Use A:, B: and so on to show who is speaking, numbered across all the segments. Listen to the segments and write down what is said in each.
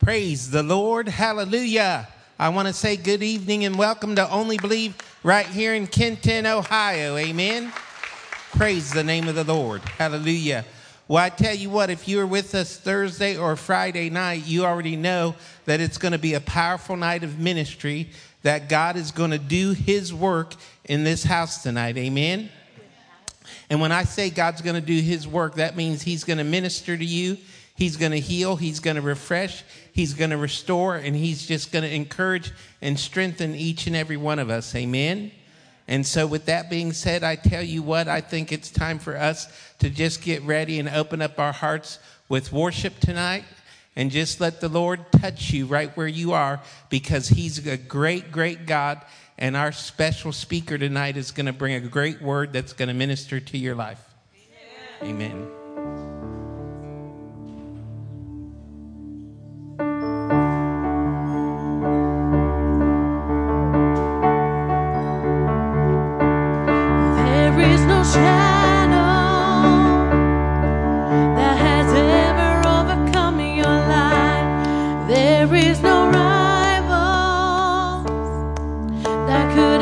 A: Praise the Lord. Hallelujah. I want to say good evening and welcome to Only Believe right here in Kenton, Ohio. Amen. Praise the name of the Lord. Hallelujah. Well, I tell you what, if you were with us Thursday or Friday night, you already know that it's going to be a powerful night of ministry, that God is going to do his work in this house tonight. Amen. And when I say God's going to do his work, that means he's going to minister to you. He's going to heal, he's going to refresh, he's going to restore, and he's just going to encourage and strengthen each and every one of us. Amen? And so with that being said, I tell you what, I think it's time for us to just get ready and open up our hearts with worship tonight and just let the Lord touch you right where you are, because he's a great, great God, and our special speaker tonight is going to bring a great word that's going to minister to your life. Amen. Amen.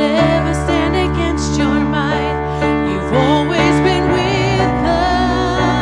B: Stand against your might. You've always been with us.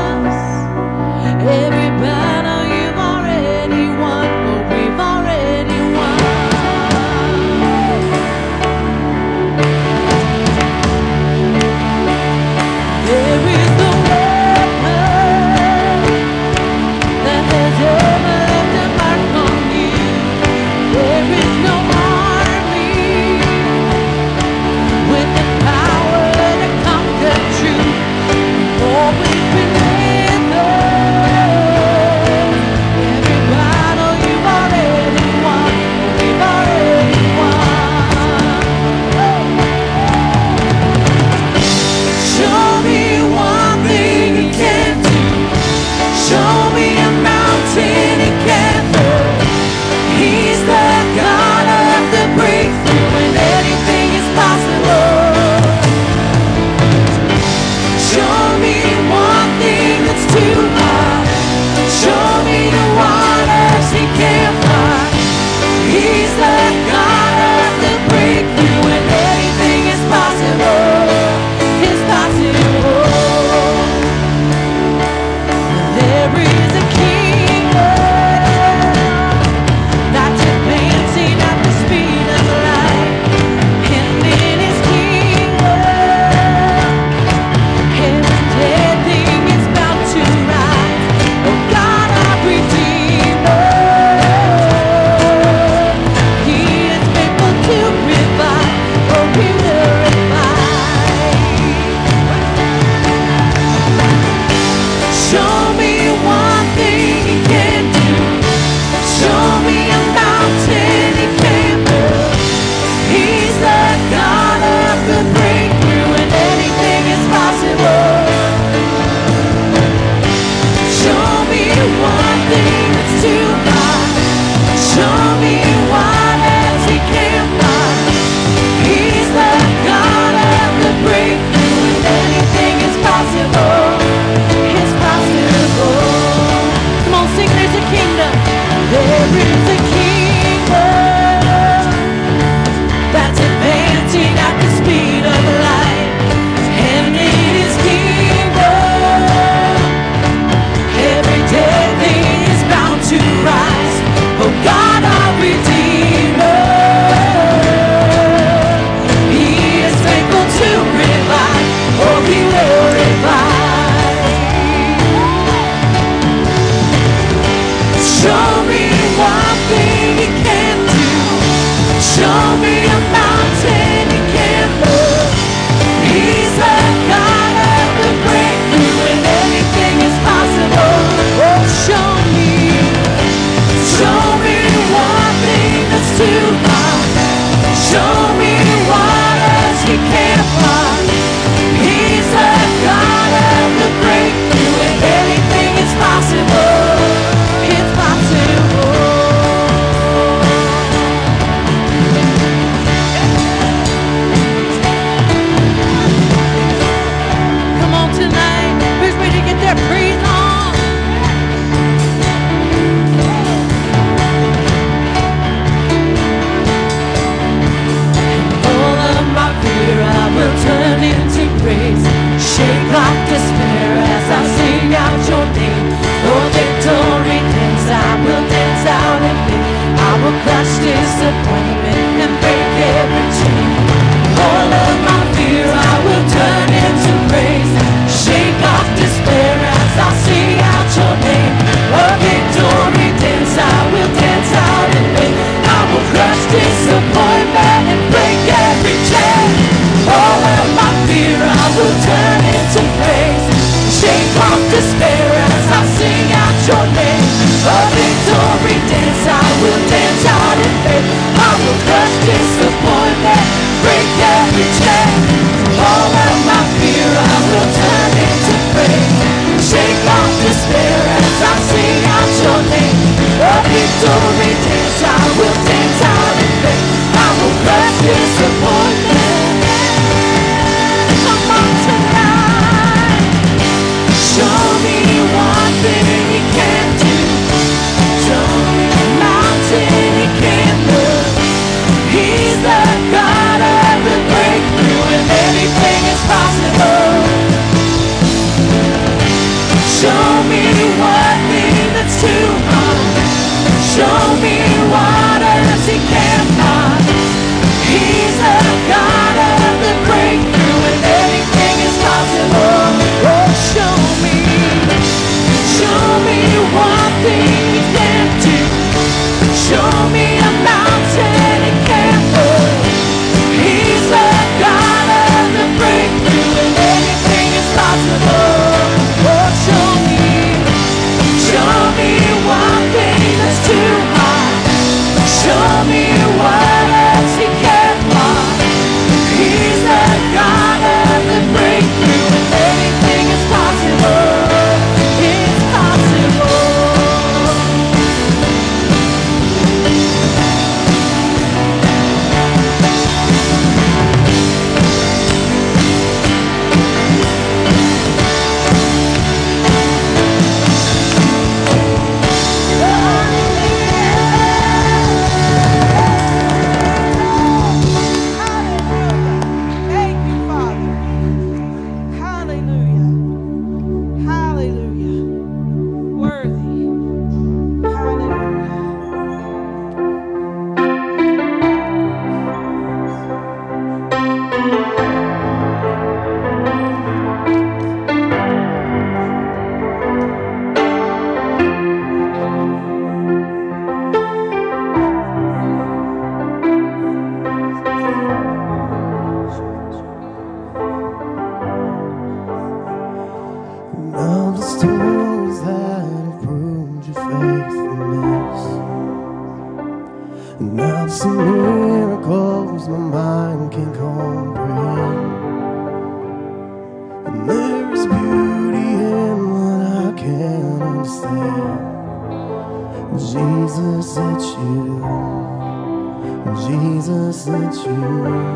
B: understand. Jesus, it's you. Jesus, it's you.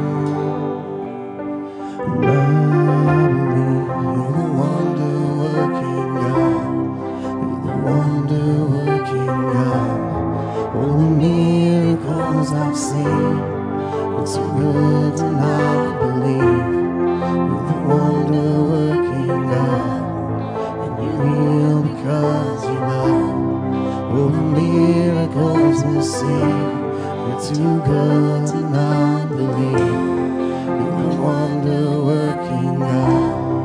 B: And I believe you're the wonder-working God. You're the wonder-working God. All the miracles I've seen, it's so good to not believe. You're the wonder-working God, and you heal because you love. All the miracles we see, you're too good to not believe. You're the wonder-working God.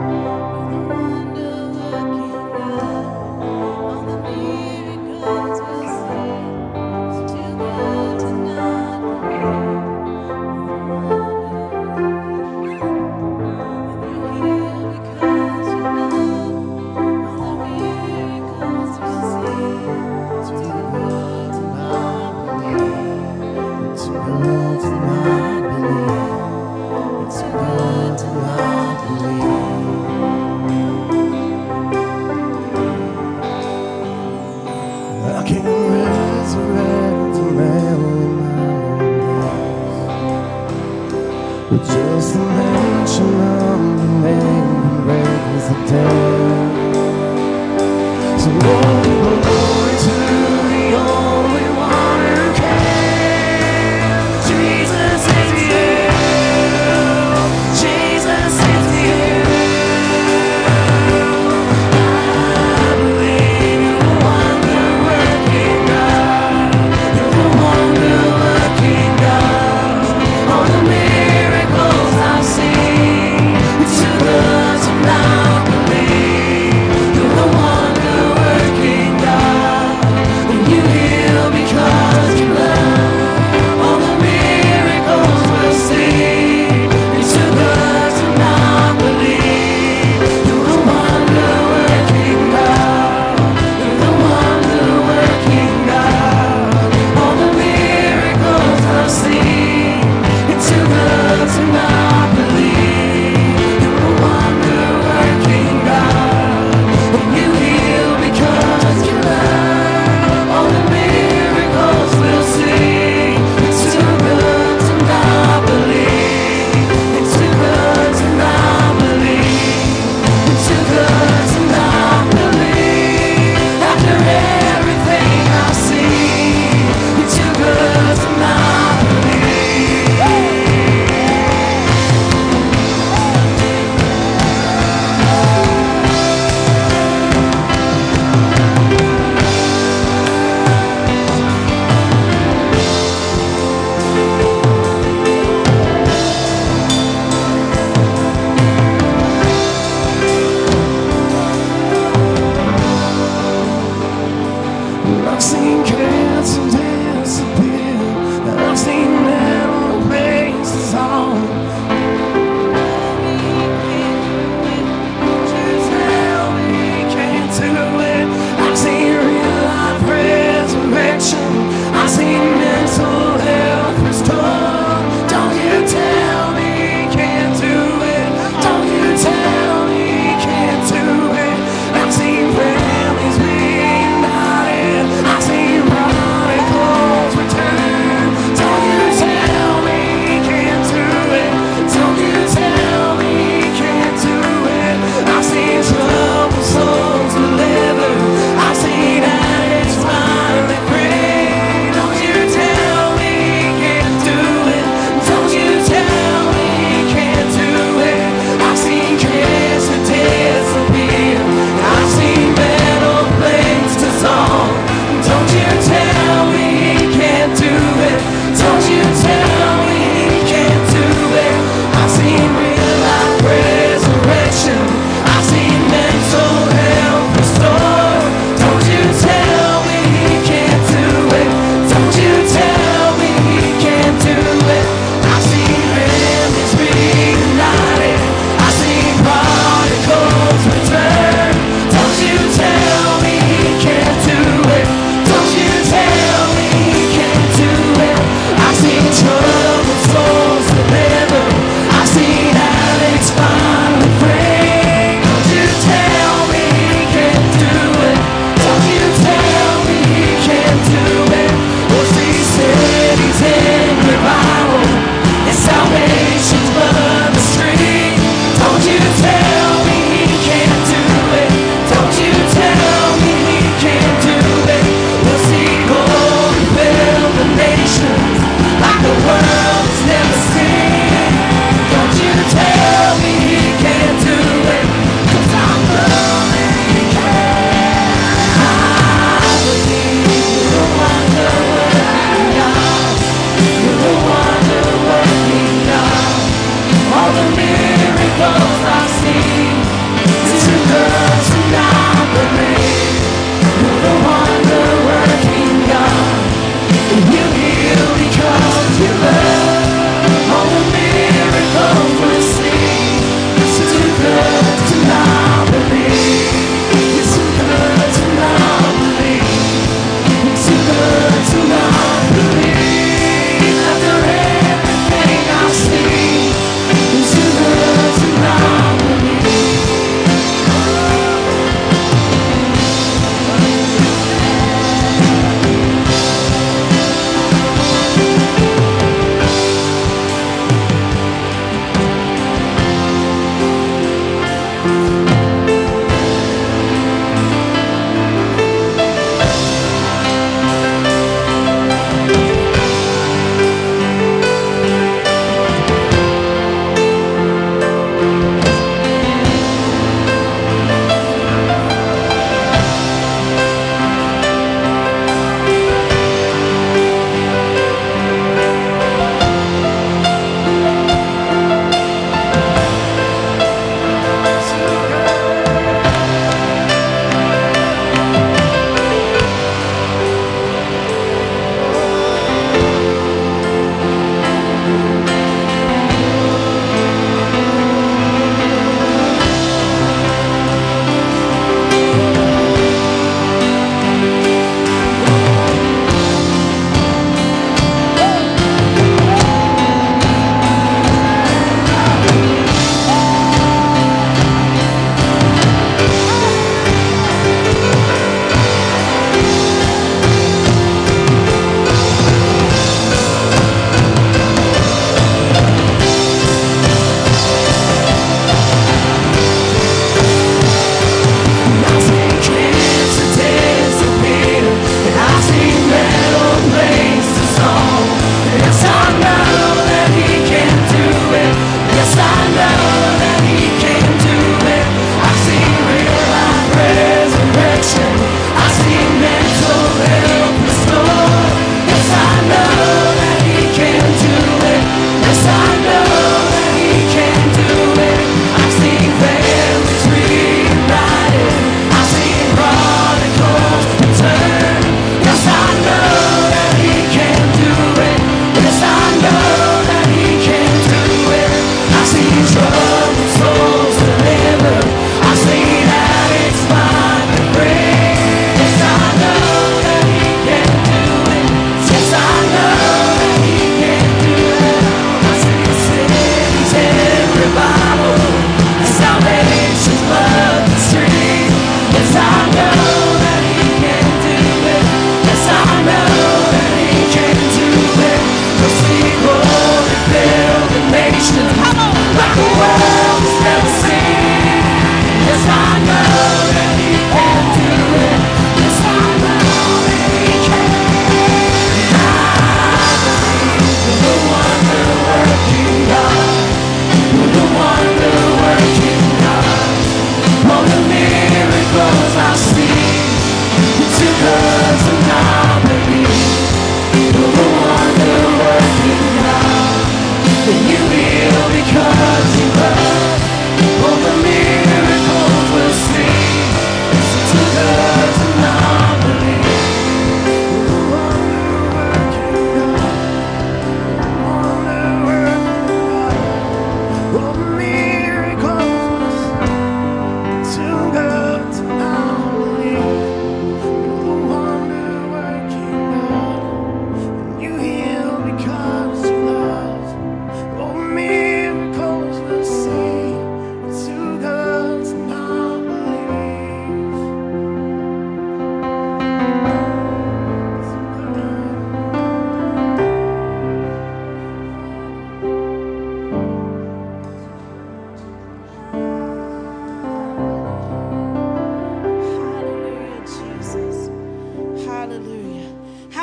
B: Just the mention of the name can raise the dead. So glory to the only one who can. Jesus is you. Jesus is you. I believe you're the wonder-working God. You're the wonder-working God. All the miracles I've seen, it's too good to not believe. You're the wonder-working God.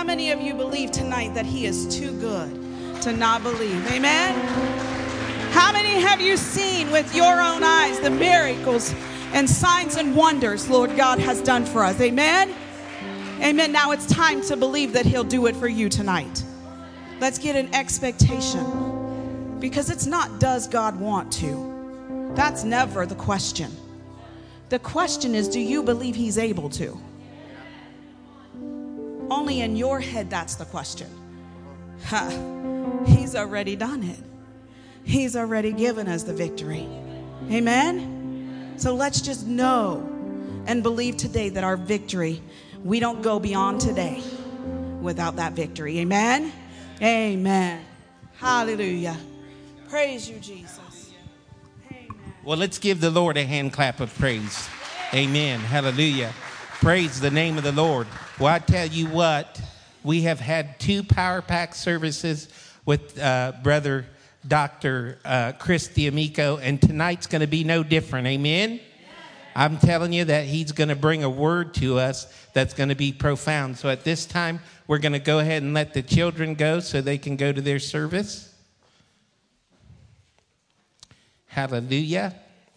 C: many of you believe tonight that he is too good to not believe? Amen? How many have you seen with your own eyes the miracles and signs and wonders Lord God has done for us? Amen? Amen. Now it's time to believe that he'll do it for you tonight. Let's get an expectation, because it's not, does God want to? That's never the question. The question is, do you believe he's able to? Only in your head, that's the question. He's already done it. He's already given us the victory. Amen? So let's just know and believe today that our victory, we don't go beyond today without that victory. Amen? Amen. Hallelujah. Praise you, Jesus. Amen.
A: Well, let's give the Lord a hand clap of praise. Amen. Hallelujah. Praise the name of the Lord. Well, I tell you what, we have had 2 Power Pack services with Brother Dr. Chris D'Amico, and tonight's going to be no different. Amen? I'm telling you that he's going to bring a word to us that's going to be profound. So at this time, we're going to go ahead and let the children go so they can go to their service. Hallelujah.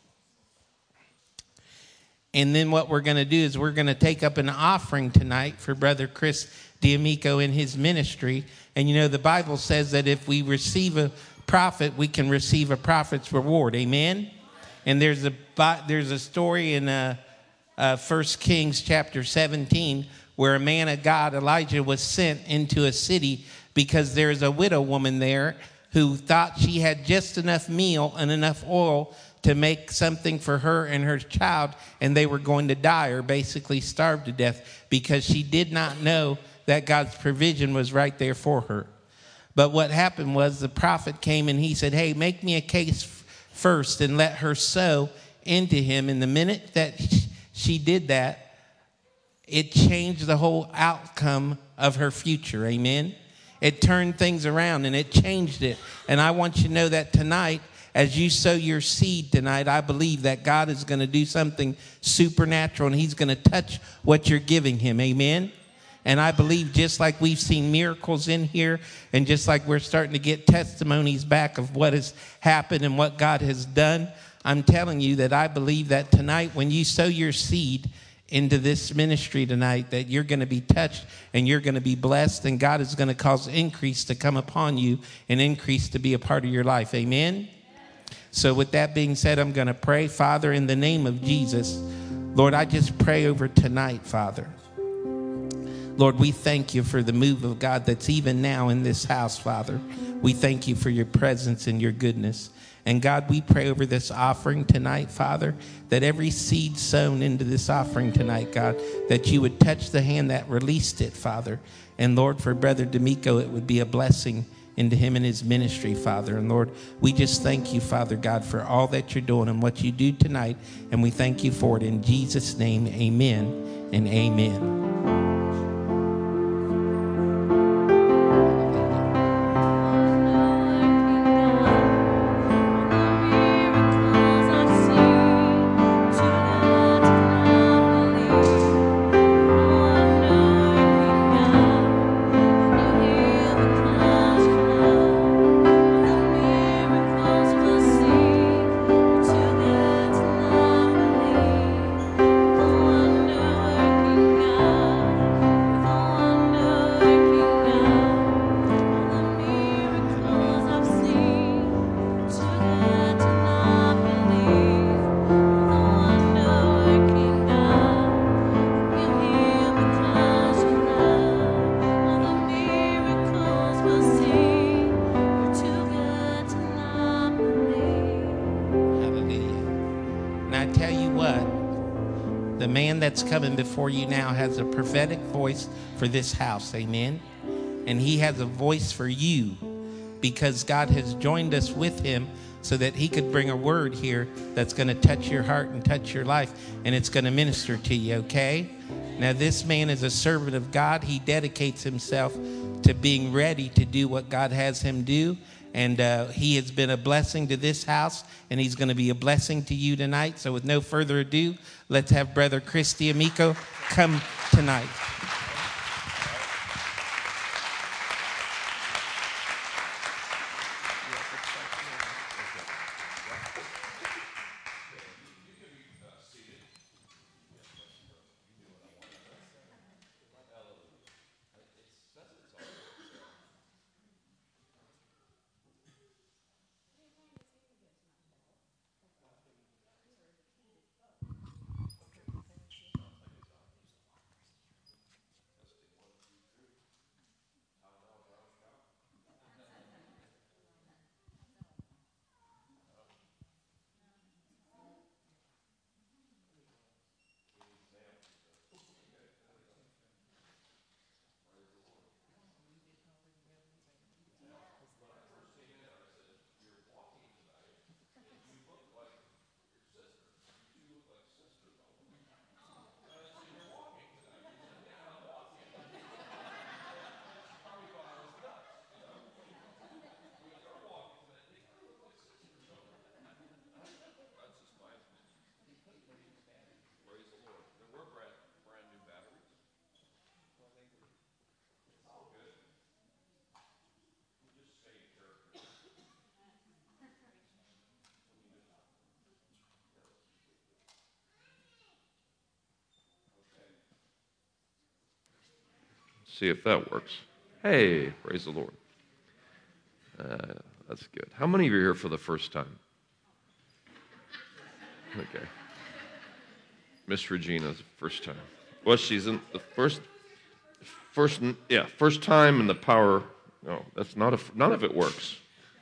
A: And then what we're going to do is we're going to take up an offering tonight for Brother Chris D'Amico in his ministry. And you know, the Bible says that if we receive a prophet, we can receive a prophet's reward. Amen? And there's a story in 1 Kings chapter 17 where a man of God, Elijah, was sent into a city because there's a widow woman there who thought she had just enough meal and enough oil to make something for her and her child, and they were going to die or basically starve to death because she did not know that God's provision was right there for her. But what happened was the prophet came and he said, hey, make me a case first and let her sow into him. And the minute that she did that, it changed the whole outcome of her future. Amen. It turned things around and it changed it. And I want you to know that tonight, as you sow your seed tonight, I believe that God is going to do something supernatural and he's going to touch what you're giving him. Amen. And I believe just like we've seen miracles in here and just like we're starting to get testimonies back of what has happened and what God has done, I'm telling you that I believe that tonight when you sow your seed into this ministry tonight, that you're going to be touched and you're going to be blessed, and God is going to cause increase to come upon you and increase to be a part of your life. Amen? So with that being said, I'm going to pray. Father, in the name of Jesus, Lord, I just pray over tonight, Father. Lord, we thank you for the move of God that's even now in this house, Father. We thank you for your presence and your goodness. And God, we pray over this offering tonight, Father, that every seed sown into this offering tonight, God, that you would touch the hand that released it, Father. And Lord, for Brother D'Amico, it would be a blessing into him and his ministry, Father. And Lord, we just thank you, Father God, for all that you're doing and what you do tonight. And we thank you for it in Jesus' name. Amen and amen. That's coming before you now has a prophetic voice for this house. Amen. And he has a voice for you because God has joined us with him so that he could bring a word here that's going to touch your heart and touch your life, and it's going to minister to you. Okay. Now this man is a servant of God. He dedicates himself to being ready to do what God has him do. And he has been a blessing to this house, and he's going to be a blessing to you tonight. So with no further ado, let's have Brother Chris D'Amico come tonight.
D: See if that works. Hey, praise the Lord. That's good. How many of you are here for the first time? Okay. Miss Regina's first time. Well, she's in the first time in the power. No, that's not none of it works.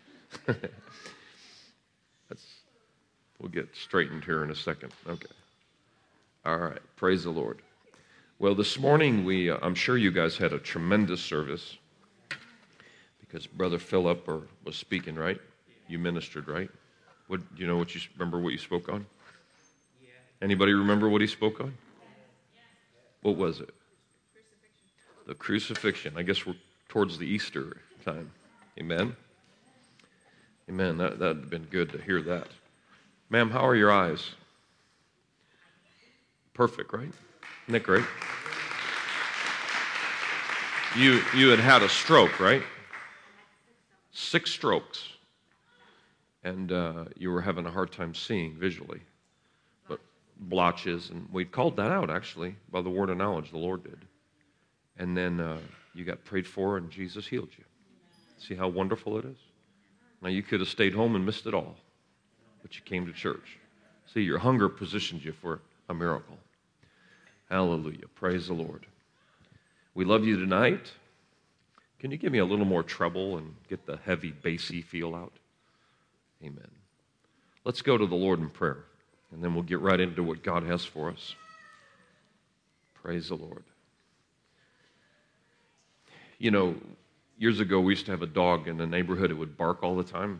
D: We'll get straightened here in a second. Okay. All right. Praise the Lord. Well, this morning I'm sure you guys had a tremendous service because Brother Philip was speaking, right? You ministered, right? Do you know remember what you spoke on? Anybody remember what he spoke on? What was it? The crucifixion. I guess we're towards the Easter time. Amen? Amen. That'd been good to hear that. Ma'am, how are your eyes? Perfect, right? Isn't that great? You had a stroke, right? 6 strokes. And you were having a hard time seeing visually. But blotches, and we called that out, actually, by the word of knowledge, the Lord did. And then you got prayed for, and Jesus healed you. See how wonderful it is? Now, you could have stayed home and missed it all, but you came to church. See, your hunger positioned you for a miracle. Hallelujah. Praise the Lord. We love you tonight. Can you give me a little more treble and get the heavy, bassy feel out? Amen. Let's go to the Lord in prayer, and then we'll get right into what God has for us. Praise the Lord. You know, years ago, we used to have a dog in the neighborhood. It would bark all the time.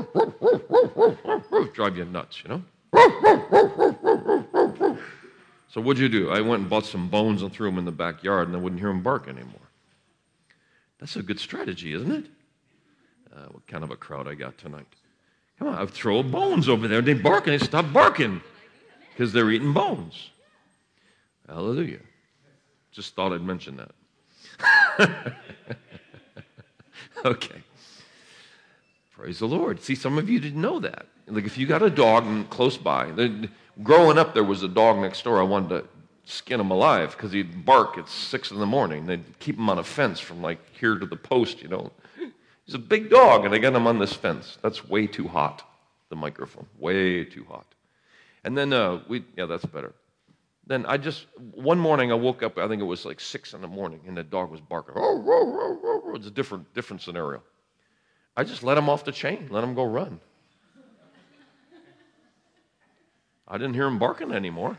D: Drive you nuts, you know? So what'd you do? I went and bought some bones and threw them in the backyard, and I wouldn't hear them bark anymore. That's a good strategy, isn't it? What kind of a crowd I got tonight. Come on, I throw bones over there. They bark, and they stop barking because they're eating bones. Hallelujah. Just thought I'd mention that. Okay. Praise the Lord. See, some of you didn't know that. Like if you got a dog close by, growing up there was a dog next door. I wanted to skin him alive because he'd bark at 6 a.m. They'd keep him on a fence from like here to the post, you know. He's a big dog, and they got him on this fence. That's way too hot, the microphone. Way too hot. And then that's better. Then one morning I woke up, I think it was like 6 a.m, and the dog was barking. It's a different scenario. I just let him off the chain, let him go run. I didn't hear him barking anymore.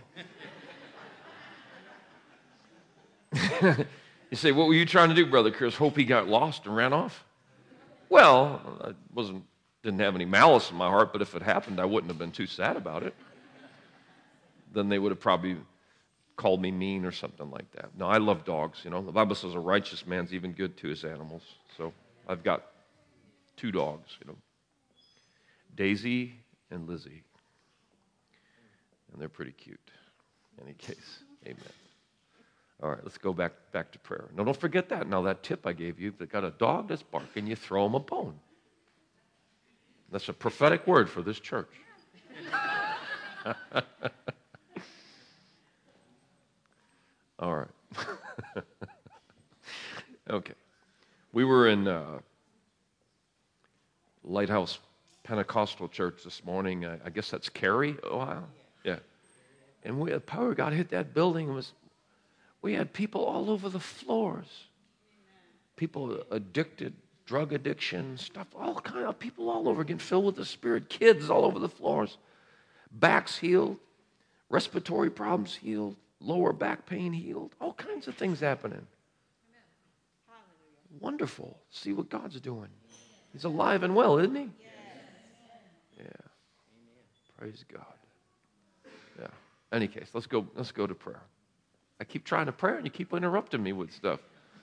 D: You say, what were you trying to do, Brother Chris? Hope he got lost and ran off? Well, I didn't have any malice in my heart, but if it happened, I wouldn't have been too sad about it. Then they would have probably called me mean or something like that. No, I love dogs, you know. The Bible says a righteous man's even good to his animals. So I've got 2 dogs, you know. Daisy and Lizzie. And they're pretty cute. In any case, amen. All right, let's go back to prayer. Now, don't forget that. Now, that tip I gave you, if you got a dog that's barking, you throw him a bone. That's a prophetic word for this church. All right. Okay. We were in Lighthouse Pentecostal Church this morning. I guess that's Cary, Ohio. Yeah. And the power of God hit that building. We had people all over the floors. People addicted, drug addiction, stuff, all kind of people all over, getting filled with the Spirit. Kids all over the floors. Backs healed, respiratory problems healed, lower back pain healed, all kinds of things happening. Wonderful. See what God's doing. He's alive and well, isn't he? Yeah. Praise God. Yeah. Any case, let's go to prayer. I keep trying to pray, and you keep interrupting me with stuff.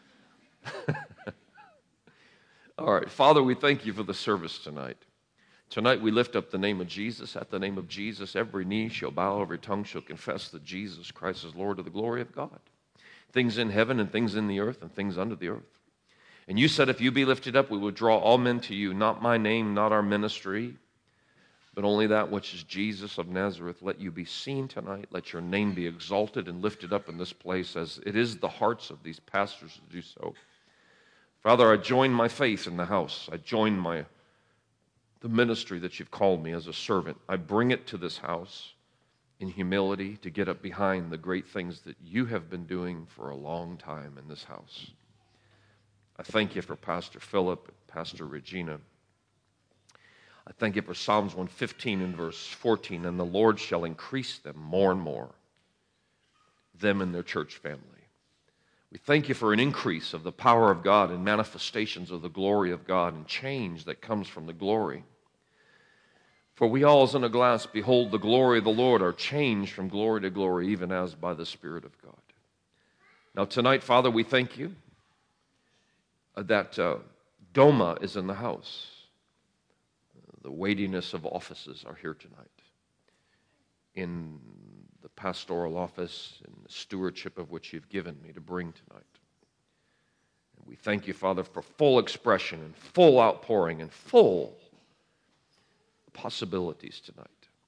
D: All right. Father, we thank you for the service tonight. Tonight we lift up the name of Jesus. At the name of Jesus, every knee shall bow, every tongue shall confess that Jesus Christ is Lord to the glory of God. Things in heaven and things in the earth and things under the earth. And you said if you be lifted up, we will draw all men to you. Not my name, not our ministry, but only that which is Jesus of Nazareth. Let you be seen tonight. Let your name be exalted and lifted up in this place, as it is the hearts of these pastors to do so. Father, I join my faith in the house. I join the ministry that you've called me as a servant. I bring it to this house in humility to get up behind the great things that you have been doing for a long time in this house. I thank you for Pastor Philip and Pastor Regina. I thank you for Psalms 115 and verse 14, and the Lord shall increase them more and more, them and their church family. We thank you for an increase of the power of God and manifestations of the glory of God and change that comes from the glory. For we all, as in a glass, behold the glory of the Lord, are changed from glory to glory, even as by the Spirit of God. Now tonight, Father, we thank you that Doma is in the house. The weightiness of offices are here tonight. In the pastoral office and the stewardship of which you've given me to bring tonight. And we thank you, Father, for full expression and full outpouring and full possibilities tonight.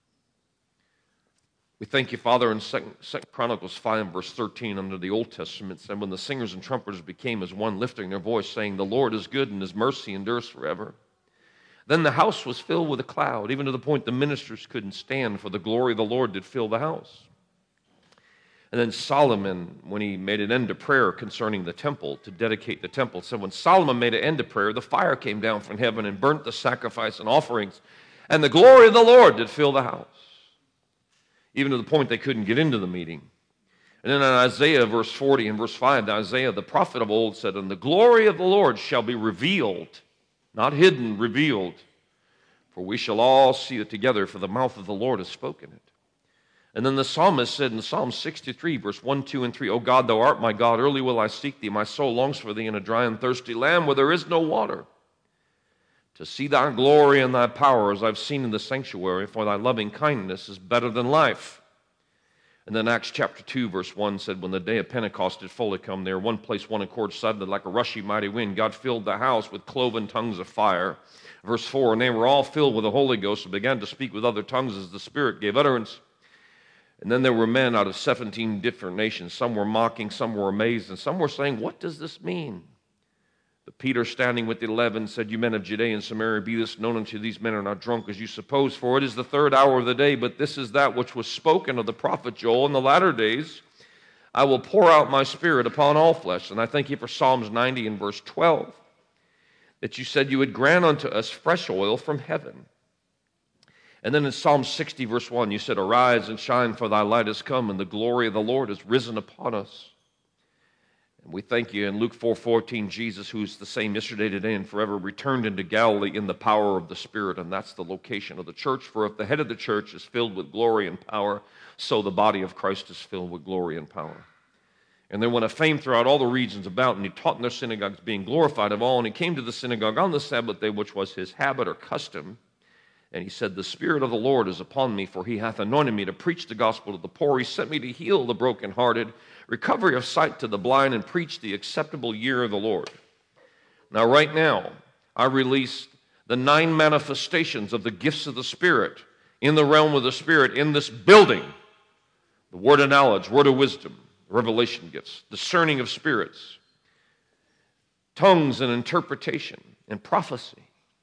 D: We thank you, Father, in 2 Chronicles 5, verse 13, under the Old Testament, said, when the singers and trumpeters became as one, lifting their voice, saying, the Lord is good and his mercy endures forever. Then the house was filled with a cloud, even to the point the ministers couldn't stand, for the glory of the Lord did fill the house. And then Solomon, when he made an end to prayer concerning the temple, to dedicate the temple, said when Solomon made an end to prayer, the fire came down from heaven and burnt the sacrifice and offerings, and the glory of the Lord did fill the house, even to the point they couldn't get into the meeting. And then in Isaiah, verse 40 and verse 5, Isaiah, the prophet of old, said, and the glory of the Lord shall be revealed, not hidden, revealed. For we shall all see it together, for the mouth of the Lord has spoken it. And then the psalmist said in Psalm 63, verse 1, 2, and 3, O God, thou art my God, early will I seek thee. My soul longs for thee in a dry and thirsty land where there is no water, to see thy glory and thy power as I've seen in the sanctuary, for thy loving kindness is better than life. And then Acts chapter 2, verse 1 said, when the day of Pentecost had fully come, there one place, one accord, suddenly like a rushing mighty wind, God filled the house with cloven tongues of fire. Verse 4, and they were all filled with the Holy Ghost and began to speak with other tongues as the Spirit gave utterance. And then there were men out of 17 different nations. Some were mocking, some were amazed, and some were saying, what does this mean? But Peter, standing with the 11, said, you men of Judea and Samaria, be this known unto these men are not drunk as you suppose, for it is the third hour of the day, but this is that which was spoken of the prophet Joel. In the latter days I will pour out my Spirit upon all flesh. And I thank you for Psalms 90 and verse 12, that you said you would grant unto us fresh oil from heaven. And then in Psalm 60, verse 1, you said, arise and shine, for thy light is come, and the glory of the Lord is risen upon us. And we thank you in Luke 4:14, Jesus, who's the same yesterday, today, and forever, returned into Galilee in the power of the Spirit, and that's the location of the church. For if the head of the church is filled with glory and power, so the body of Christ is filled with glory and power. And there went a fame throughout all the regions about, and he taught in their synagogues, being glorified of all. And he came to the synagogue on the Sabbath day, which was his habit or custom. And he said, the Spirit of the Lord is upon me, for he hath anointed me to preach the gospel to the poor. He sent me to heal the brokenhearted, recovery of sight to the blind, and preach the acceptable year of the Lord. Now, right now, I release the 9 manifestations of the gifts of the Spirit in the realm of the Spirit in this building. The word of knowledge, word of wisdom, revelation gifts, discerning of spirits, tongues and interpretation, and prophecy.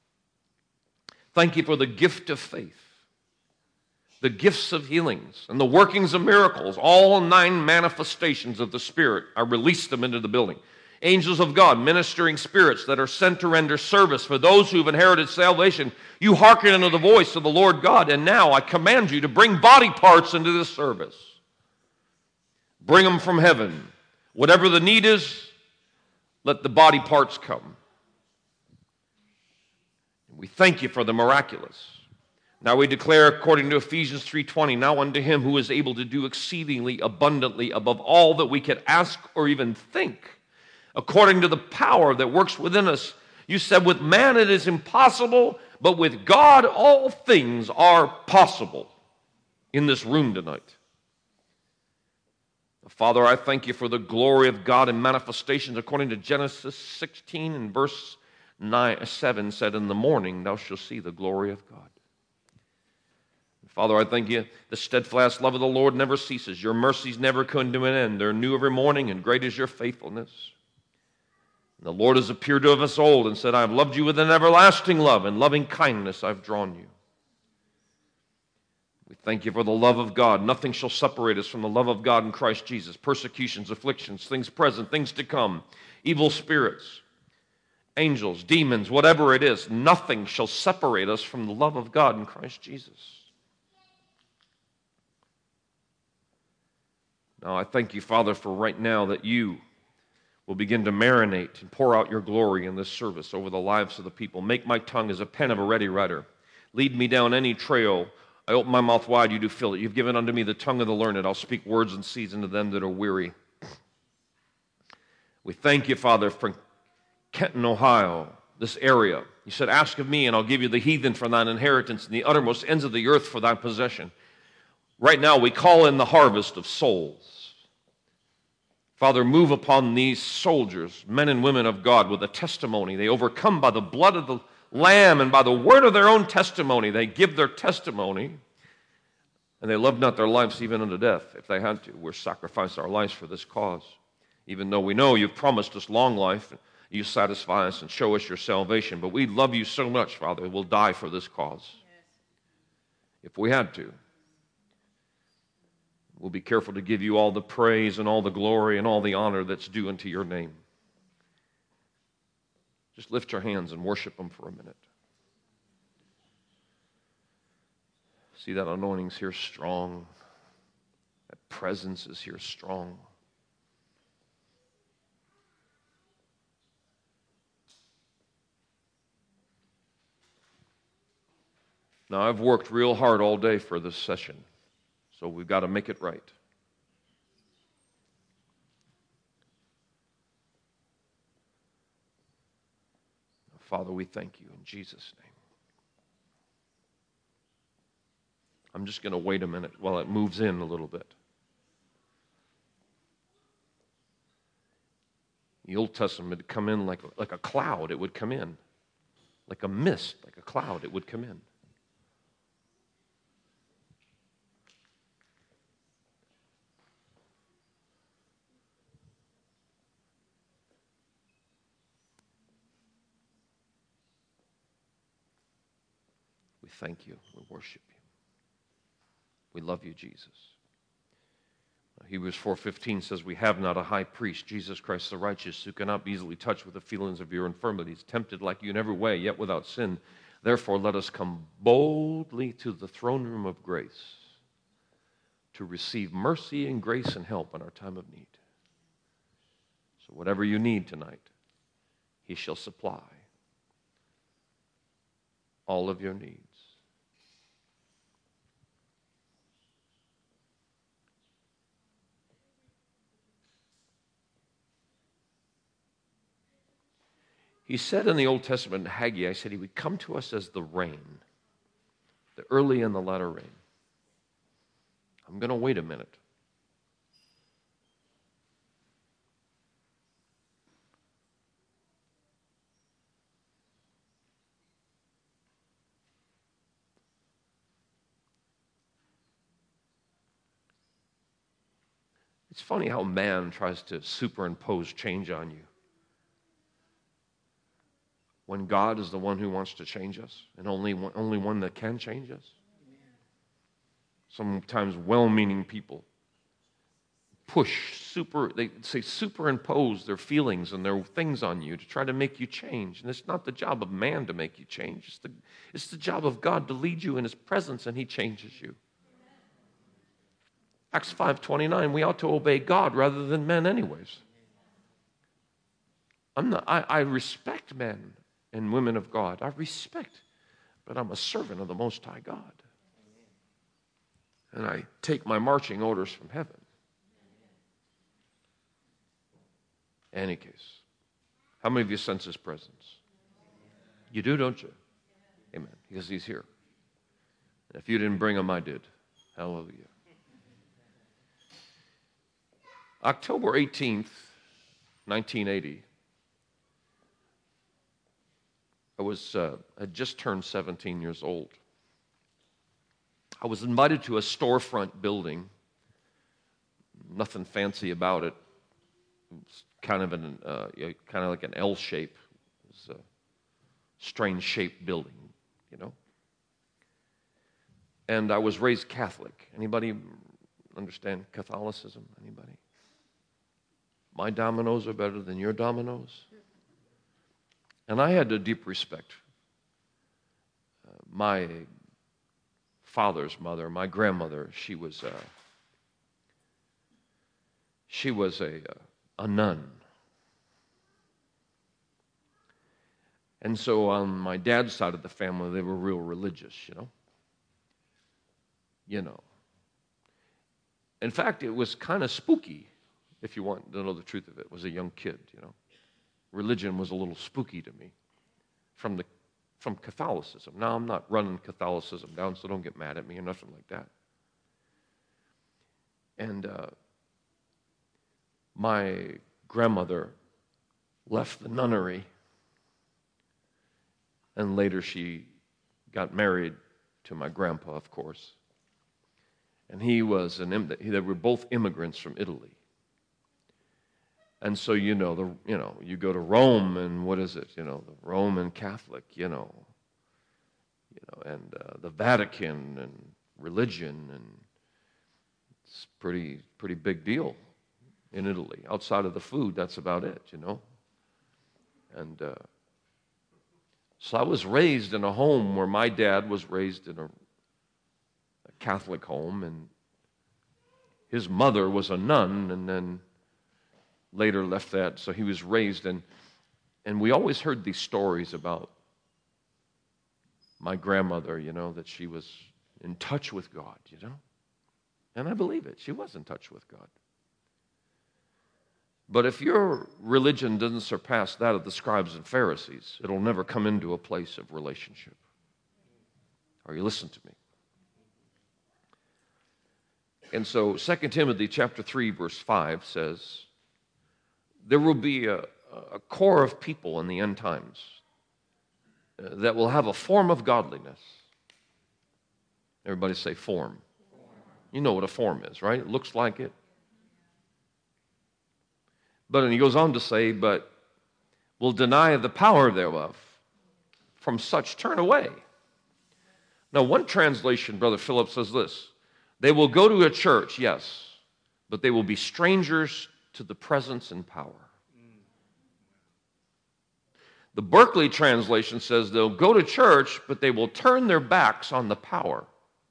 D: Thank you for the gift of faith, the gifts of healings, and the workings of miracles. All 9 manifestations of the Spirit, I release them into the building. Angels of God, ministering spirits that are sent to render service for those who've inherited salvation. You hearken unto the voice of the Lord God, and now I command you to bring body parts into this service. Bring them from heaven. Whatever the need is, let the body parts come. We thank you for the miraculous. Now we declare, according to Ephesians 3:20, now unto him who is able to do exceedingly abundantly above all that we could ask or even think, according to the power that works within us. You said with man it is impossible, but with God all things are possible in this room tonight. Father, I thank you for the glory of God in manifestations, according to Genesis 16 and verse 7 said, in the morning thou shalt see the glory of God. Father, I thank you. The steadfast love of the Lord never ceases. Your mercies never come to an end. They're new every morning, and great is your faithfulness. And the Lord has appeared to us old and said, I have loved you with an everlasting love, and loving kindness I've drawn you. We thank you for the love of God. Nothing shall separate us from the love of God in Christ Jesus. Persecutions, afflictions, things present, things to come, evil spirits, angels, demons, whatever it is, nothing shall separate us from the love of God in Christ Jesus. Now, I thank you, Father, for right now that you will begin to marinate and pour out your glory in this service over the lives of the people. Make my tongue as a pen of a ready writer. Lead me down any trail. I open my mouth wide, you do fill it. You've given unto me the tongue of the learned. I'll speak words in season to them that are weary. We thank you, Father, for Kenton, Ohio, this area. You said, ask of me, and I'll give you the heathen for thine inheritance, and the uttermost ends of the earth for thy possession. Right now, we call in the harvest of souls. Father, move upon these soldiers, men and women of God, with a testimony. They overcome by the blood of the Lamb and by the word of their own testimony. They give their testimony, and they love not their lives even unto death. If they had to, we'll sacrifice our lives for this cause. Even though we know you've promised us long life, you satisfy us and show us your salvation. But we love you so much, Father, we'll die for this cause. If we had to. We'll be careful to give you all the praise and all the glory and all the honor that's due unto your name. Just lift your hands and worship him for a minute. See, that anointing's here strong. That presence is here strong. Now, I've worked real hard all day for this session, so we've got to make it right. Father, we thank you in Jesus' name. I'm just going to wait a minute while it moves in a little bit. The Old Testament would come in like a cloud. It would come in. Like a mist, like a cloud, it would come in. We thank you. We worship you. We love you, Jesus. Hebrews 4:15 says, we have not a high priest, Jesus Christ the righteous, who cannot be easily touched with the feelings of your infirmities, tempted like you in every way, yet without sin. Therefore, let us come boldly to the throne room of grace to receive mercy and grace and help in our time of need. So whatever you need tonight, he shall supply all of your needs. He said in the Old Testament, Haggai, I said he would come to us as the rain, the early and the latter rain. I'm going to wait a minute. It's funny how man tries to superimpose change on you, when God is the one who wants to change us, and only one that can change us. Sometimes well-meaning people they superimpose their feelings and their things on you to try to make you change. And it's not the job of man to make you change. It's the job of God to lead you in his presence, and he changes you. Acts 5:29, we ought to obey God rather than men anyways. I respect men and women of God. I respect, but I'm a servant of the Most High God. And I take my marching orders from heaven. Any case, how many of you sense his presence? You do, don't you? Amen. Because he's here. And if you didn't bring him, I did. Hallelujah. October 18th, 1980, I had just turned 17 years old. I was invited to a storefront building. Nothing fancy about it. It's kind of like an L shape. It was a strange shaped building, you know. And I was raised Catholic. Anybody understand Catholicism? Anybody? My dominoes are better than your dominoes. And I had a deep respect. My father's mother, my grandmother, she was a nun. And so on my dad's side of the family, they were real religious, you know. In fact, it was kind of spooky, if you want to know the truth of it. Was a young kid, you know. Religion was a little spooky to me from Catholicism. Now, I'm not running Catholicism down, so don't get mad at me or nothing like that. And my grandmother left the nunnery, and later she got married to my grandpa, of course. And they were both immigrants from Italy. And so, you go to Rome, and what is it? The Roman Catholic, and the Vatican and religion, and it's pretty big deal in Italy. Outside of the food, that's about it, And so I was raised in a home where my dad was raised in a Catholic home, and his mother was a nun, and then later left that, so he was raised, and we always heard these stories about my grandmother, that she was in touch with God, and I believe it. She was in touch with God. But if your religion doesn't surpass that of the scribes and Pharisees, it'll never come into a place of relationship. Are you listening to me? And so 2 Timothy chapter 3, verse 5 says, there will be a core of people in the end times that will have a form of godliness. Everybody say form. You know what a form is, right? It looks like it. And he goes on to say, but will deny the power thereof. From such turn away. Now, one translation, Brother Philip, says this. They will go to a church, yes, but they will be strangers to the presence and power. The Berkeley translation says they'll go to church, but they will turn their backs on the power.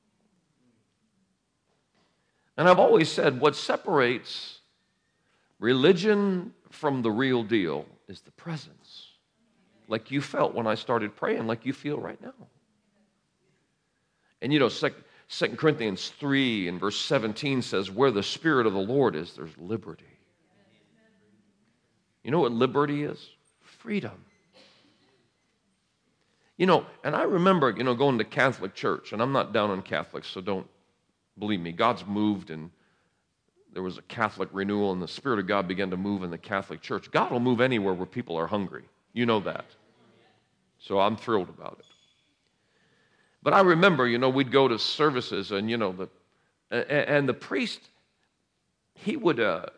D: And I've always said what separates religion from the real deal is the presence. Like you felt when I started praying, like you feel right now. And 2 Corinthians 3 and verse 17 says, where the Spirit of the Lord is, there's liberty. You know what liberty is? Freedom. And I remember, going to Catholic church, and I'm not down on Catholics, so don't believe me. God's moved, and there was a Catholic renewal, and the Spirit of God began to move in the Catholic church. God will move anywhere where people are hungry. You know that. So I'm thrilled about it. But I remember, we'd go to services, and and the priest, he would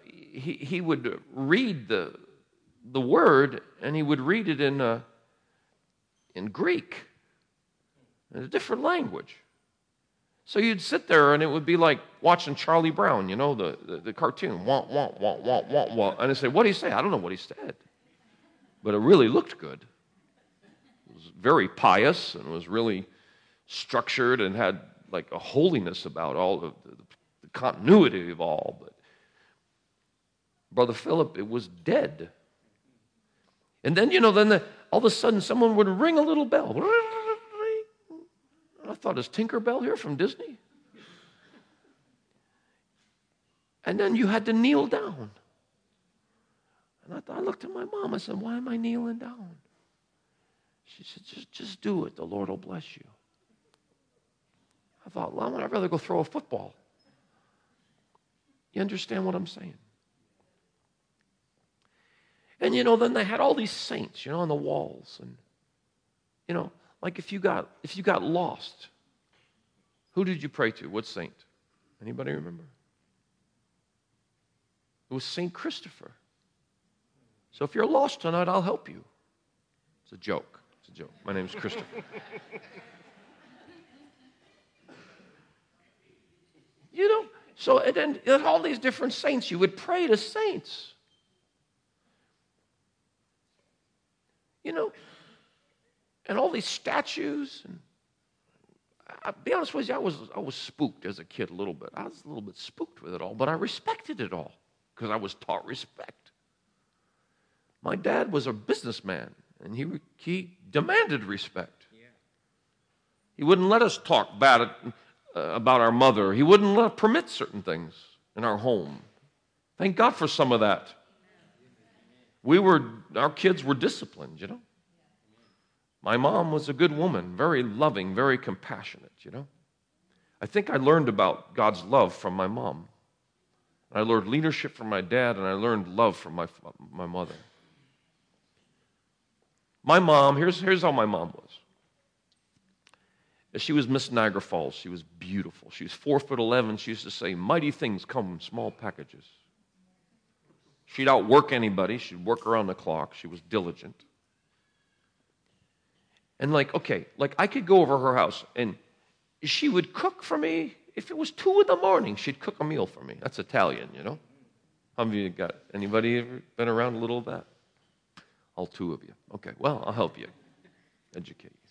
D: read the word, and he would read it in Greek, in a different language. So you'd sit there, and it would be like watching Charlie Brown, the cartoon, wah, wah, wah, wah, wah, wah. And I'd say, what did he say? I don't know what he said. But it really looked good. It was very pious, and it was really structured and had like a holiness about all of the continuity of all. But Brother Philip, it was dead. And then, all of a sudden someone would ring a little bell. I thought, is Tinkerbell here from Disney? And then you had to kneel down. And I looked at my mom. I said, why am I kneeling down? She said, just do it. The Lord will bless you. I thought, well, I'd rather go throw a football. You understand what I'm saying? And, then they had all these saints, on the walls. And, like if you got lost, Who did you pray to? What saint? Anybody remember? It was St. Christopher. So if you're lost tonight, I'll help you. It's a joke. It's a joke. My name's Christopher. You know, so and then all these different saints, you would pray to saints. You know, and all these statues. And I'll be honest with you, I was spooked as a kid a little bit. I was a little bit spooked with it all, but I respected it all because I was taught respect. My dad was a businessman, and he demanded respect. He wouldn't let us talk bad about our mother. He wouldn't permit certain things in our home. Thank God for some of that. Our kids were disciplined, you know. My mom was a good woman, very loving, very compassionate, you know. I think I learned about God's love from my mom. I learned leadership from my dad, and I learned love from my mother. My mom, here's how my mom was. She was Miss Niagara Falls. She was beautiful. She was 4'11". She used to say, mighty things come in small packages. She'd outwork anybody. She'd work around the clock. She was diligent. And I could go over her house, and she would cook for me. If it was 2 a.m, she'd cook a meal for me. That's Italian, you know. How many of you got, anybody ever been around a little of that? All 2 of you. Okay, well, I'll help you. Educate you.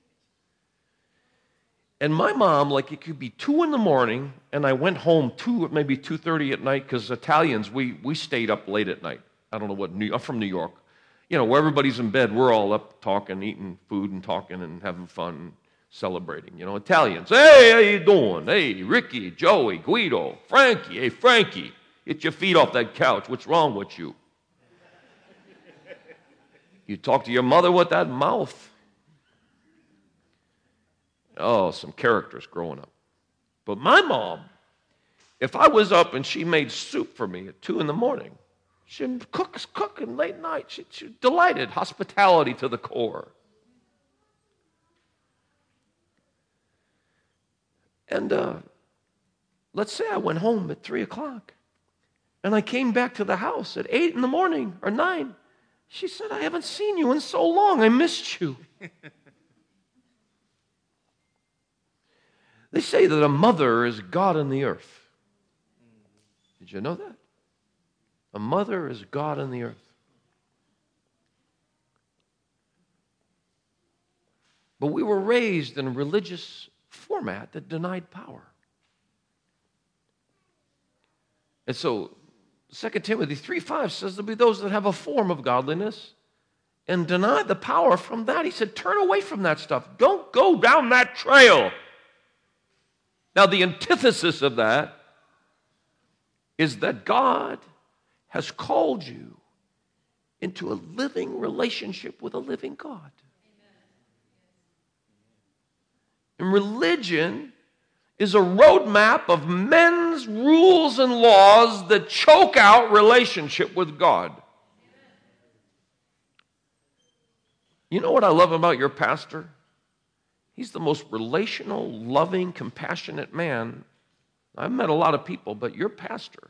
D: And my mom, it could be 2 a.m, and I went home maybe 2:30 at night, because Italians, we stayed up late at night. I don't know what, I'm from New York. You know, where everybody's in bed, we're all up talking, eating food and talking and having fun and celebrating. You know, Italians, hey, how you doing? Hey, Ricky, Joey, Guido, Frankie. Hey, Frankie, get your feet off that couch. What's wrong with you? You talk to your mother with that mouth. Oh, some characters growing up. But my mom, if I was up and she made soup for me at 2 a.m, she'd cooking late night. She delighted, hospitality to the core. And let's say I went home at 3 o'clock, and I came back to the house at 8 a.m. or 9. She said, I haven't seen you in so long. I missed you. They say that a mother is God in the earth. Did you know that? A mother is God in the earth. But we were raised in a religious format that denied power. And so 2 Timothy 3:5 says there'll be those that have a form of godliness and deny the power from that. He said, turn away from that stuff. Don't go down that trail. Now, the antithesis of that is that God has called you into a living relationship with a living God. And religion is a roadmap of men's rules and laws that choke out relationship with God. You know what I love about your pastor? He's the most relational, loving, compassionate man. I've met a lot of people, but your pastor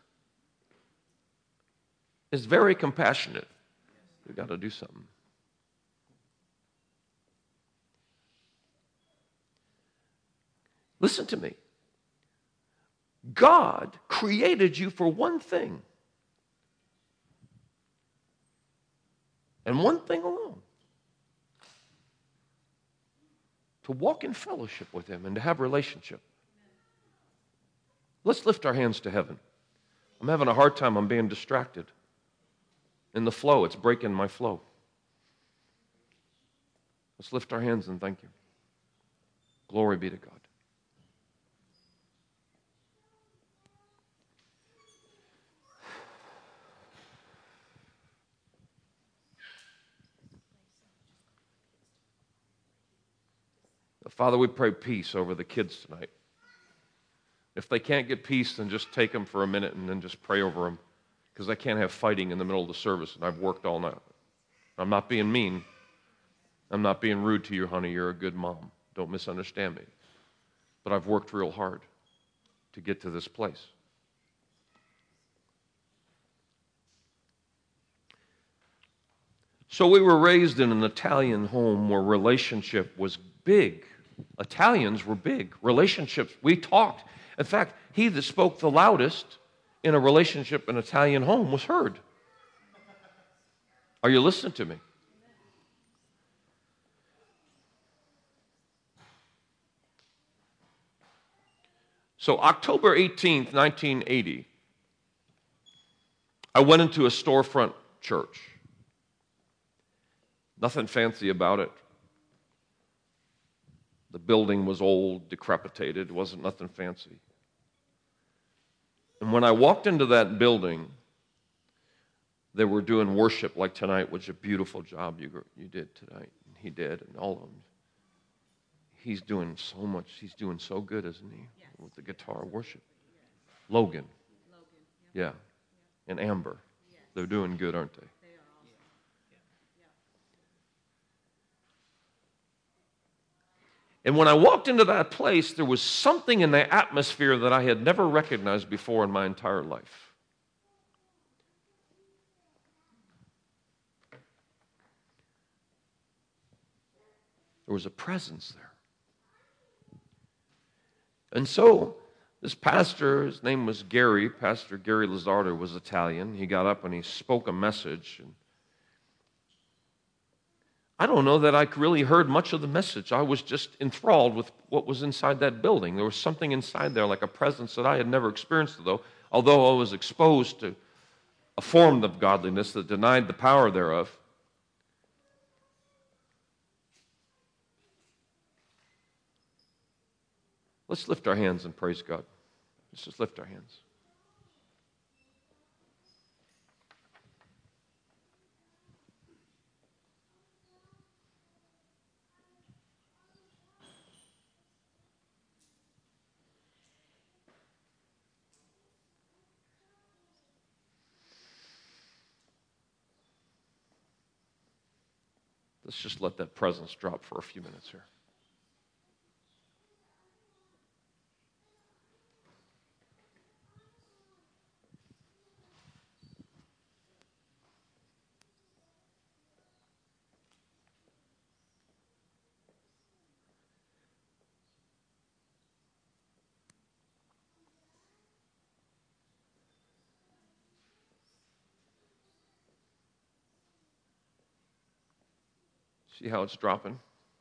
D: is very compassionate. We've got to do something. Listen to me. God created you for one thing, and one thing alone: to walk in fellowship with Him and to have relationship. Let's lift our hands to heaven. I'm having a hard time. I'm being distracted. In the flow, it's breaking my flow. Let's lift our hands and thank you. Glory be to God. Father, we pray peace over the kids tonight. If they can't get peace, then just take them for a minute and then just pray over them, because I can't have fighting in the middle of the service, and I've worked all night. I'm not being mean. I'm not being rude to you, honey. You're a good mom. Don't misunderstand me. but I've worked real hard to get to this place. So we were raised in an Italian home where relationship was big. Italians were big. Relationships, we talked. In fact, he that spoke the loudest in a relationship in an Italian home was heard. Are you listening to me? So October 18th, 1980, I went into a storefront church. Nothing fancy about it. The building was old, decrepitated. It wasn't nothing fancy. And when I walked into that building, they were doing worship like tonight, which is a beautiful job you did tonight. And he did, and all of them. He's doing so much. He's doing so good, isn't he? Yes. With the guitar worship. Logan. Yeah. And Amber. Yes. They're doing good, aren't they? They are awesome. And when I walked into that place, there was something in the atmosphere that I had never recognized before in my entire life. There was a presence there. And so, this pastor, his name was Gary, Pastor Gary Lizardo, was Italian. He got up and he spoke a message. And I don't know that I really heard much of the message. I was just enthralled with what was inside that building. There was something inside there, like a presence that I had never experienced, although I was exposed to a form of godliness that denied the power thereof. Let's lift our hands and praise God. Let's just lift our hands. Let's just let that presence drop for a few minutes here. See how it's dropping?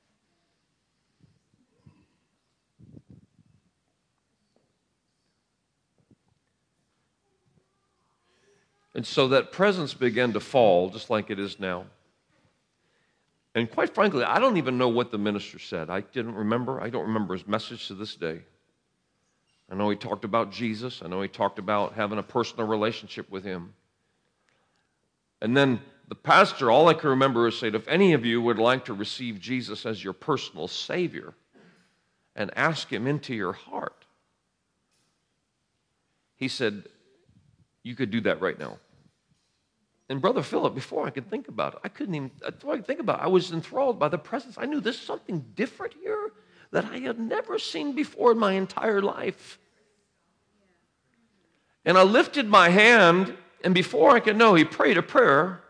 D: And so that presence began to fall, just like it is now. And quite frankly, I don't even know what the minister said. I didn't remember. I don't remember his message to this day. I know he talked about Jesus. I know he talked about having a personal relationship with him. And then the pastor, all I can remember is saying, if any of you would like to receive Jesus as your personal Savior and ask him into your heart, he said, you could do that right now. And Brother Philip, before I could think about it, I was enthralled by the presence. I knew there's something different here that I had never seen before in my entire life. And I lifted my hand, and before I could know, he prayed a prayer.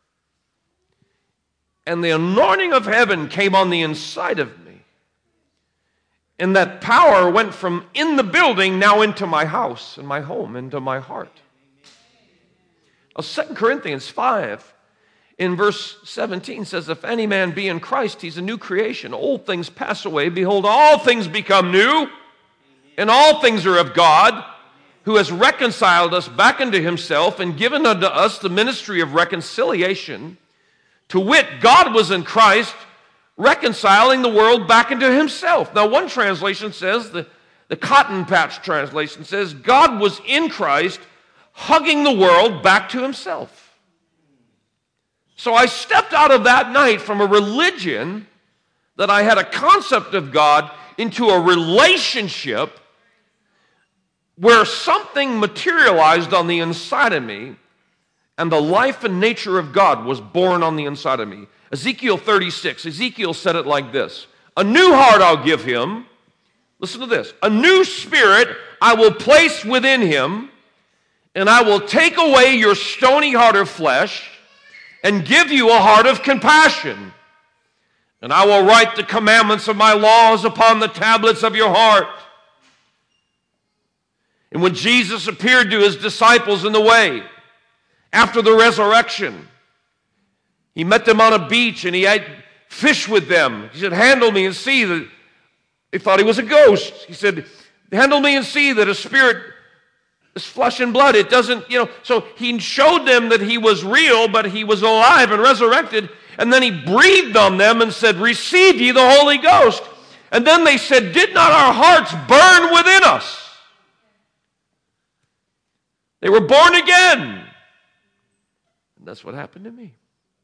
D: And the anointing of heaven came on the inside of me. And that power went from in the building now into my house and my home, into my heart. Now, 2 Corinthians 5 in verse 17 says, if any man be in Christ, he's a new creation. Old things pass away. Behold, all things become new. And all things are of God, who has reconciled us back unto himself and given unto us the ministry of reconciliation. To wit, God was in Christ, reconciling the world back into himself. Now, one translation says, the Cotton Patch translation says, God was in Christ, hugging the world back to himself. So I stepped out of that night from a religion that I had a concept of God into a relationship where something materialized on the inside of me, and the life and nature of God was born on the inside of me. Ezekiel 36, Ezekiel said it like this: a new heart I'll give him, Listen to this. A new spirit I will place within him, and I will take away your stony heart of flesh and give you a heart of compassion. And I will write the commandments of my laws upon the tablets of your heart. And when Jesus appeared to his disciples in the way, after the resurrection, he met them on a beach and he had fish with them. He said, handle me and see that. They thought he was a ghost. He said, handle me and see that a spirit is flesh and blood. It doesn't, so he showed them that he was real, but he was alive and resurrected. And then he breathed on them and said, receive ye the Holy Ghost. And then they said, did not our hearts burn within us? They were born again. And that's what happened to me.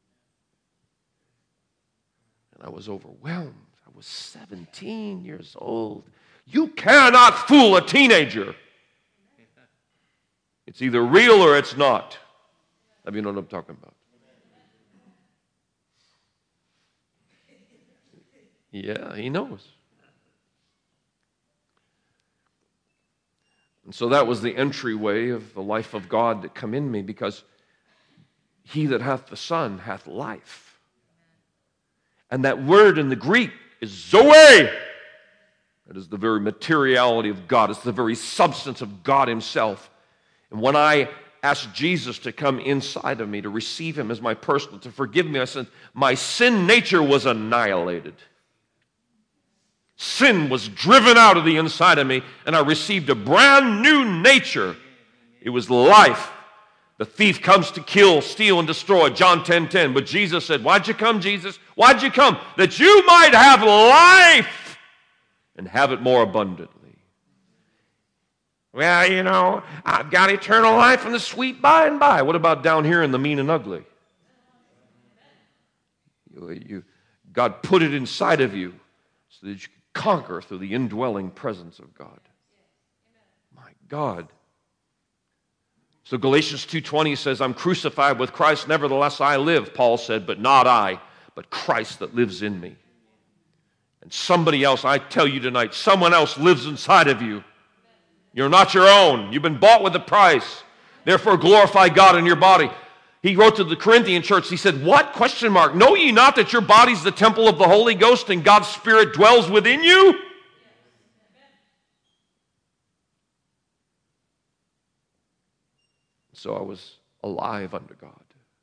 D: And I was overwhelmed. I was 17 years old. You cannot fool a teenager. It's either real or it's not. Have you know what I'm talking about? Yeah, he knows. And so that was the entryway of the life of God that come in me, because he that hath the Son hath life. And that word in the Greek is Zoe. That is the very materiality of God. It's the very substance of God himself. And when I asked Jesus to come inside of me, to receive him as my personal, to forgive me, I said, my sin nature was annihilated. Sin was driven out of the inside of me, and I received a brand new nature. It was life. The thief comes to kill, steal, and destroy, John 10:10. But Jesus said, why'd you come, Jesus? Why'd you come? That you might have life and have it more abundantly. Well, I've got eternal life and the sweet by and by. What about down here in the mean and ugly? God put it inside of you so that you can conquer through the indwelling presence of God. My God. So Galatians 2:20 says, I'm crucified with Christ, nevertheless I live, Paul said, but not I, but Christ that lives in me. And somebody else, I tell you tonight, someone else lives inside of you. You're not your own. You've been bought with a price. Therefore glorify God in your body. He wrote to the Corinthian church, he said, what? Question mark. Know ye not that your body's the temple of the Holy Ghost and God's Spirit dwells within you? So I was alive under God.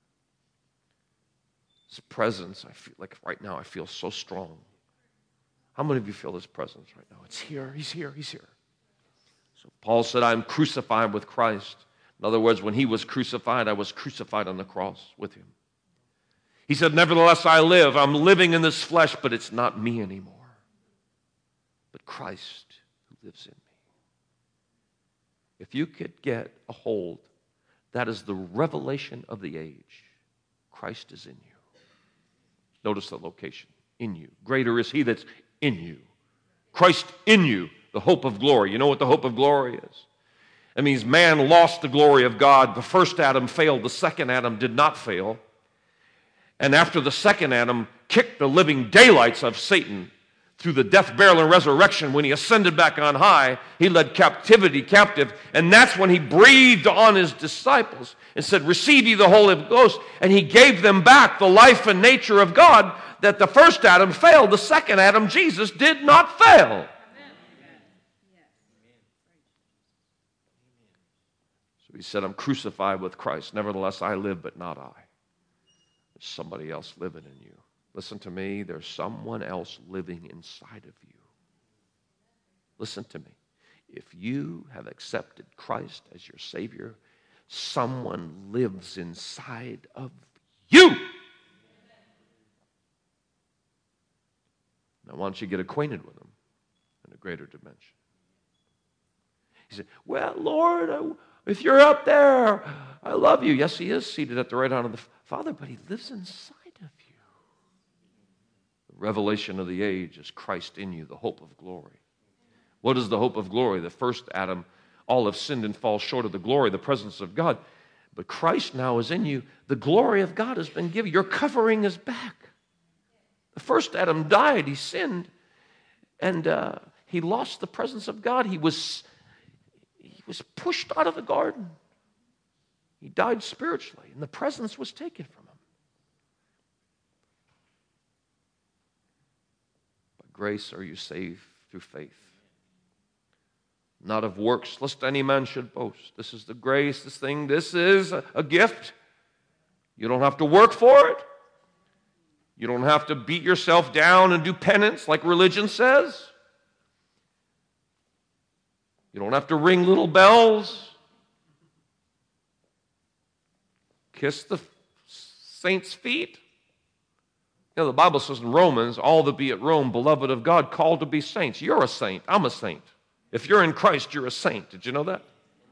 D: His presence, I feel like right now I feel so strong. How many of you feel his presence right now? It's here, he's here, he's here. So Paul said, I'm crucified with Christ. In other words, when he was crucified, I was crucified on the cross with him. He said, nevertheless I live. I'm living in this flesh, but it's not me anymore, but Christ who lives in me. If you could get a hold, that is the revelation of the age. Christ is in you. Notice the location. In you. Greater is he that's in you. Christ in you, the hope of glory. You know what the hope of glory is? It means man lost the glory of God. The first Adam failed. The second Adam did not fail. And after the second Adam kicked the living daylights of Satan through the death, burial, and resurrection, when he ascended back on high, he led captivity captive. And that's when he breathed on his disciples and said, receive ye the Holy Ghost. And he gave them back the life and nature of God. That the first Adam failed. The second Adam, Jesus, did not fail. So he said, I'm crucified with Christ. Nevertheless, I live, but not I. There's somebody else living in you. Listen to me, there's someone else living inside of you. Listen to me. If you have accepted Christ as your Savior, someone lives inside of you. Now, why don't you get acquainted with him in a greater dimension? He said, well, Lord, if you're up there, I love you. Yes, he is seated at the right hand of the Father, but he lives inside of you. The revelation of the age is Christ in you, the hope of glory. What is the hope of glory? The first Adam, all have sinned and fall short of the glory, the presence of God. But Christ now is in you. The glory of God has been given. Your covering is back. The first Adam died. He sinned. And He lost the presence of God. He was pushed out of the garden. He died spiritually, and the presence was taken from him. By grace are you saved through faith, not of works, lest any man should boast. This is the grace, this is a gift. You don't have to work for it. You don't have to beat yourself down and do penance like religion says. You don't have to ring little bells. Kiss the saints' feet. You know, the Bible says in Romans, all that be at Rome, beloved of God, called to be saints. You're a saint. I'm a saint. If you're in Christ, you're a saint. Did you know that?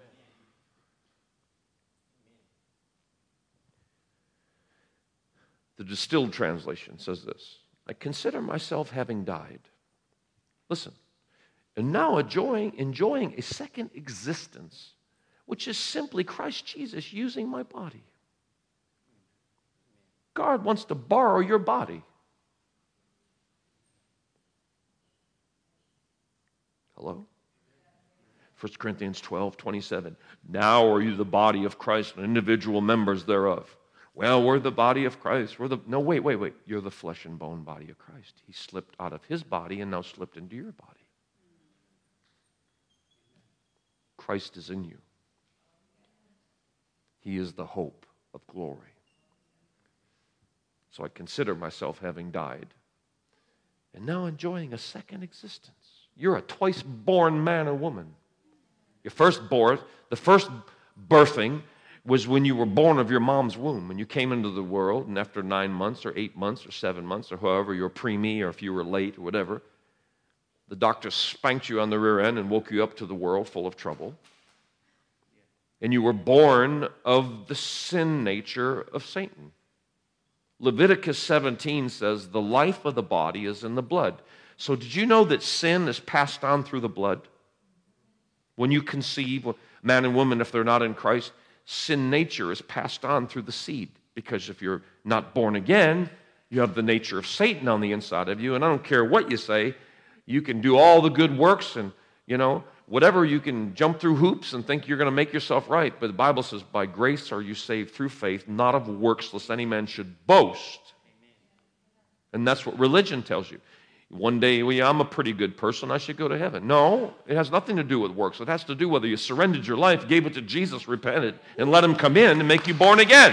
D: The distilled translation says this: I consider myself having died. Listen. And now enjoying a second existence, which is simply Christ Jesus using my body. God wants to borrow your body. Hello? 1 Corinthians 12:27. Now are you the body of Christ and individual members thereof. Well, we're the body of Christ. No, wait. You're the flesh and bone body of Christ. He slipped out of his body and now slipped into your body. Christ is in you. He is the hope of glory. So I consider myself having died and now enjoying a second existence. You're a twice-born man or woman. The first birthing was when you were born of your mom's womb, and you came into the world, and after 9 months or 8 months or 7 months or however, you were preemie or if you were late or whatever, the doctor spanked you on the rear end and woke you up to the world full of trouble. And you were born of the sin nature of Satan. Leviticus 17 says, the life of the body is in the blood. So did you know that sin is passed on through the blood? When you conceive, man and woman, if they're not in Christ, sin nature is passed on through the seed. Because if you're not born again, you have the nature of Satan on the inside of you. And I don't care what you say, you can do all the good works and, whatever, you can jump through hoops and think you're going to make yourself right. But the Bible says, by grace are you saved through faith, not of works, lest any man should boast. And that's what religion tells you. One day, I'm a pretty good person, I should go to heaven. No, it has nothing to do with works. It has to do whether you surrendered your life, gave it to Jesus, repented, and let him come in and make you born again.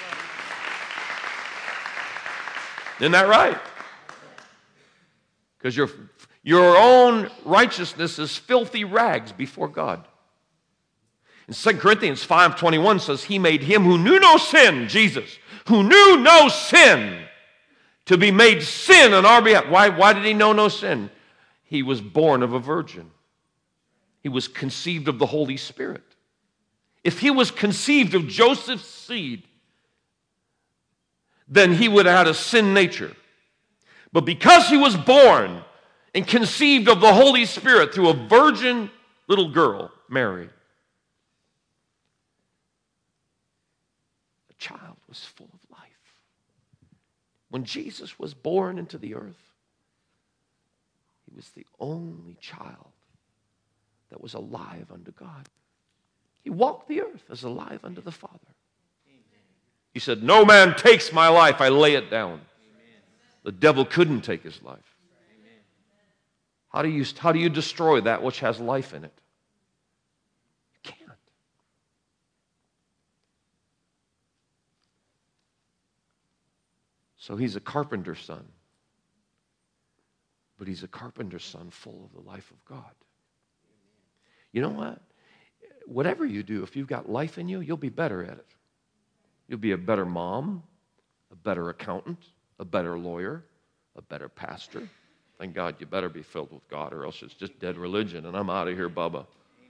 D: Isn't that right? Because your own righteousness is filthy rags before God. And 2 Corinthians 5:21 says, he made him who knew no sin, Jesus, who knew no sin, to be made sin on our behalf. Why did he know no sin? He was born of a virgin. He was conceived of the Holy Spirit. If he was conceived of Joseph's seed, then he would have had a sin nature. But because he was born and conceived of the Holy Spirit through a virgin little girl, Mary, the child was full of life. When Jesus was born into the earth, he was the only child that was alive unto God. He walked the earth as alive unto the Father. He said, no man takes my life, I lay it down. The devil couldn't take his life. How do you destroy that which has life in it? You can't. So he's a carpenter's son. But he's a carpenter's son full of the life of God. You know what? Whatever you do, if you've got life in you, you'll be better at it. You'll be a better mom, a better accountant, a better lawyer, a better pastor. Thank God you better be filled with God, or else it's just dead religion, and I'm out of here, Bubba.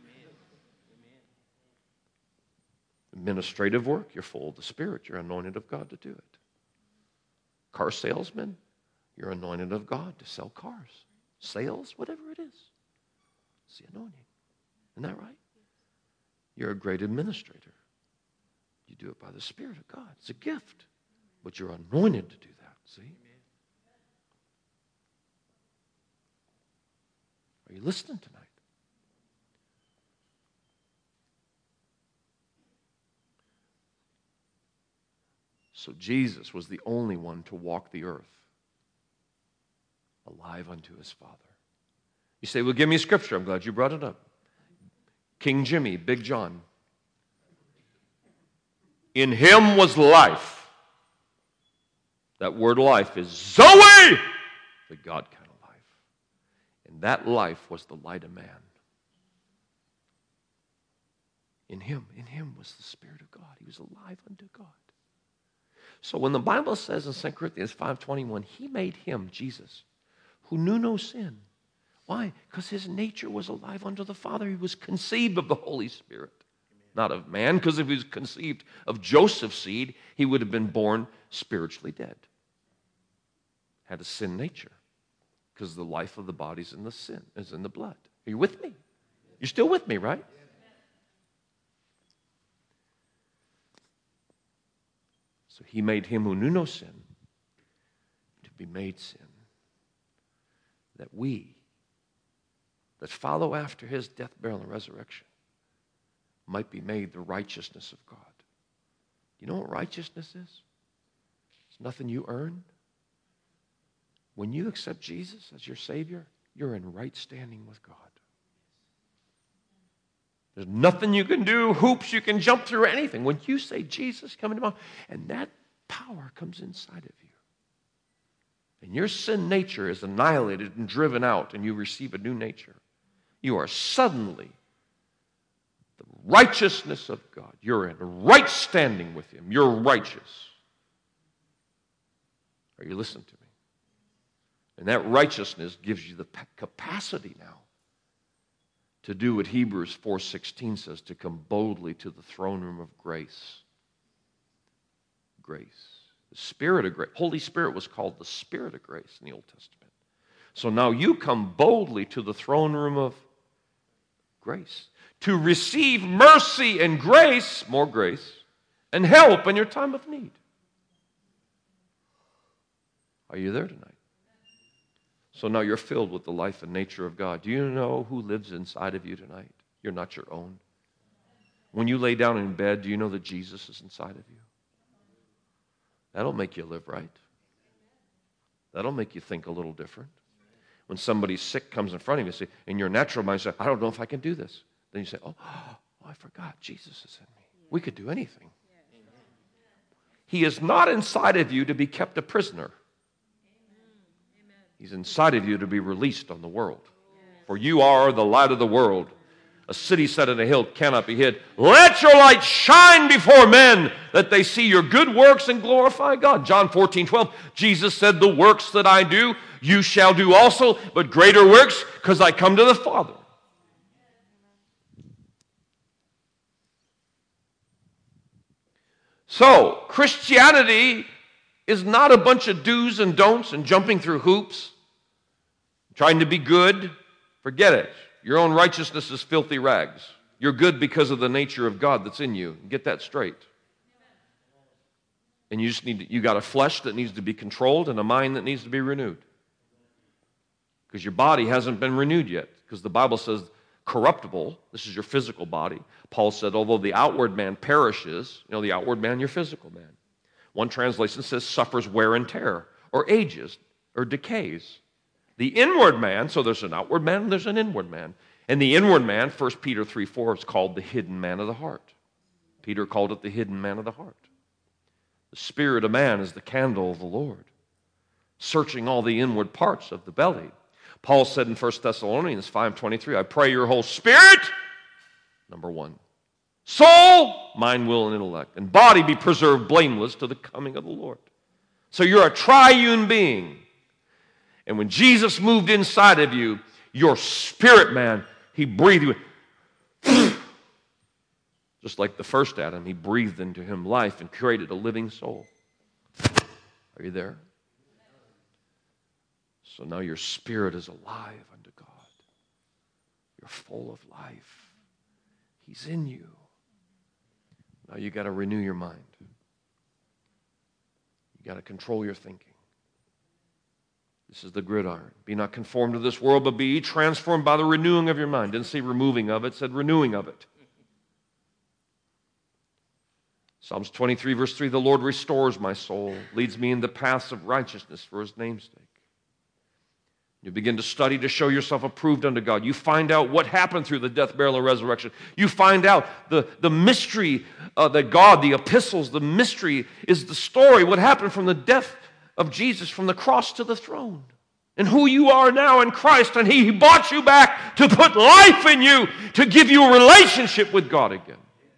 D: Administrative work, you're full of the Spirit. You're anointed of God to do it. Car salesman, you're anointed of God to sell cars. Sales, whatever it is. It's the anointing. Isn't that right? You're a great administrator. You do it by the Spirit of God. It's a gift. But you're anointed to do that, see? Are you listening tonight? So Jesus was the only one to walk the earth alive unto his Father. You say, well, give me a scripture. I'm glad you brought it up. King Jimmy, Big John. In him was life. That word life is Zoe, the God kind of life. And that life was the light of man. In him was the Spirit of God. He was alive unto God. So when the Bible says in 2 Corinthians 5:21, he made him, Jesus, who knew no sin. Why? Because his nature was alive unto the Father. He was conceived of the Holy Spirit, not of man, because if he was conceived of Joseph's seed, he would have been born spiritually dead. Had a sin nature, because the life of the body is in the sin, is in the blood. Are you with me? You're still with me, right? So he made him who knew no sin to be made sin, that we, that follow after his death, burial, and resurrection, might be made the righteousness of God. You know what righteousness is? It's nothing you earn. When you accept Jesus as your Savior, you're in right standing with God. There's nothing you can do, hoops you can jump through, anything. When you say, Jesus, come into my life, and that power comes inside of you, and your sin nature is annihilated and driven out, and you receive a new nature, you are suddenly the righteousness of God. You're in right standing with him. You're righteous. Are you listening to me? And that righteousness gives you the capacity now to do what Hebrews 4:16 says, to come boldly to the throne room of grace. Grace. The Spirit of grace. Holy Spirit was called the Spirit of grace in the Old Testament. So now you come boldly to the throne room of grace to receive mercy and grace, more grace, and help in your time of need. Are you there tonight? So now you're filled with the life and nature of God. Do you know who lives inside of you tonight? You're not your own. When you lay down in bed, do you know that Jesus is inside of you? That'll make you live right. That'll make you think a little different. When somebody sick comes in front of you, say, in your natural mind, say, I don't know if I can do this. Then you say, oh, I forgot. Jesus is in me. We could do anything. He is not inside of you to be kept a prisoner. He's inside of you to be released on the world. For you are the light of the world. A city set on a hill cannot be hid. Let your light shine before men, that they see your good works and glorify God. John 14:12, Jesus said, the works that I do, you shall do also, but greater works, because I come to the Father. So, Christianity is not a bunch of do's and don'ts and jumping through hoops, trying to be good. Forget it. Your own righteousness is filthy rags. You're good because of the nature of God that's in you. Get that straight. And you got a flesh that needs to be controlled and a mind that needs to be renewed. Because your body hasn't been renewed yet. Because the Bible says corruptible, this is your physical body. Paul said, although the outward man perishes, the outward man, your physical man. One translation says suffers wear and tear, or ages, or decays. The inward man, so there's an outward man and there's an inward man. And the inward man, 1 Peter 3:4, is called the hidden man of the heart. Peter called it the hidden man of the heart. The spirit of man is the candle of the Lord, searching all the inward parts of the belly. Paul said in 1 Thessalonians 5:23, I pray your whole spirit, number one, soul, mind, will, and intellect, and body be preserved blameless to the coming of the Lord. So you're a triune being. And when Jesus moved inside of you, your spirit man, he breathed you. Just like the first Adam, he breathed into him life and created a living soul. Are you there? So now your spirit is alive unto God. You're full of life. He's in you. Now you got to renew your mind. You got to control your thinking. This is the gridiron. Be not conformed to this world, but be ye transformed by the renewing of your mind. Didn't say removing of it, said renewing of it. Psalms 23, verse 3, the Lord restores my soul, leads me in the paths of righteousness for his name's sake. You begin to study to show yourself approved unto God. You find out what happened through the death, burial, and resurrection. You find out the mystery that God, the epistles, the mystery is the story, what happened from the death of Jesus, from the cross to the throne, and who you are now in Christ, and He bought you back to put life in you, to give you a relationship with God again.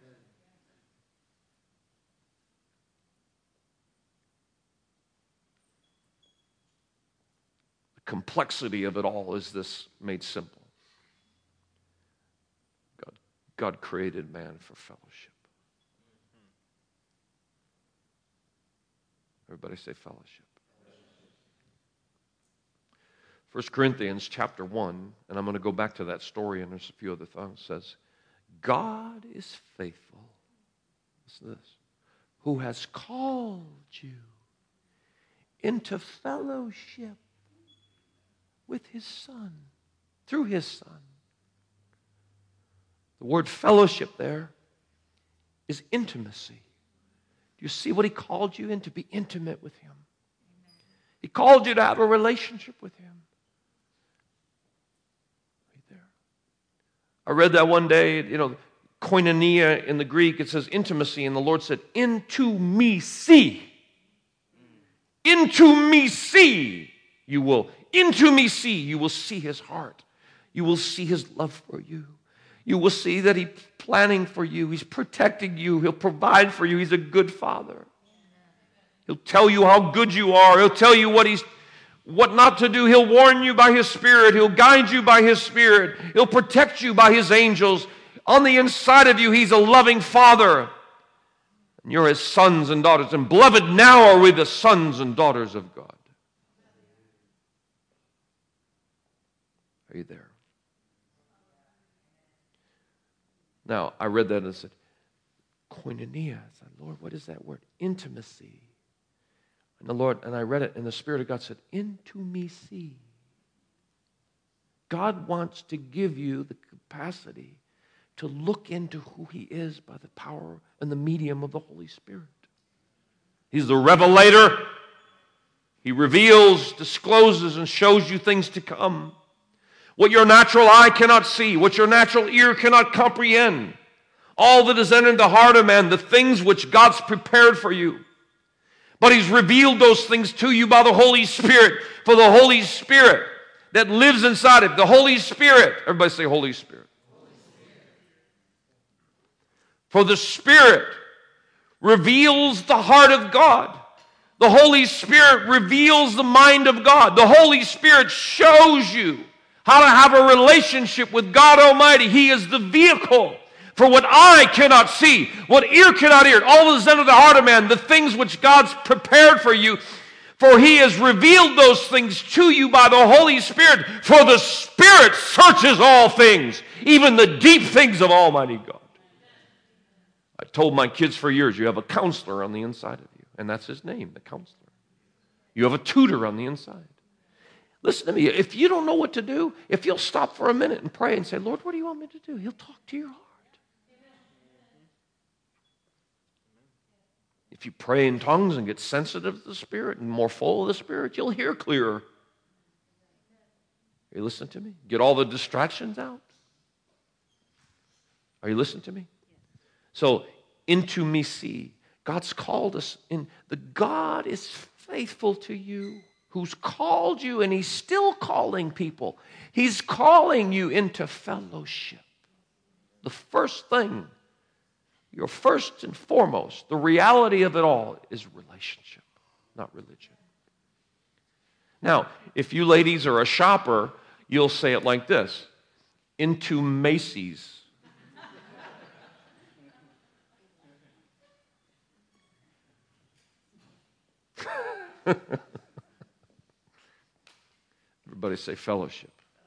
D: The complexity of it all is this made simple. God created man for fellowship. Everybody say fellowship. 1 Corinthians chapter 1, and I'm going to go back to that story, and there's a few other things, says, God is faithful. Listen to this. Who has called you into fellowship with His Son, through His Son. The word fellowship there is intimacy. Do you see what He called you in? To be intimate with Him. He called you to have a relationship with Him. Right there. I read that one day, koinonia in the Greek, it says intimacy, and the Lord said, into me see. Into me see you will. Into me see. You will see His heart. You will see His love for you. You will see that He's planning for you. He's protecting you. He'll provide for you. He's a good Father. He'll tell you how good you are. He'll tell you what not to do. He'll warn you by His Spirit. He'll guide you by His Spirit. He'll protect you by His angels. On the inside of you, He's a loving Father. And you're His sons and daughters. And beloved, now are we the sons and daughters of God. Are you there? Now, I read that and I said, koinonia. I said, Lord, what is that word? Intimacy. And I read it, and the Spirit of God said, into me see. God wants to give you the capacity to look into who He is by the power and the medium of the Holy Spirit. He's the revelator. He reveals, discloses, and shows you things to come. What your natural eye cannot see, what your natural ear cannot comprehend. All that is entered the heart of man, the things which God's prepared for you. But He's revealed those things to you by the Holy Spirit. For the Holy Spirit that lives inside of the Holy Spirit. Everybody say Holy Spirit. For the Spirit reveals the heart of God. The Holy Spirit reveals the mind of God. The Holy Spirit shows you how to have a relationship with God Almighty. He is the vehicle for what eye cannot see, what ear cannot hear, all that is under the heart of man, the things which God's prepared for you. For He has revealed those things to you by the Holy Spirit. For the Spirit searches all things, even the deep things of Almighty God. I told my kids for years, you have a counselor on the inside of you, and that's His name, the counselor. You have a tutor on the inside. Listen to me, if you don't know what to do, if you'll stop for a minute and pray and say, Lord, what do you want me to do? He'll talk to your heart. If you pray in tongues and get sensitive to the Spirit and more full of the Spirit, you'll hear clearer. Are you listening to me? Get all the distractions out. Are you listening to me? So, into me see. God's called us in. The God is faithful to you, who's called you, and He's still calling people. He's calling you into fellowship. The first thing, your first and foremost, the reality of it all is relationship, not religion. Now, if you ladies are a shopper, you'll say it like this: into Macy's. Everybody say fellowship.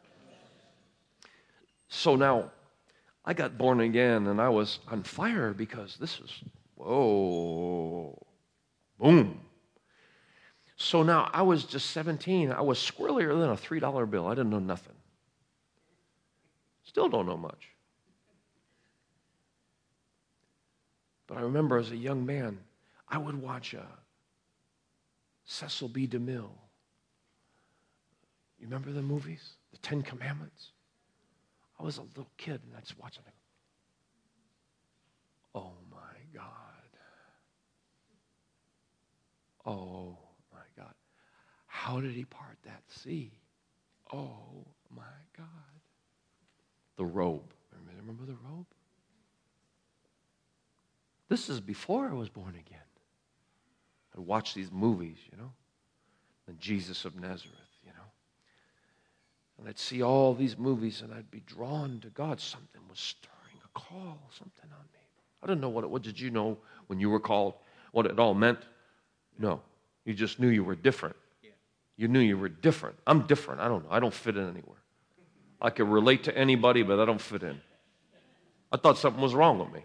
D: So now, I got born again and I was on fire because this is, whoa, boom. So now I was just 17. I was squirrelier than a $3 bill. I didn't know nothing. Still don't know much. But I remember as a young man, I would watch Cecil B. DeMille. You remember the movies? The Ten Commandments? I was a little kid and I'd just watch it. Oh my God. Oh my God. How did he part that sea? Oh my God. The robe. Remember the robe? This is before I was born again. I'd watch these movies, and Jesus of Nazareth, And I'd see all these movies and I'd be drawn to God. Something was stirring, a call, something on me. I didn't know what did you know when you were called? What it all meant? No. You just knew you were different. You knew you were different. I'm different. I don't know. I don't fit in anywhere. I could relate to anybody, but I don't fit in. I thought something was wrong with me.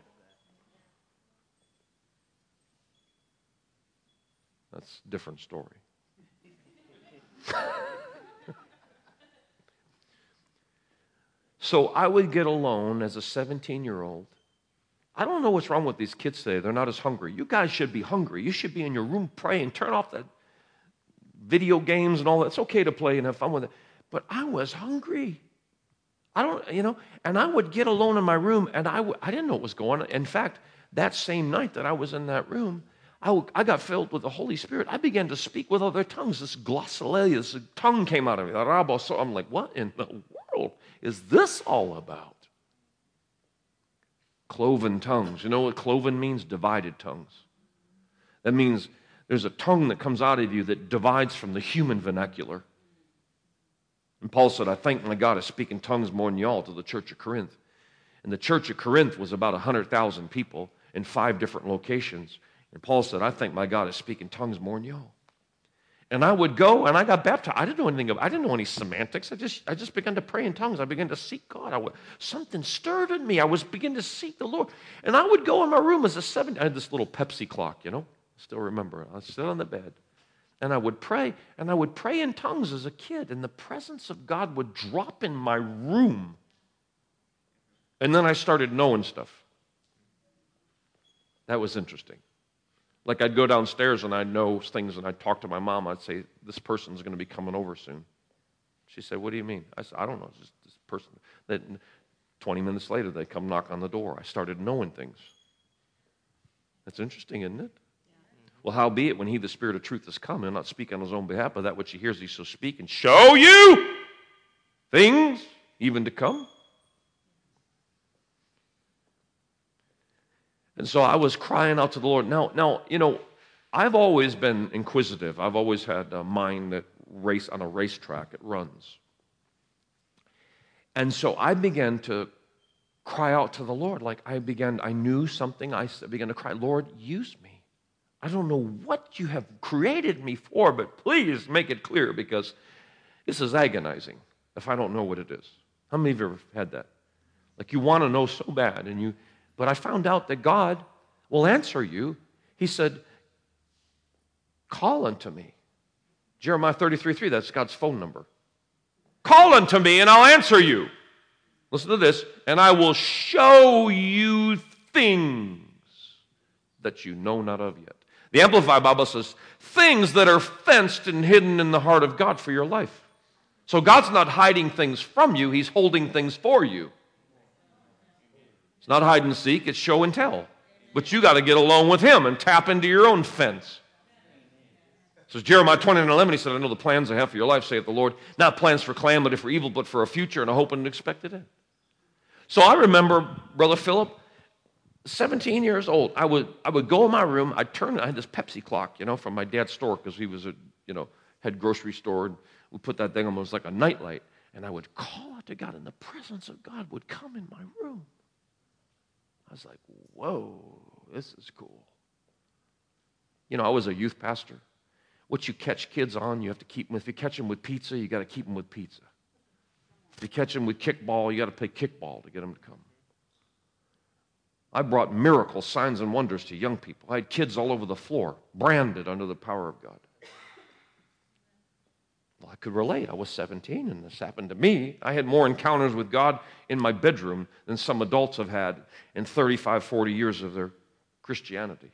D: That's a different story. So I would get alone as a 17-year-old. I don't know what's wrong with these kids today. They're not as hungry. You guys should be hungry. You should be in your room praying. Turn off the video games and all that. It's okay to play and have fun with it. But I was hungry. And I would get alone in my room, and I didn't know what was going on. In fact, that same night that I was in that room, I got filled with the Holy Spirit. I began to speak with other tongues. This glossolalia, this tongue came out of me. So I'm like, what in the world is this all about? Cloven tongues. You know what cloven means? Divided tongues. That means there's a tongue that comes out of you that divides from the human vernacular. And Paul said, I thank my God I speak in tongues more than y'all to the church of Corinth. And the church of Corinth was about 100,000 people in 5 different locations. And Paul said, I thank my God I speak in tongues more than y'all. And I would go and I got baptized. I didn't know any semantics. I just began to pray in tongues. I began to seek God. Something stirred in me. I was beginning to seek the Lord. And I would go in my room as a 7. I had this little Pepsi clock, I still remember it. I'd sit on the bed. And I would pray, and I would pray in tongues as a kid, and the presence of God would drop in my room. And then I started knowing stuff. That was interesting. Like I'd go downstairs and I'd know things, and I'd talk to my mom. I'd say, this person's going to be coming over soon. She said, what do you mean? I said, I don't know. It's just this person. Then 20 minutes later, they come knock on the door. I started knowing things. That's interesting, isn't it? Well, howbeit, when he, the Spirit of truth, is come, he'll not speak on his own behalf, but that which he hears, he shall speak and show you things even to come. And so I was crying out to the Lord. Now, I've always been inquisitive. I've always had a mind that race on a racetrack. It runs. And so I began to cry out to the Lord. I knew something. I began to cry, Lord, use me. I don't know what you have created me for, but please make it clear, because this is agonizing if I don't know what it is. How many of you have had that? You want to know so bad, but I found out that God will answer you. He said, call unto me. Jeremiah 33:3, that's God's phone number. Call unto me and I'll answer you. Listen to this. And I will show you things that you know not of yet. The Amplified Bible says, things that are fenced and hidden in the heart of God for your life. So God's not hiding things from you, he's holding things for you. It's not hide and seek, it's show and tell. But you got to get alone with him and tap into your own fence. So Jeremiah 20:11, he said, I know the plans I have for your life, saith the Lord, not plans for calamity, for evil, but for a future and a hope and an expected end. So I remember, Brother Philip, 17 years old, I would go in my room, I had this Pepsi clock, from my dad's store, because he was had grocery store, and we put that thing on, it was like a nightlight, and I would call out to God, and the presence of God would come in my room. I was like, whoa, this is cool. I was a youth pastor. What you catch kids on, you have to keep them. If you catch them with pizza, you got to keep them with pizza. If you catch them with kickball, you got to play kickball to get them to come. I brought miracles, signs, and wonders to young people. I had kids all over the floor, branded under the power of God. could relate. I was 17, and this happened to me. I had more encounters with God in my bedroom than some adults have had in 35, 40 years of their Christianity.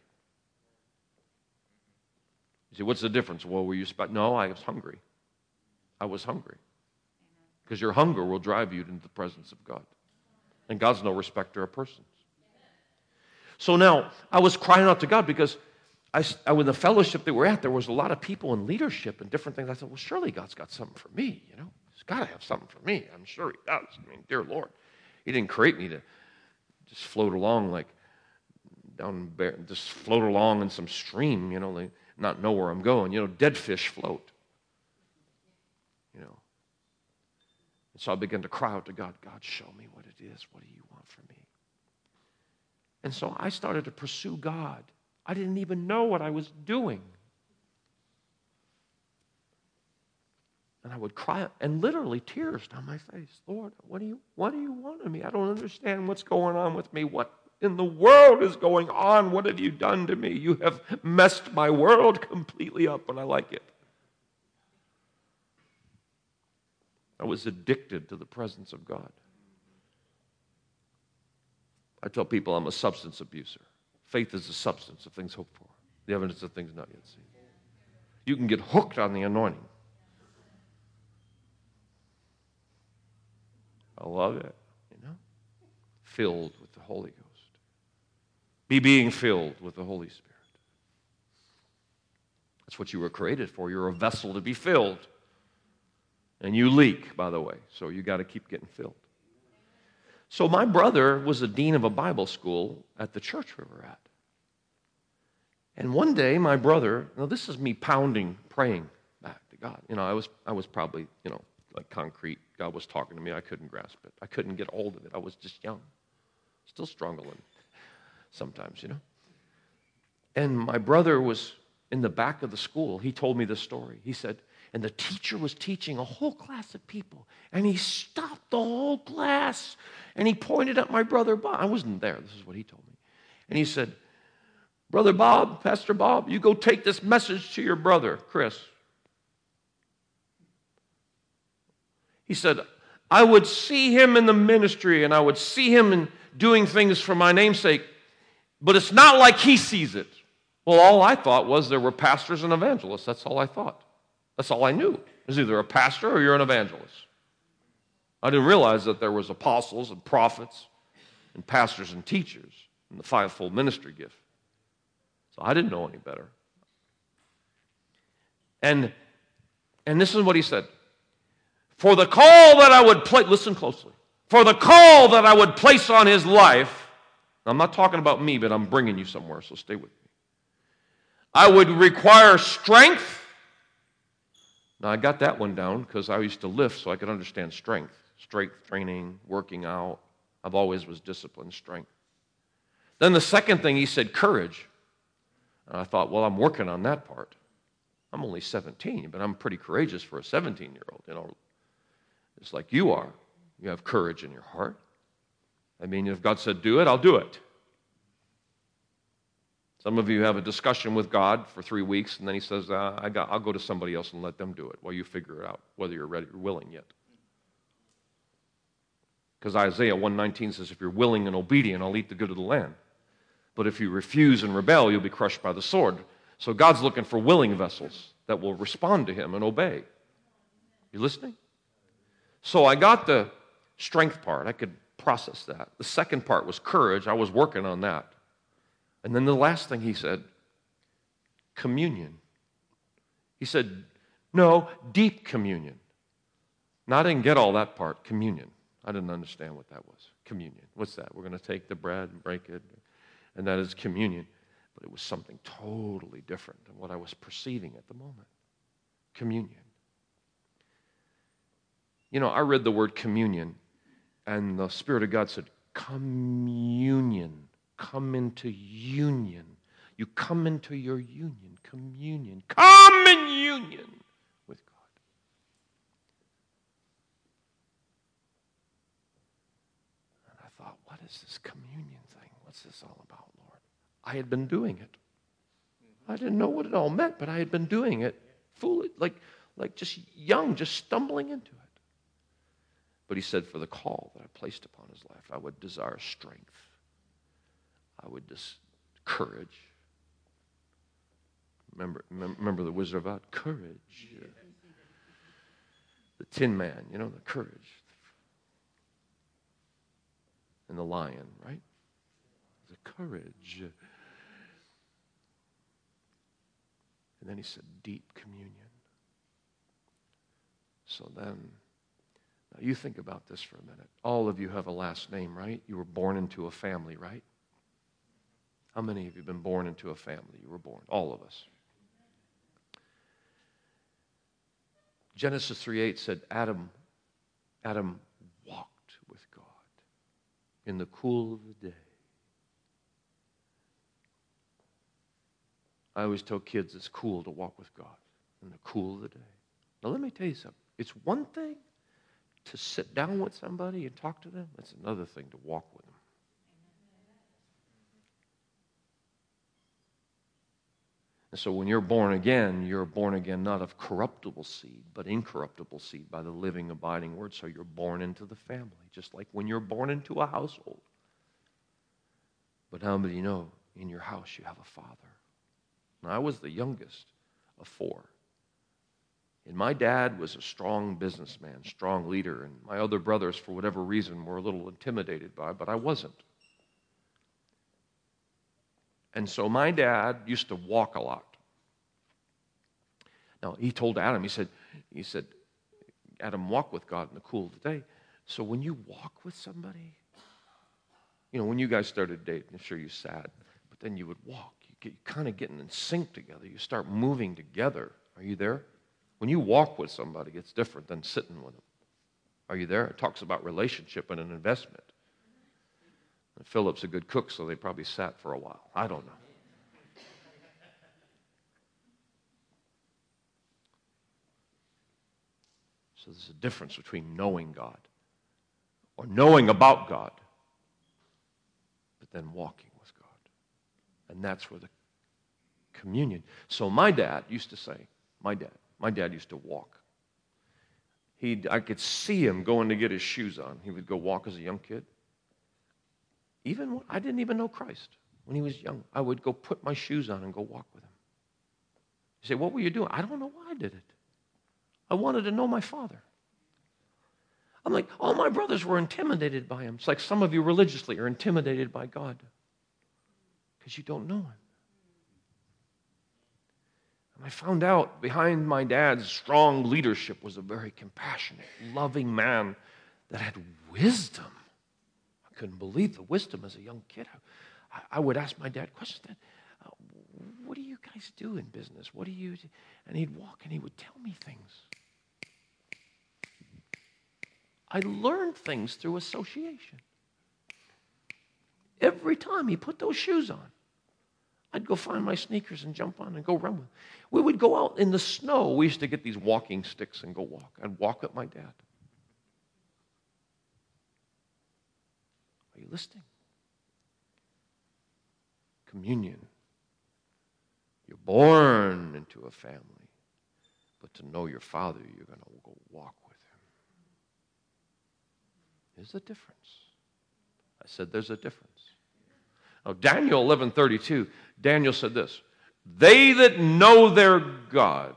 D: You say, what's the difference? Well, were you No, I was hungry. I was hungry. Because your hunger will drive you into the presence of God. And God's no respecter of persons. So now, I was crying out to God because with the fellowship that we're at, there was a lot of people in leadership and different things. I thought, well, surely God's got something for me, you know. He's got to have something for me. I'm sure he does. I mean, dear Lord. He didn't create me to just float along like just float along in some stream, you know, like not know where I'm going. You know, dead fish float. You know. And so I began to cry out to God, God, show me what it is. What do you want from me? And so I started to pursue God. I didn't even know what I was doing. And I would cry, and literally tears down my face. Lord, what do you want of me? I don't understand what's going on with me. What in the world is going on? What have you done to me? You have messed my world completely up, and I like it. I was addicted to the presence of God. I tell people I'm a substance abuser. Faith is the substance of things hoped for, the evidence of things not yet seen. You can get hooked on the anointing. I love it, you know? Filled with the Holy Ghost. Be being filled with the Holy Spirit. That's what you were created for. You're a vessel to be filled. And you leak, by the way, so you got to keep getting filled. So my brother was a dean of a Bible school at the church we were at. And one day my brother, now this is me pounding, praying back to God. You know, I was probably, you know, like concrete. God was talking to me. I couldn't grasp it. I couldn't get hold of it. I was just young. Still struggling sometimes, you know. And my brother was in the back of the school. He told me this story. He said, and the teacher was teaching a whole class of people. And he stopped the whole class. And he pointed at my brother Bob. I wasn't there. This is what he told me. And he said, Brother Bob, Pastor Bob, you go take this message to your brother, Chris. He said, I would see him in the ministry and I would see him in doing things for my namesake, but it's not like he sees it. Well, all I thought was there were pastors and evangelists. That's all I thought. That's all I knew. It was either a pastor or you're an evangelist. I didn't realize that there was apostles and prophets and pastors and teachers and the fivefold ministry gift. So I didn't know any better. And this is what he said. For the call that I would place, listen closely. For the call that I would place on his life, I'm not talking about me, but I'm bringing you somewhere, so stay with me. I would require strength. Now, I got that one down because I used to lift so I could understand strength. Strength training, working out. I've always was disciplined, strength. Then the second thing he said, courage. And I thought, well, I'm working on that part. I'm only 17, but I'm pretty courageous for a 17-year-old. You know, it's like you are. You have courage in your heart. I mean, if God said do it, I'll do it. Some of you have a discussion with God for 3 weeks, and then he says, I'll go to somebody else and let them do it while you figure it out, whether you're ready or willing yet. Because Isaiah 1:19 says, if you're willing and obedient, I'll eat the good of the land. But if you refuse and rebel, you'll be crushed by the sword. So God's looking for willing vessels that will respond to him and obey. You listening? So I got the strength part. I could process that. The second part was courage. I was working on that. And then the last thing he said, communion. He said, no, deep communion. Now, I didn't get all that part, communion. I didn't understand what that was. Communion. What's that? We're going to take the bread and break it, and that is communion. But it was something totally different than what I was perceiving at the moment. Communion. You know, I read the word communion, and the Spirit of God said, communion. Come into union. You come into your union, communion. Come in union with God. And I thought, what is this communion thing? What's this all about, Lord? I had been doing it. I didn't know what it all meant, but I had been doing it. like just young, just stumbling into it. But he said, for the call that I placed upon his life, I would desire strength. I would courage. Remember the Wizard of Oz? Courage. The Tin Man, you know, the courage. And the lion, right? The courage. And then he said, deep communion. So then, now you think about this for a minute. All of you have a last name, right? You were born into a family, right? How many of you have been born into a family? You were born, all of us. Genesis 3:8 said, Adam walked with God in the cool of the day. I always tell kids it's cool to walk with God in the cool of the day. Now let me tell you something. It's one thing to sit down with somebody and talk to them. It's another thing to walk with them. And so when you're born again not of corruptible seed, but incorruptible seed by the living, abiding word. So you're born into the family, just like when you're born into a household. But how many know in your house you have a father? Now, I was the youngest of 4. And my dad was a strong businessman, strong leader, and my other brothers, for whatever reason, were a little intimidated by it, but I wasn't. And so my dad used to walk a lot. Now, he told Adam, he said, Adam, walk with God in the cool of the day. So when you walk with somebody, you know, when you guys started dating, I'm sure you sat, but then you would walk. You kind of getting in sync together. You start moving together. Are you there? When you walk with somebody, it's different than sitting with them. Are you there? It talks about relationship and an investment. And Philip's a good cook, so they probably sat for a while. I don't know. So there's a difference between knowing God or knowing about God, but then walking with God. And that's where the communion. So my dad used to say, my dad used to walk. I could see him going to get his shoes on. He would go walk as a young kid. I didn't even know Christ when he was young. I would go put my shoes on and go walk with him. You say, what were you doing? I don't know why I did it. I wanted to know my Father. I'm like, all my brothers were intimidated by him. It's like some of you religiously are intimidated by God because you don't know him. And I found out behind my dad's strong leadership was a very compassionate, loving man that had wisdom. I couldn't believe the wisdom as a young kid. I would ask my dad questions. Dad, what do you guys do in business? What do you do? And he'd walk and he would tell me things. I learned things through association. Every time he put those shoes on, I'd go find my sneakers and jump on and go run with him. We would go out in the snow. We used to get these walking sticks and go walk. I'd walk with my dad. Are you listening? Communion. You're born into a family, but to know your Father, you're going to go walk with him. There's a difference. I said there's a difference. Now, Daniel 11:32, Daniel said this, they that know their God.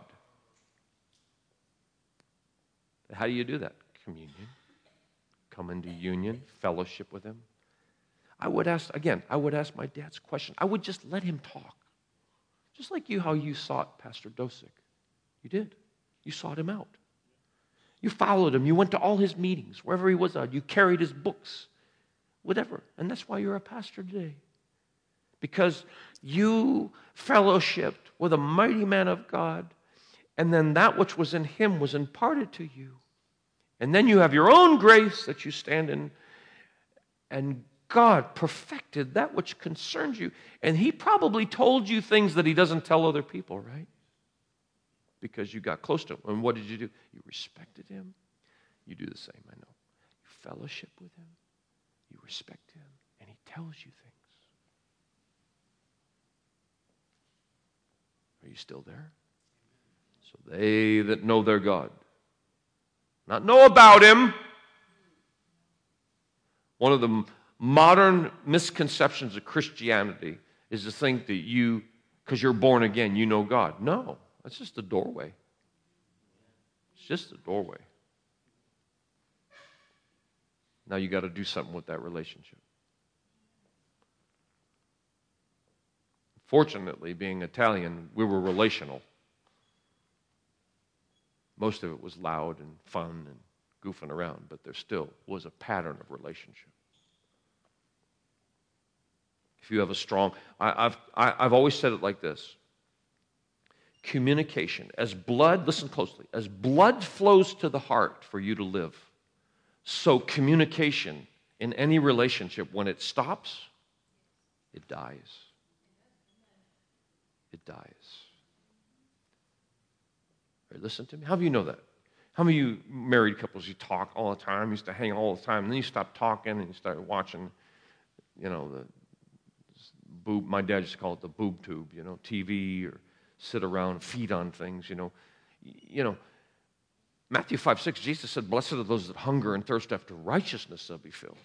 D: How do you do that? Communion. Come into union, fellowship with him. I would ask my dad's question. I would just let him talk. Just like how you sought Pastor Dosick. You did. You sought him out. You followed him. You went to all his meetings, wherever he was at. You carried his books, whatever. And that's why you're a pastor today. Because you fellowshiped with a mighty man of God, and then that which was in him was imparted to you. And then you have your own grace that you stand in, and God perfected that which concerns you. And he probably told you things that he doesn't tell other people, right? Because you got close to him. And what did you do? You respected him. You do the same, I know. You fellowship with him. You respect him. And he tells you things. Are you still there? So they that know their God, not know about him. One of the modern misconceptions of Christianity is to think that you, because you're born again, you know God. No, that's just a doorway. It's just a doorway. Now you got to do something with that relationship. Fortunately, being Italian, we were relational. Most of it was loud and fun and goofing around, but there still was a pattern of relationship. If you have a strong, I've always said it like this. Communication, as blood, listen closely, as blood flows to the heart for you to live, so communication in any relationship, when it stops, it dies. It dies. Right, listen to me. How do you know that? How many of you married couples, you talk all the time, you used to hang all the time, and then you stop talking and you start watching, the boob, my dad used to call it the boob tube, TV, or sit around and feed on things, Matthew 5:6, Jesus said, blessed are those that hunger and thirst after righteousness, they'll be filled.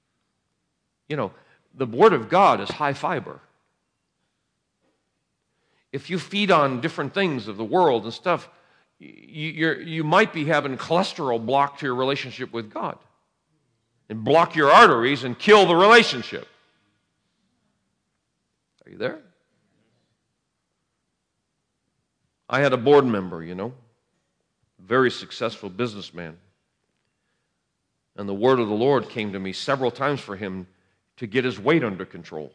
D: The Word of God is high fiber. If you feed on different things of the world and stuff, you might be having cholesterol block to your relationship with God and block your arteries and kill the relationship. Are you there? I had a board member, very successful businessman. And the word of the Lord came to me several times for him to get his weight under control.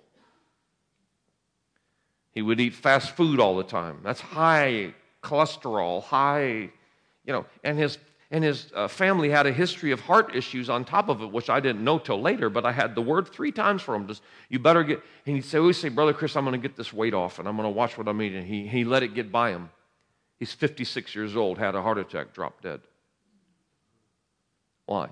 D: He would eat fast food all the time. That's high cholesterol, high, and his family had a history of heart issues on top of it, which I didn't know till later, but I had the word 3 times for him. Just, you better get, and he'd always say, Brother Chris, I'm going to get this weight off, and I'm going to watch what I'm eating. He let it get by him. He's 56 years old, had a heart attack, dropped dead. Why?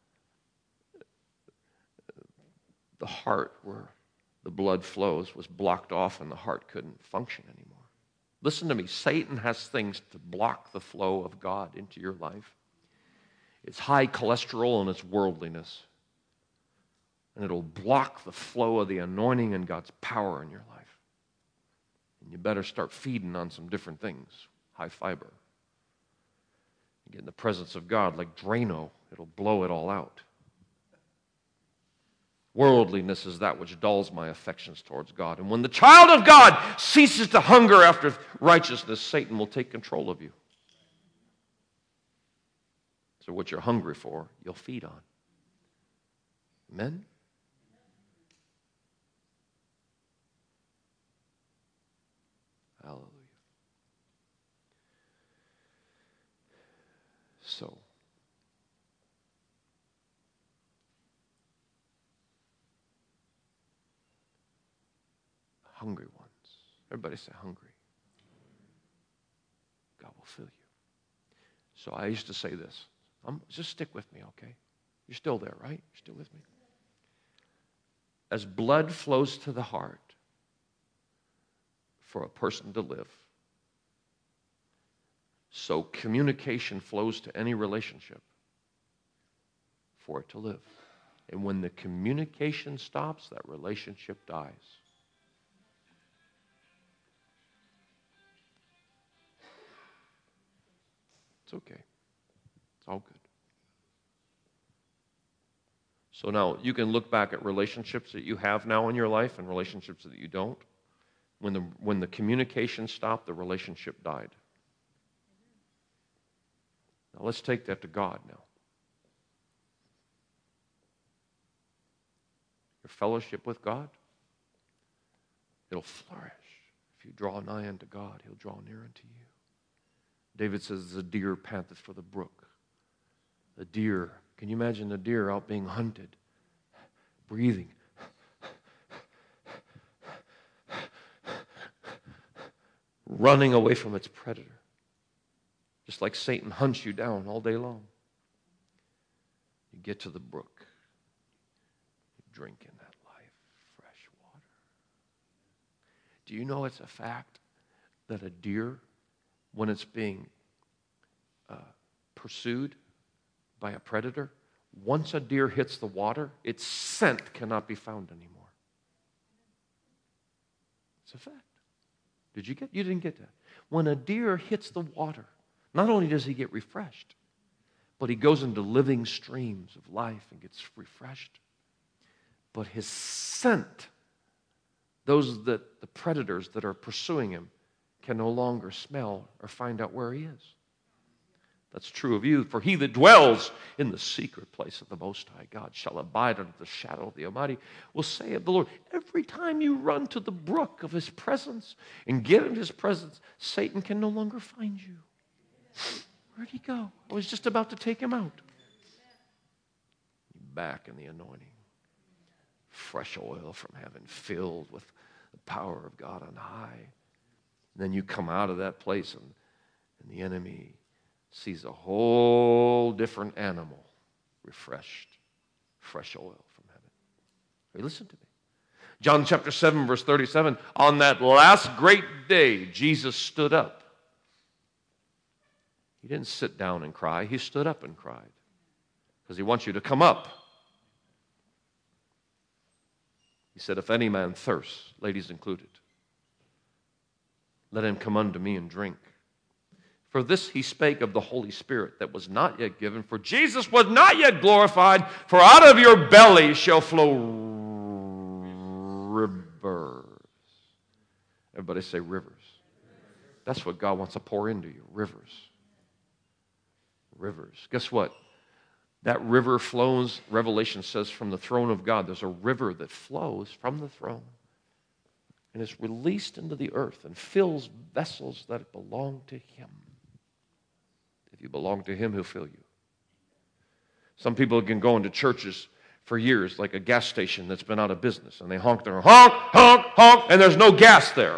D: The heart, where the blood flows, was blocked off and the heart couldn't function anymore. Listen to me. Satan has things to block the flow of God into your life. It's high cholesterol and it's worldliness. And it'll block the flow of the anointing and God's power in your life. And you better start feeding on some different things. High fiber. You get in the presence of God like Drano. It'll blow it all out. Worldliness is that which dulls my affections towards God. And when the child of God ceases to hunger after righteousness, Satan will take control of you. So what you're hungry for, you'll feed on. Amen? Hallelujah. So, hungry ones. Everybody say hungry. God will fill you. So I used to say this. Just stick with me, okay? You're still there, right? You're still with me? As blood flows to the heart for a person to live, so communication flows to any relationship for it to live. And when the communication stops, that relationship dies. It's okay. It's all good. So now you can look back at relationships that you have now in your life and relationships that you don't. When the communication stopped, the relationship died. Now let's take that to God now. Your fellowship with God, it'll flourish. If you draw nigh unto God, He'll draw near unto you. David says, the deer panteth for the brook. The deer, can you imagine the deer out being hunted, breathing, running away from its predator, just like Satan hunts you down all day long. You get to the brook, you drink in that life, fresh water. Do you know it's a fact that a deer when it's being pursued by a predator, once a deer hits the water, its scent cannot be found anymore. It's a fact. You didn't get that. When a deer hits the water, not only does he get refreshed, but he goes into living streams of life and gets refreshed. But his scent, the predators that are pursuing him, can no longer smell or find out where he is. That's true of you. For he that dwells in the secret place of the Most High God shall abide under the shadow of the Almighty, will say of the Lord. Every time you run to the brook of his presence and get in his presence, Satan can no longer find you. Where'd he go? I was just about to take him out. Back in the anointing. Fresh oil from heaven, filled with the power of God on high. And then you come out of that place and the enemy sees a whole different animal, refreshed, fresh oil from heaven. Hey, listen to me. John chapter 7, verse 37, on that last great day, Jesus stood up. He didn't sit down and cry. He stood up and cried because he wants you to come up. He said, if any man thirsts, ladies included, let him come unto me and drink. For this he spake of the Holy Spirit that was not yet given, for Jesus was not yet glorified, for out of your belly shall flow rivers. Everybody say rivers. That's what God wants to pour into you, rivers. Rivers. Guess what? That river flows, Revelation says, from the throne of God. There's a river that flows from the throne and is released into the earth and fills vessels that belong to him. If you belong to him, he'll fill you. Some people can go into churches for years, like a gas station that's been out of business, and they honk their honk, honk, honk, and there's no gas there.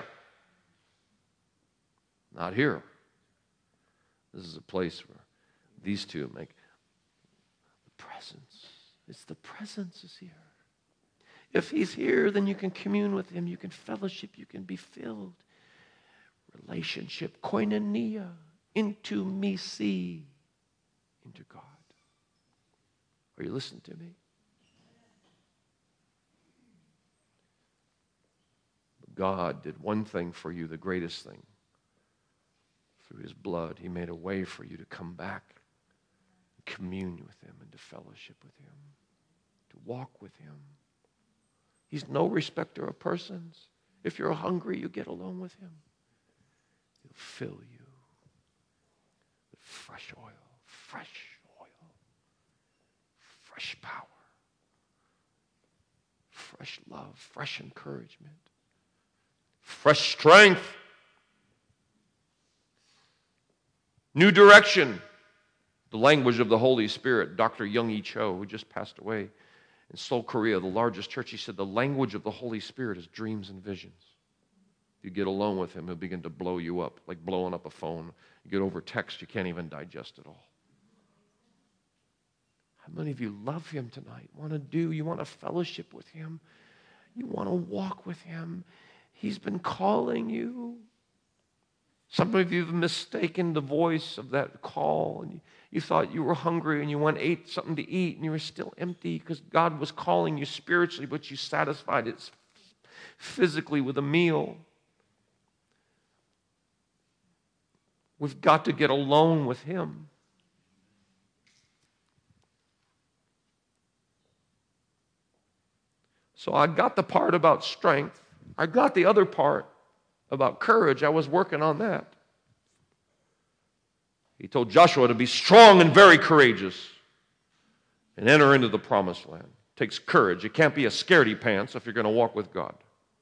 D: Not here. This is a place where these two make the presence. It's the presence is here. If he's here, then you can commune with him, you can fellowship, you can be filled. Relationship, koinonia, into me see, into God. Are you listening to me? God did one thing for you, the greatest thing. Through his blood, he made a way for you to come back, commune with him, and to fellowship with him, to walk with him. He's no respecter of persons. If you're hungry, you get alone with him. He'll fill you with fresh oil, fresh power, fresh love, fresh encouragement, fresh strength, new direction. The language of the Holy Spirit. Dr. Young-E Cho, who just passed away in Seoul, Korea, the largest church, he said the language of the Holy Spirit is dreams and visions. You get alone with him, he'll begin to blow you up, like blowing up a phone. You get over text, you can't even digest it all. How many of you love him tonight? You want to fellowship with him? You want to walk with him? He's been calling you. Some of you have mistaken the voice of that call, and you thought you were hungry and you ate something to eat, and you were still empty because God was calling you spiritually, but you satisfied it physically with a meal. We've got to get alone with him. So I got the part about strength. I got the other part about courage. I was working on that. He told Joshua to be strong and very courageous and enter into the promised land. It takes courage. It can't be a scaredy pants if you're going to walk with God.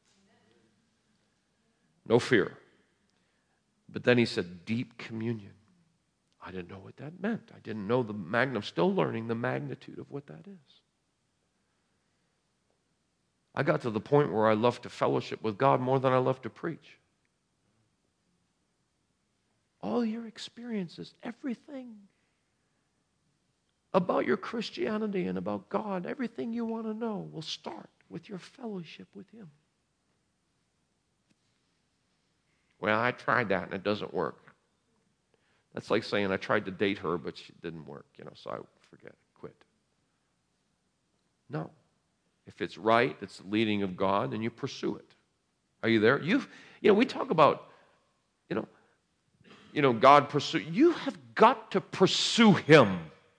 D: No fear. But then he said deep communion. I didn't know what that meant. I didn't know I'm still learning the magnitude of what that is. I got to the point where I love to fellowship with God more than I love to preach. All your experiences, everything about your Christianity and about God, everything you want to know will start with your fellowship with him. Well, I tried that and it doesn't work. That's like saying I tried to date her, but she didn't work, so I forget, quit. No. If it's right, it's the leading of God, then you pursue it. Are you there? We talk about, God pursue. You have got to pursue Him.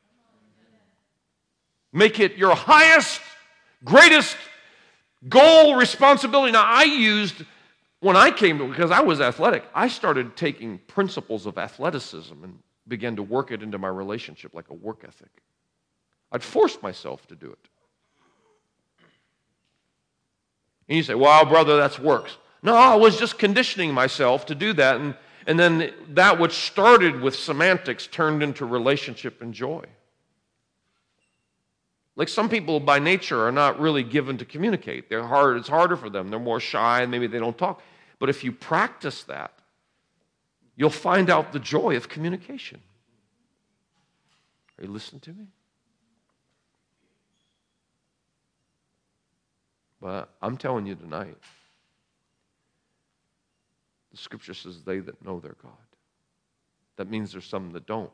D: Make it your highest, greatest goal, responsibility. Now, when I came to, because I was athletic, I started taking principles of athleticism and began to work it into my relationship like a work ethic. I'd forced myself to do it. And you say, well, brother, that's works. No, I was just conditioning myself to do that, and then that which started with semantics turned into relationship and joy. Like some people by nature are not really given to communicate. It's harder for them. They're more shy and maybe they don't talk. But if you practice that, you'll find out the joy of communication. Are you listening to me? But I'm telling you tonight, the Scripture says they that know their God. That means there's some that don't.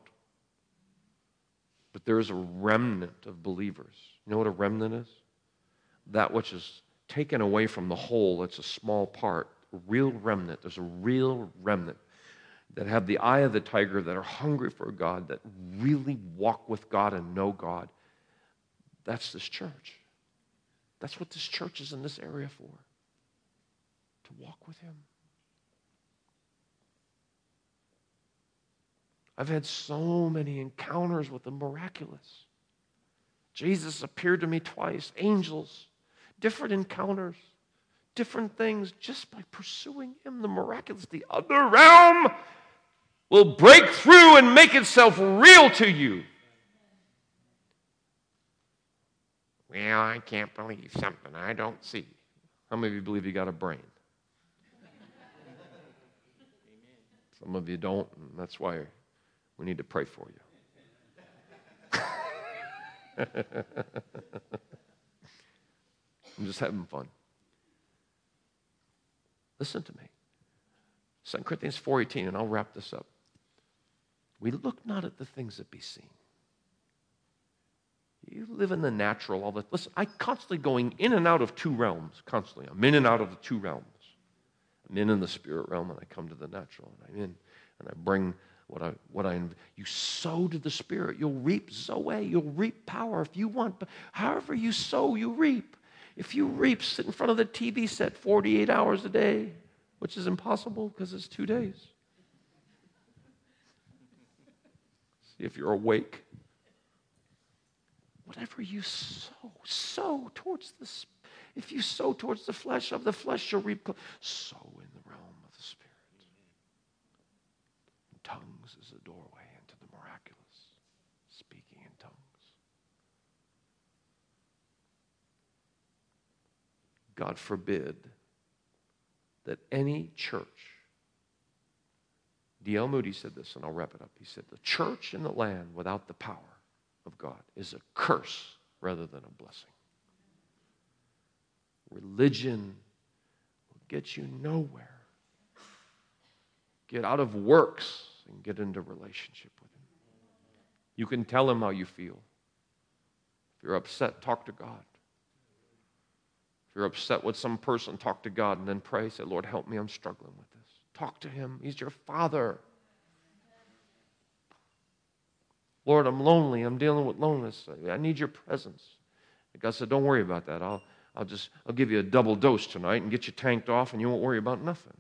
D: But there is a remnant of believers. You know what a remnant is? That which is taken away from the whole, it's a small part. A real remnant. There's a real remnant that have the eye of the tiger, that are hungry for God, that really walk with God and know God. That's this church. That's what this church is in this area for. To walk with Him. I've had so many encounters with the miraculous. Jesus appeared to me twice, angels, different encounters, different things, just by pursuing Him, the miraculous. The other realm will break through and make itself real to you. Well, I can't believe something I don't see. How many of you believe you got a brain? Some of you don't, and that's why we need to pray for you. I'm just having fun. Listen to me. 2 Corinthians 4:18, and I'll wrap this up. We look not at the things that be seen. You live in the natural all the listen, I'm constantly going in and out of two realms, constantly. I'm in and out of the two realms. I'm in the spirit realm, and I come to the natural, and I'm in, and I bring you sow to the Spirit, you'll reap Zoe, you'll reap power if you want. But however you sow, you reap. If you reap, sit in front of the TV set 48 hours a day, which is impossible because it's 2 days. See if you're awake. Whatever you sow towards this. If you sow towards the flesh, of the flesh you'll reap. Sow in the realm of the Spirit. Tongues is a doorway into the miraculous. Speaking in tongues. God forbid that any church, D.L. Moody said this, and I'll wrap it up. He said, the church in the land without the power of God is a curse rather than a blessing. Religion will get you nowhere. Get out of works and get into relationship with Him. You can tell Him how you feel. If you're upset, talk to God. If you're upset with some person, talk to God and then pray. Say, Lord, help me. I'm struggling with this. Talk to Him. He's your Father. Lord, I'm lonely. I'm dealing with loneliness. I need your presence. And God said, don't worry about that. I'll give you a double dose tonight and get you tanked off, and you won't worry about nothing.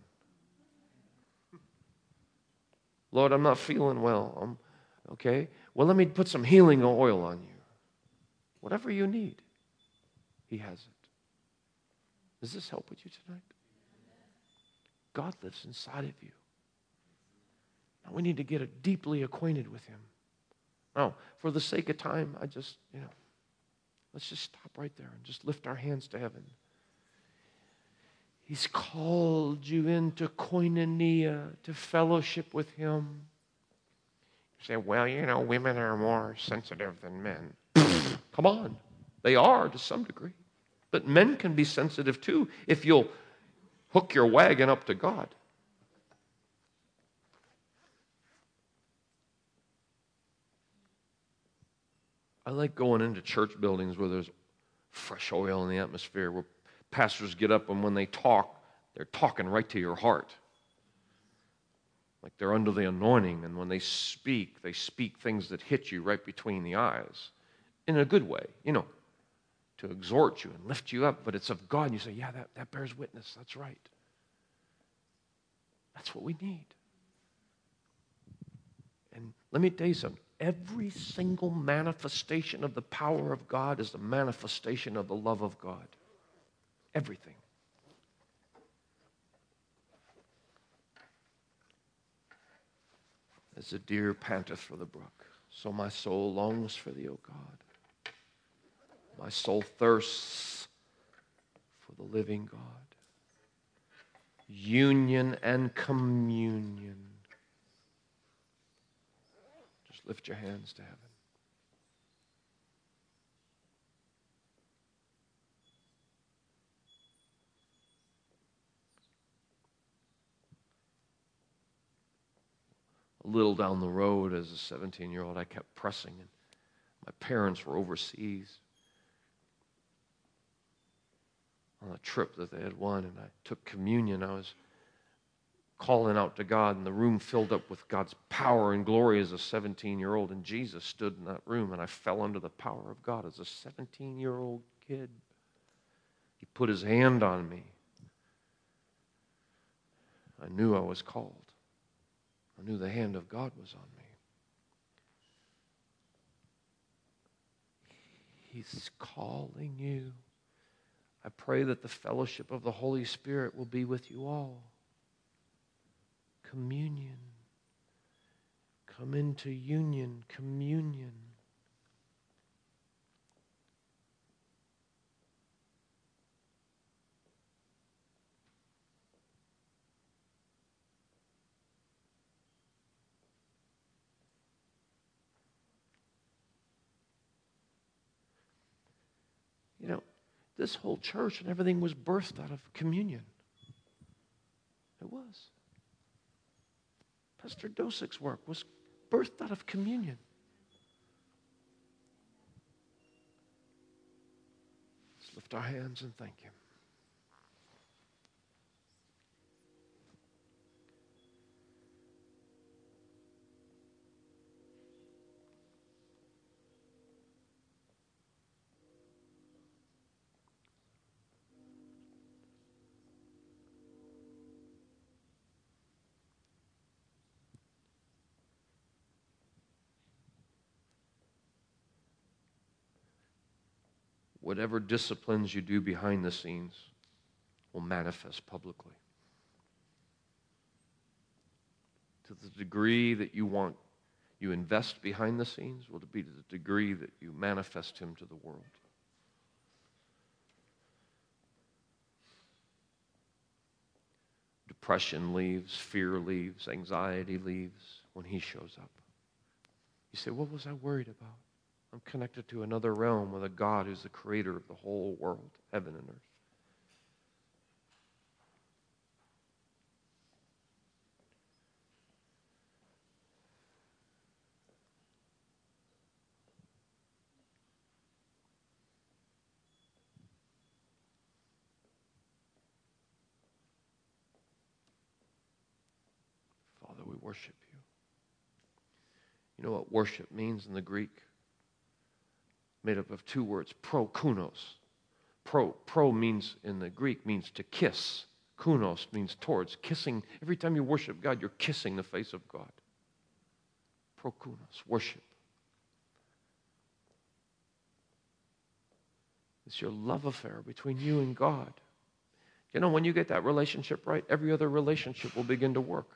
D: Lord, I'm not feeling well. Okay? Well, let me put some healing oil on you. Whatever you need, He has it. Does this help with you tonight? God lives inside of you. Now we need to get deeply acquainted with Him. Now, for the sake of time, let's just stop right there and just lift our hands to heaven. He's called you into koinonia, to fellowship with Him. You say, well, women are more sensitive than men. Come on. They are to some degree. But men can be sensitive too if you'll hook your wagon up to God. I like going into church buildings where there's fresh oil in the atmosphere, where pastors get up and when they talk, they're talking right to your heart. Like they're under the anointing, and when they speak things that hit you right between the eyes in a good way, to exhort you and lift you up, but it's of God. And you say, yeah, that bears witness. That's right. That's what we need. And let me tell you something. Every single manifestation of the power of God is the manifestation of the love of God. Everything. As a deer panteth for the brook, so my soul longs for thee, O God. My soul thirsts for the living God. Union and communion. Just lift your hands to heaven. A little down the road as a 17-year-old, I kept pressing, and my parents were overseas on a trip that they had won, and I took communion. I was calling out to God, and the room filled up with God's power and glory as a 17-year-old, and Jesus stood in that room, and I fell under the power of God as a 17-year-old kid. He put his hand on me. I knew I was called. I knew the hand of God was on me. He's calling you. I pray that the fellowship of the Holy Spirit will be with you all. Communion. Come into union, communion. This whole church and everything was birthed out of communion. It was. Pastor Dosik's work was birthed out of communion. Let's lift our hands and thank Him. Whatever disciplines you do behind the scenes will manifest publicly. To the degree that you invest behind the scenes will be to the degree that you manifest Him to the world. Depression leaves, fear leaves, anxiety leaves when He shows up. You say, what was I worried about? I'm connected to another realm with a God who's the creator of the whole world, heaven and earth. Father, we worship you. You know what worship means in the Greek? Made up of two words, pro-kunos. Pro means, in the Greek, means to kiss. Kunos means towards. Kissing. Every time you worship God, you're kissing the face of God. Pro-kunos, worship. It's your love affair between you and God. You know, when you get that relationship right, every other relationship will begin to work.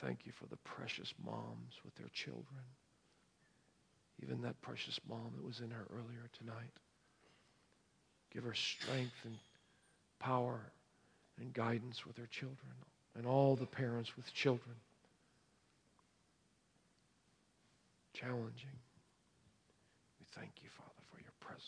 E: thank you for the precious moms with their children. Even that precious mom that was in her earlier tonight. Give her strength and power and guidance with her children, and all the parents with children. Challenging. We thank you, Father, for your presence.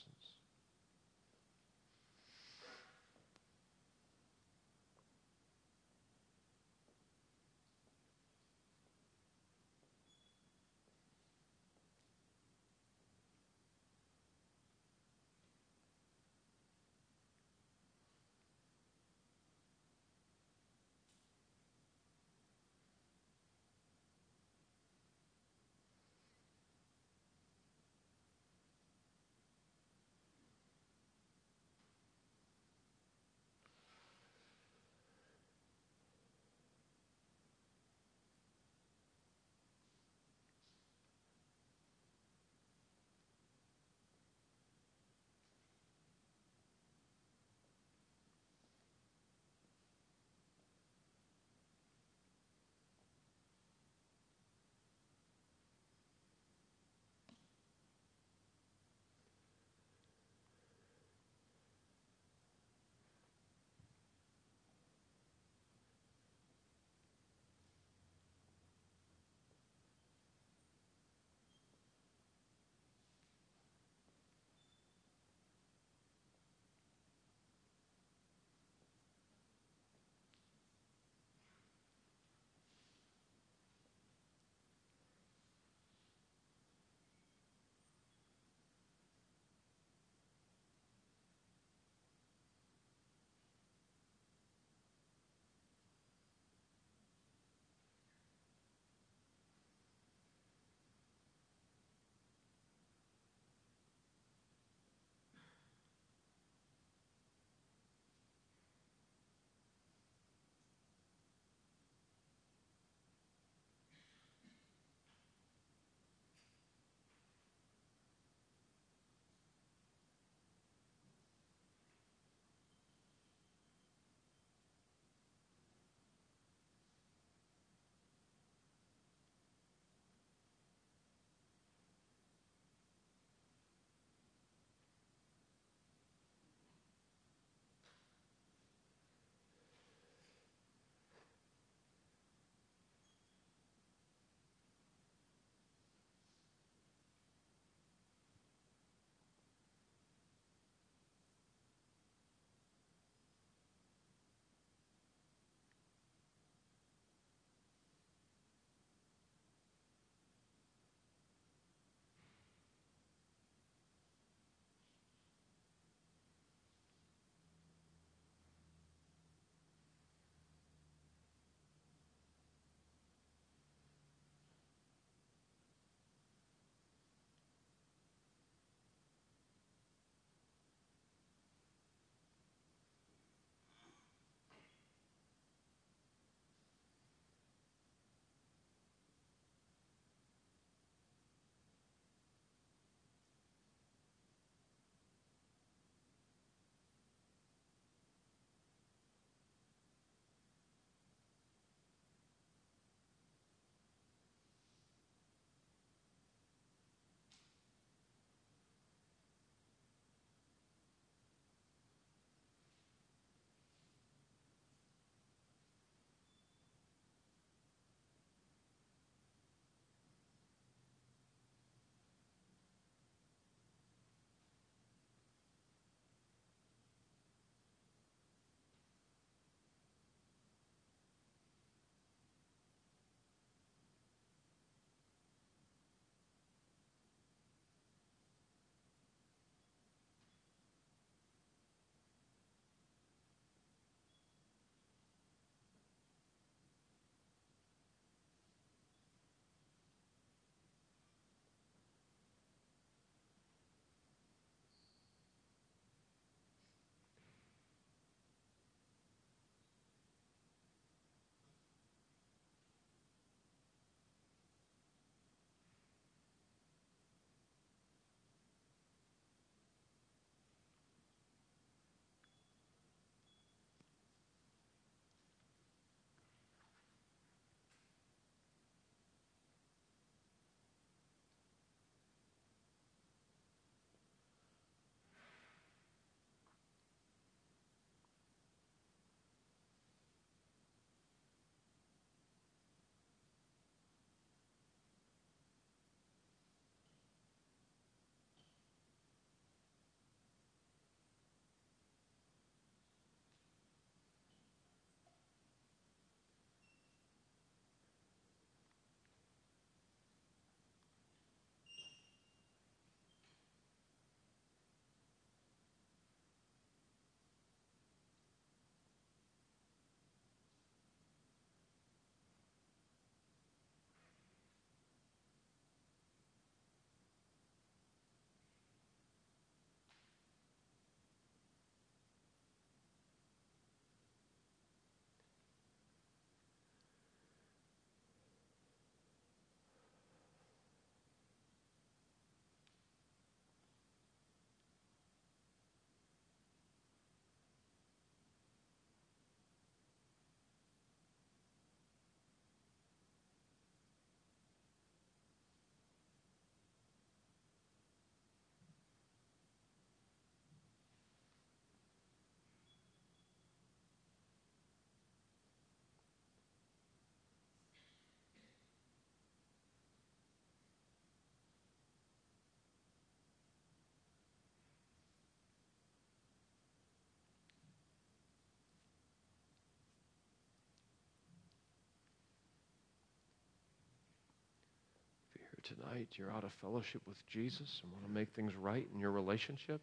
E: tonight you're out of fellowship with Jesus and want to make things right in your relationship.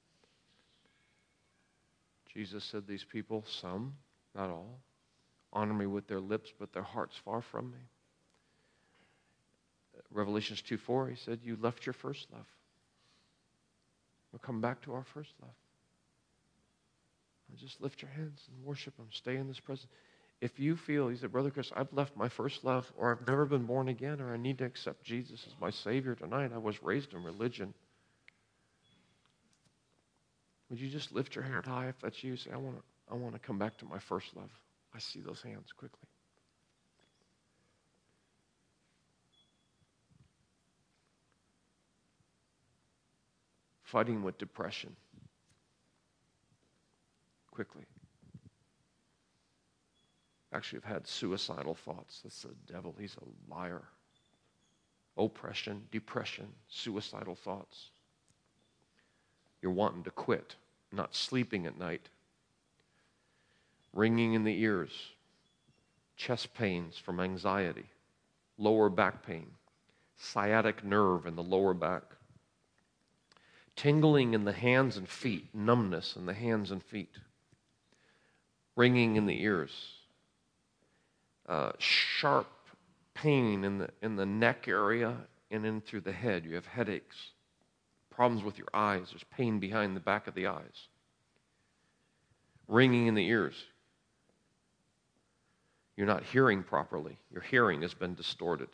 E: Jesus said these people, some, not all, honor me with their lips, but their heart's far from me. Revelations 2:4, he said, you left your first love. We'll come back to our first love. And just lift your hands and worship him. Stay in this presence. If you feel, he said, Brother Chris, I've left my first love, or I've never been born again, or I need to accept Jesus as my Savior tonight. I was raised in religion. Would you just lift your hand high if that's you? Say, I want to come back to my first love. I see those hands quickly. Fighting with depression. Quickly. Actually, I've had suicidal thoughts. That's the devil. He's a liar. Oppression, depression, suicidal thoughts. You're wanting to quit, not sleeping at night. Ringing in the ears, chest pains from anxiety, lower back pain, sciatic nerve in the lower back, tingling in the hands and feet, numbness in the hands and feet, ringing in the ears, sharp pain in the neck area and in through the head. You have headaches, problems with your eyes. There's pain behind the back of the eyes. Ringing in the ears. You're not hearing properly. Your hearing has been distorted.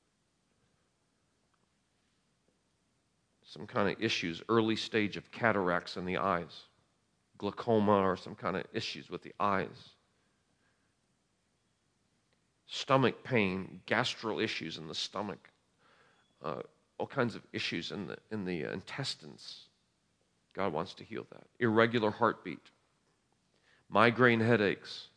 E: Some kind of issues, early stage of cataracts in the eyes, glaucoma or some kind of issues with the eyes. Stomach pain, gastral issues in the stomach, all kinds of issues in the intestines. God wants to heal that. Irregular heartbeat, migraine headaches.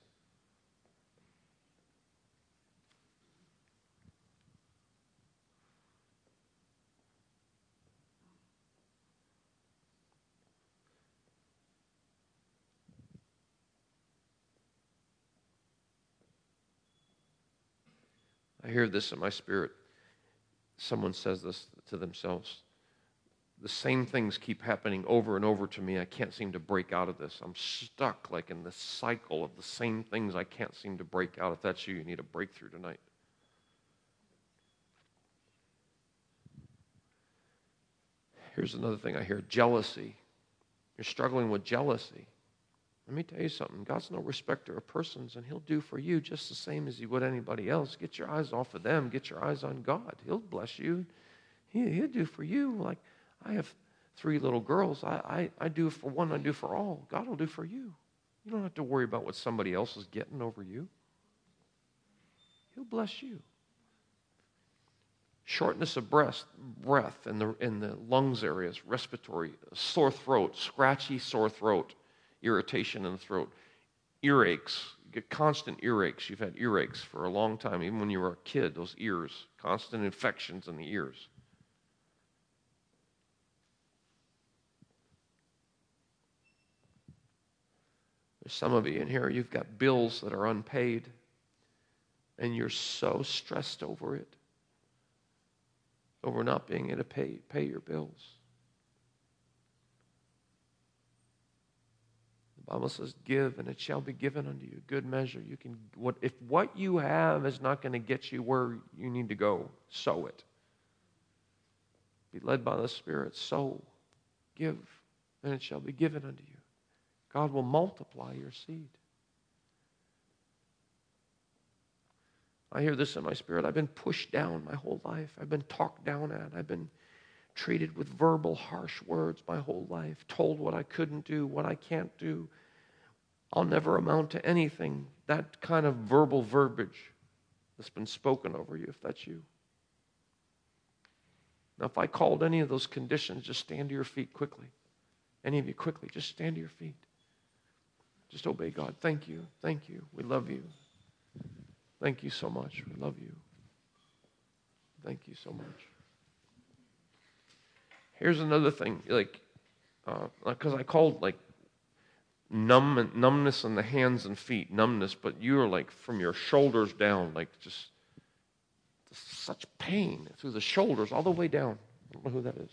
E: I hear this in my spirit. Someone says this to themselves. The same things keep happening over and over to me. I can't seem to break out of this. I'm stuck like in this cycle of the same things I can't seem to break out. If that's you, you need a breakthrough tonight. Here's another thing I hear. Jealousy. You're struggling with jealousy. Let me tell you something. God's no respecter of persons, and he'll do for you just the same as he would anybody else. Get your eyes off of them. Get your eyes on God. He'll bless you. He'll do for you. Like, I have 3 little girls. I do for one, I do for all. God will do for you. You don't have to worry about what somebody else is getting over you. He'll bless you. Shortness of breath in the lungs areas, respiratory, sore throat, scratchy sore throat, irritation in the throat, earaches. You get constant earaches. You've had earaches for a long time, even when you were a kid, those ears, constant infections in the ears. There's some of you in here, you've got bills that are unpaid, and you're so stressed over it, over not being able to pay your bills. The Bible says, give, and it shall be given unto you. Good measure. You can. If what you have is not going to get you where you need to go, sow it. Be led by the Spirit. Sow. Give, and it shall be given unto you. God will multiply your seed. I hear this in my spirit. I've been pushed down my whole life. I've been talked down at. I've been treated with verbal, harsh words my whole life. Told what I couldn't do, what I can't do. I'll never amount to anything. That kind of verbal verbiage that's been spoken over you, if that's you. Now, if I called any of those conditions, just stand to your feet quickly. Any of you, quickly, just stand to your feet. Just obey God. Thank you. Thank you. We love you. Thank you so much. We love you. Thank you so much. Here's another thing, because I called numbness in the hands and feet, numbness, but you're like from your shoulders down, like just such pain through the shoulders all the way down. I don't know who that is.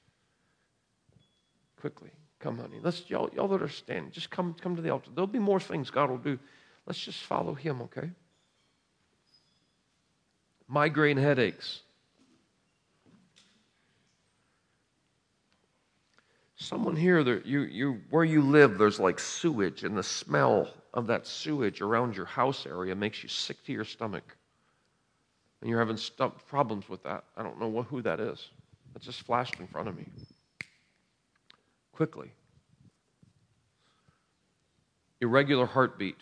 E: Quickly. Come, honey. Let's y'all that are standing, just come to the altar. There'll be more things God will do. Let's just follow him, okay? Migraine headaches. Someone here, where you live, there's like sewage, and the smell of that sewage around your house area makes you sick to your stomach. And you're having problems with that. I don't know who that is. That just flashed in front of me. Quickly. Irregular heartbeat.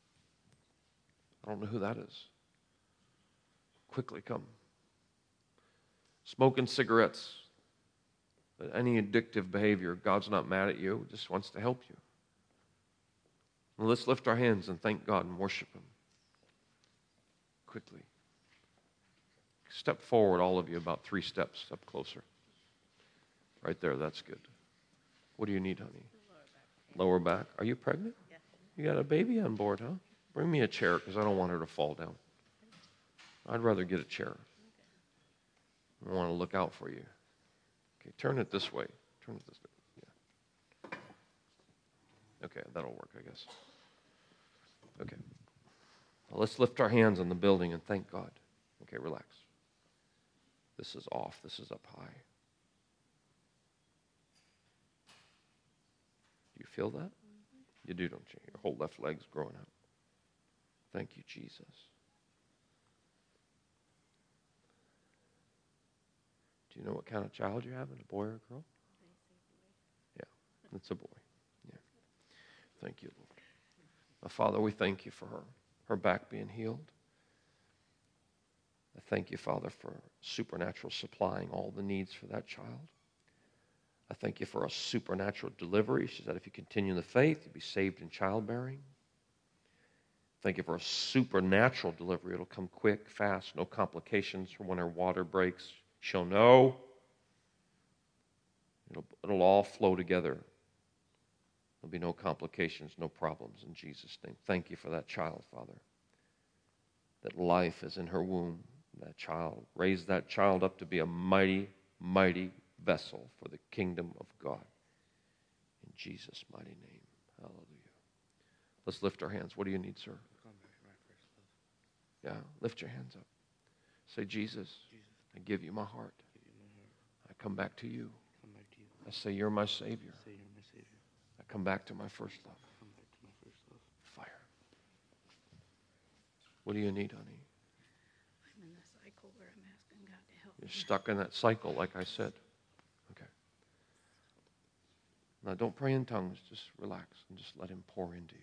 E: I don't know who that is. Quickly come. Smoking cigarettes. Any addictive behavior, God's not mad at you, just wants to help you. Well, let's lift our hands and thank God and worship him. Quickly. Step forward, all of you, about 3 steps. Step closer. Right there, that's good. What do you need, honey? Lower back. Are you pregnant? Yes. You got a baby on board, huh? Bring me a chair because I don't want her to fall down. I'd rather get a chair. I want to look out for you. Okay, turn it this way. Turn it this way. Yeah. Okay, that'll work, I guess. Okay. Well, let's lift our hands on the building and thank God. Okay, relax. This is off. This is up high. Do you feel that? You do, don't you? Your whole left leg's growing out. Thank you, Jesus. Do you know what kind of child you're having, a boy or a girl? Yeah, it's a boy. Yeah. Thank you, Lord. Now, Father, we thank you for her back being healed. I thank you, Father, for supernatural supplying all the needs for that child. I thank you for a supernatural delivery. She said if you continue in the faith, you'll be saved in childbearing. Thank you for a supernatural delivery. It'll come quick, fast, no complications from when her water breaks. She'll know. It'll all flow together. There'll be no complications, no problems in Jesus' name. Thank you for that child, Father. That life is in her womb. That child, raise that child up to be a mighty, mighty vessel for the kingdom of God. In Jesus' mighty name. Hallelujah. Let's lift our hands. What do you need, sir? Yeah, lift your hands up. Say, Jesus, I give you my heart. I come back to you. I say, you're my Savior. I come back to my first love. Fire. What do you need, honey?
C: I'm in the cycle where I'm asking God to help
E: You're
C: me.
E: stuck in that cycle, like I said. Okay. Now, don't pray in tongues. Just relax and just let him pour into you.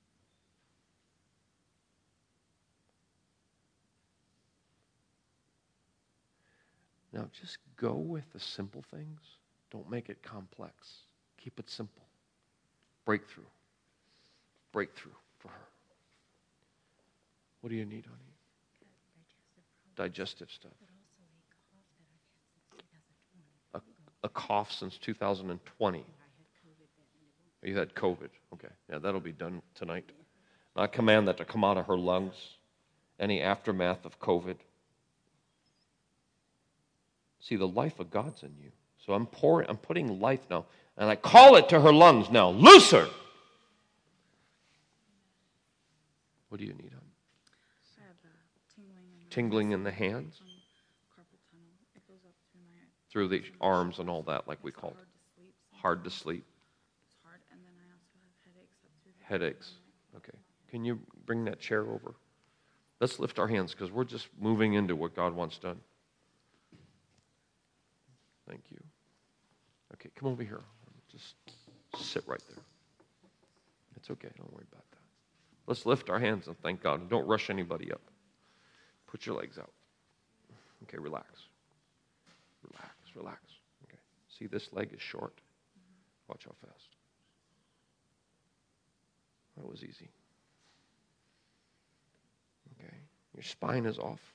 E: Now, just go with the simple things. Don't make it complex. Keep it simple. Breakthrough. Breakthrough for her. What do you need, honey? Digestive stuff. A cough since 2020. You had COVID. Okay. Yeah, that'll be done tonight. I command that to come out of her lungs. Any aftermath of COVID. See, the life of God's in you. So I'm putting life now. And I call it to her lungs now. Loose her! What do you need, hon?
C: I have
E: Tingling in the hands?
C: Carpal tunnel. It goes up
E: Through the arms and all that, like we
C: It's
E: called
C: hard to sleep.
E: hard to sleep.
C: It's hard, and then I also have headaches up through the
E: Headaches. Okay. Can you bring that chair over? Let's lift our hands because we're just moving into what God wants done. Thank you. Okay, come over here. Just sit right there. It's okay. Don't worry about that. Let's lift our hands and thank God. And don't rush anybody up. Put your legs out. Okay, relax. Relax, relax. Okay. See, this leg is short. Watch how fast. That was easy. Okay. Your spine is off.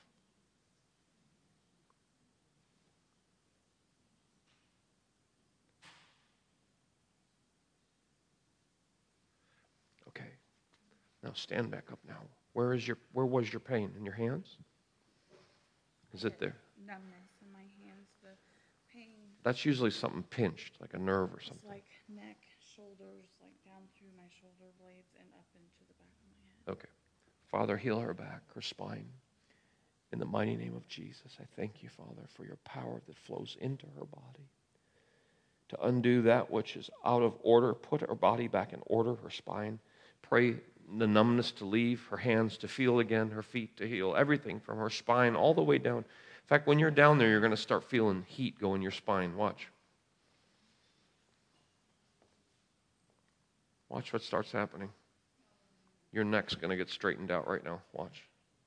E: Okay. Now stand back up now. Where was your pain? In your hands? Is it there?
C: Numbness in my hands, the pain.
E: That's usually something pinched, like a nerve or
C: It's
E: something.
C: like neck, shoulders, like down through my shoulder blades and up into the back of my head.
E: Okay. Father, heal her back, her spine. In the mighty name of Jesus, I thank you, Father, for your power that flows into her body to undo that which is out of order, put her body back in order, her spine. Pray the numbness to leave, her hands to feel again, her feet to heal, everything from her spine all the way down. In fact, when you're down there, you're going to start feeling heat go in your spine. Watch. Watch what starts happening. Your neck's going to get straightened out right now. Watch.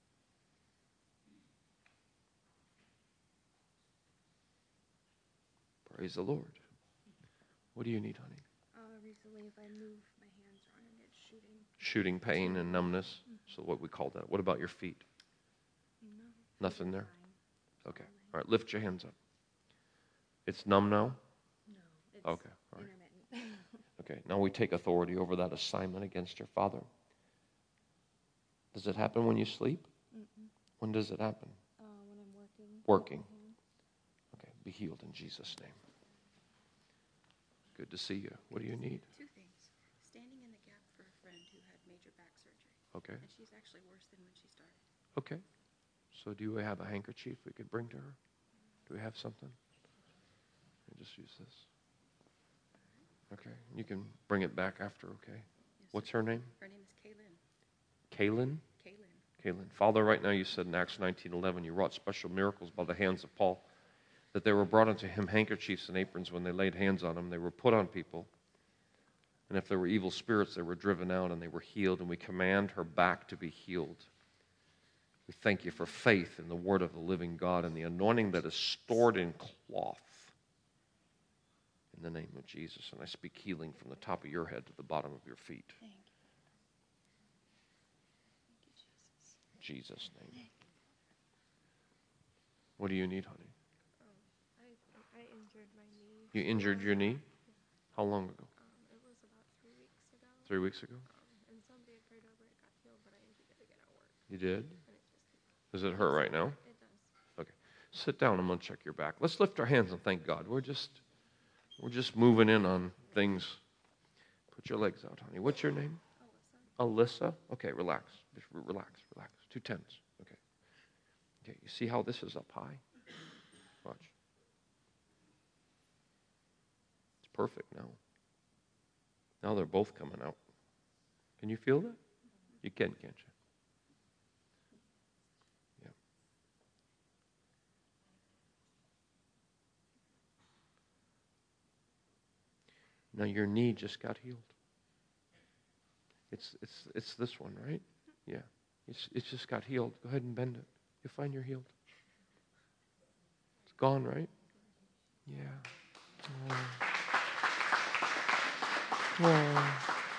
E: Praise the Lord. What do you need, honey?
F: Recently, if I move my hands around and it's shooting.
E: Shooting pain and numbness. So what we call that. What about your feet?
F: No.
E: Nothing there? Okay. All right, lift your hands up. It's numb now?
F: No. It's
E: Okay. All right.
F: intermittent.
E: Okay. Now we take authority over that assignment against your father. Does it happen when you sleep?
F: Mm-mm.
E: When does it happen?
F: When I'm working.
E: Working.
F: Mhm.
E: Okay. Be healed in Jesus' name. Good to see you. What do you need?
G: Two things. Standing in the gap for a friend who had major back surgery.
E: Okay.
G: And she's actually worse than when she started.
E: Okay. So do we have a handkerchief we could bring to her? Do we have something? Let me just use this. Okay. You can bring it back after, okay?
G: Yes,
E: What's
G: sir.
E: her name?
G: Her name is Kaylin.
E: Kaylin?
G: Kaylin.
E: Kaylin. Father, right now you said in Acts 19:11, you wrought special miracles by the hands of Paul, that they were brought unto him handkerchiefs and aprons when they laid hands on him. They were put on people. And if there were evil spirits, they were driven out and they were healed. And we command her back to be healed. We thank you for faith in the word of the living God and the anointing that is stored in cloth. In the name of Jesus. And I speak healing from the top of your head to the bottom of your feet.
G: Thank you. Thank you, Jesus.
E: In Jesus' name. What do you need, honey?
F: I injured my knee.
E: You injured your knee? How long ago?
F: It was about 3 weeks ago.
E: 3 weeks ago?
F: And somebody had prayed over it, got healed, but I injured it again at work.
E: You did?
F: And it just
E: Does it hurt right now?
F: it does.
E: Okay. Sit down. I'm going to check your back. Let's lift our hands and thank God. We're just moving in on things. Put your legs out, honey. What's your name? Alyssa. Okay, relax. Just relax. 2 tenths. Okay. Okay, you see how this is up high? Watch. It's perfect now. Now they're both coming out. Can you feel that? You can, can't you? Yeah. Now your knee just got healed. It's this one, right? Yeah. It's just got healed. Go ahead and bend it. You'll find you're healed. It's gone, right? Yeah. Oh. Oh.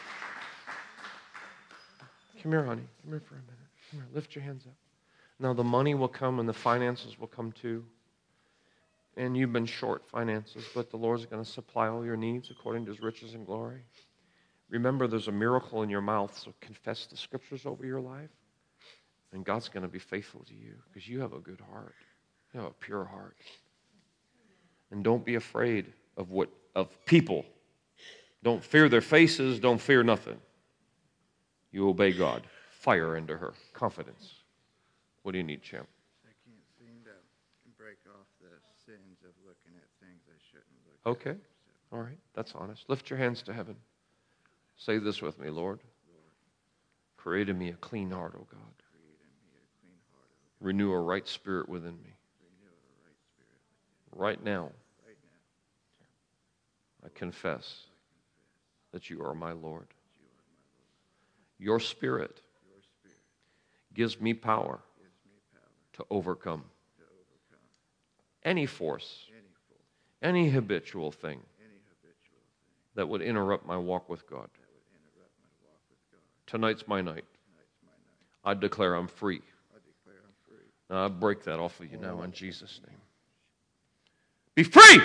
E: Come here, honey. Come here for a minute. Come here. Lift your hands up. Now the money will come and the finances will come too. And you've been short finances, but the Lord's going to supply all your needs according to his riches and glory. Remember, there's a miracle in your mouth, so confess the scriptures over your life. And God's going to be faithful to you because you have a good heart. You have a pure heart. And don't be afraid of people. Don't fear their faces. Don't fear nothing. You obey God. Fire into her. Confidence. What do you need, champ?
H: I can't seem to break off the sins of looking at things I shouldn't look
E: Okay.
H: at.
E: All right. That's honest. Lift your hands to heaven. Say this with me, Lord. Create in me a clean heart, O God.
H: Create in me a clean heart, O God.
E: Renew a right spirit within me.
H: Renew a right spirit
E: Right now,
H: right now.
E: I confess that you are my Lord. Your spirit
H: Your spirit
E: gives me power
H: gives me power
E: to overcome
H: to overcome
E: any force,
H: any fault,
E: any habitual thing
H: any habitual thing
E: that would interrupt my walk with God.
H: that would interrupt my walk with God.
E: Tonight's my night.
H: Tonight's my night.
E: I declare I'm free.
H: I declare I'm free.
E: Now I break that off of you now in Jesus' name. Be free!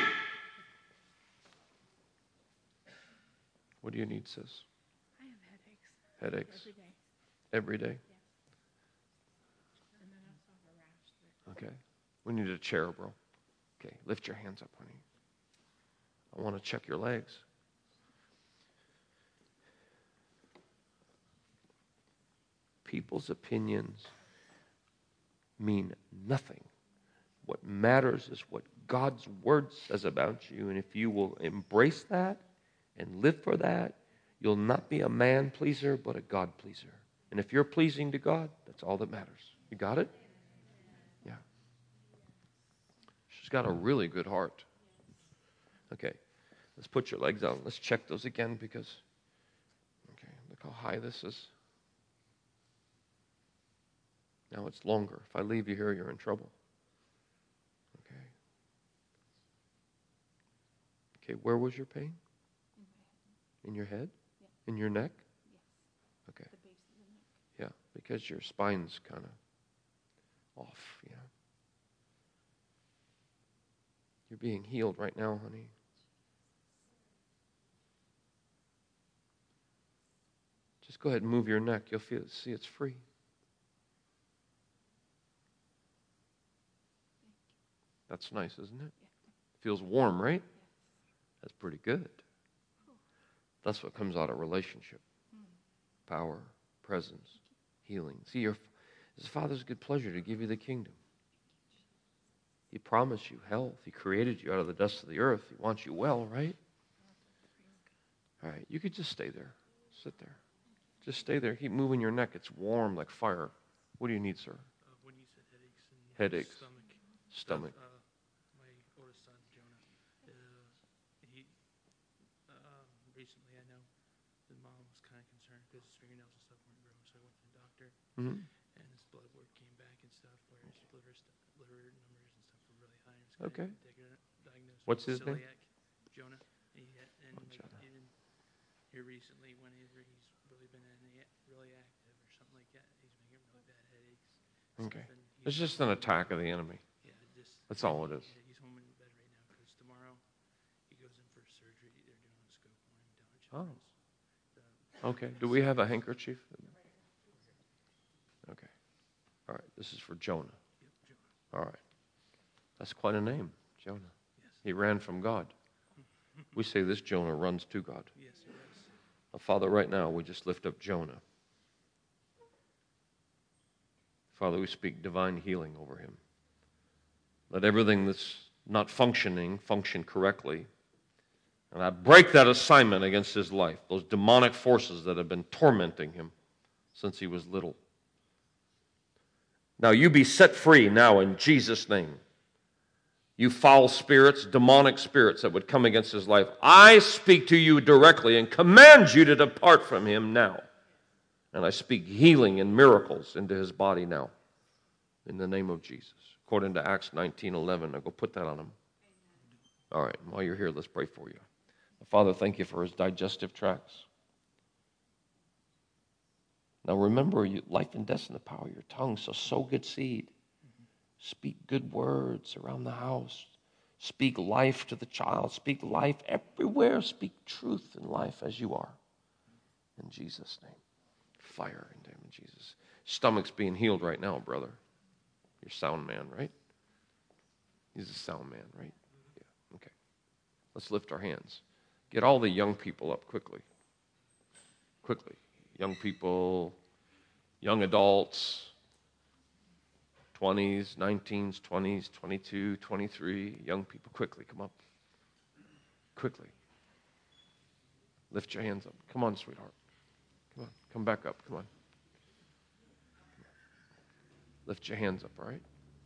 E: What do you need, sis?
G: I have headaches
E: Headaches?
G: every day.
E: Every day?
G: And then I also have a rash.
E: Okay. We need a chair, bro. Okay, lift your hands up, honey. I want to check your legs. People's opinions mean nothing. What matters is what God's word says about you. And if you will embrace that and live for that, you'll not be a man pleaser, but a God pleaser. And if you're pleasing to God, that's all that matters. You got it? Yeah. She's got a really good heart. Okay, let's put your legs out. Let's check those again because, okay, look how high this is. Now it's longer. If I leave you here, you're in trouble. Okay. Okay, where was your pain? In your head? In your neck? Okay. Yeah, because your spine's kind of off, yeah. You're being healed right now, honey. Just go ahead and move your neck. You'll see it's free. That's nice, isn't it? Feels warm, right? That's pretty good. That's what comes out of relationship. Power, presence, healing. See, his Father's good pleasure to give you the kingdom. He promised you health. He created you out of the dust of the earth. He wants you well, right? All right, you could just stay there. Sit there. Just stay there. Keep moving your neck. It's warm like fire. What do you need, sir?
I: When you said headaches and
E: Stomach.
I: my oldest son, Jonah, he recently, I know his mom was kind of concerned because his fingernails and stuff weren't growing, so I went to the doctor,
E: Mm-hmm.
I: and his blood work came back and stuff, where his liver numbers and stuff were really high. And
E: Okay.
I: Diagnosed
E: What's
I: with
E: his name?
I: celiac, Jonah. And
E: Jonah.
I: even here recently, whenever he's really been really active or something like that, he's been getting really bad headaches.
E: Okay.
I: Stuff, and
E: It's just an attack of the enemy.
I: yeah,
E: That's all it is.
I: yeah, he's home in bed right now because tomorrow he goes in for surgery. They're doing a scope on him down at Children's.
E: Okay. Do we have a handkerchief? Okay. All right. This is for Jonah.
I: Yep, Jonah.
E: All right. That's quite a name, Jonah.
I: Yes.
E: He ran from God. We say this Jonah runs to God.
I: Yes, he does.
E: Now, Father, right now, we just lift up Jonah. Father, we speak divine healing over him. Let everything that's not functioning function correctly. And I break that assignment against his life, those demonic forces that have been tormenting him since he was little. Now you be set free now in Jesus' name. You foul spirits, demonic spirits that would come against his life, I speak to you directly and command you to depart from him now. And I speak healing and miracles into his body now. In the name of Jesus. According to Acts 19:11. Now go put that on him. All right. While you're here, let's pray for you. Father, thank you for his digestive tracts. Now remember, life and death in the power of your tongue, so sow good seed. Speak good words around the house. Speak life to the child. Speak life everywhere. Speak truth in life as you are. In Jesus' name. Fire into him in Jesus. Stomach's being healed right now, brother. You're sound man, right? He's a sound man, right? Yeah, okay. Let's lift our hands. Get all the young people up quickly. Quickly. Young people, young adults, 20s, 19s, 20s, 22, 23, young people, quickly, come up. Quickly. Lift your hands up. Come on, sweetheart. Come on, come back up, come on. Lift your hands up, all right?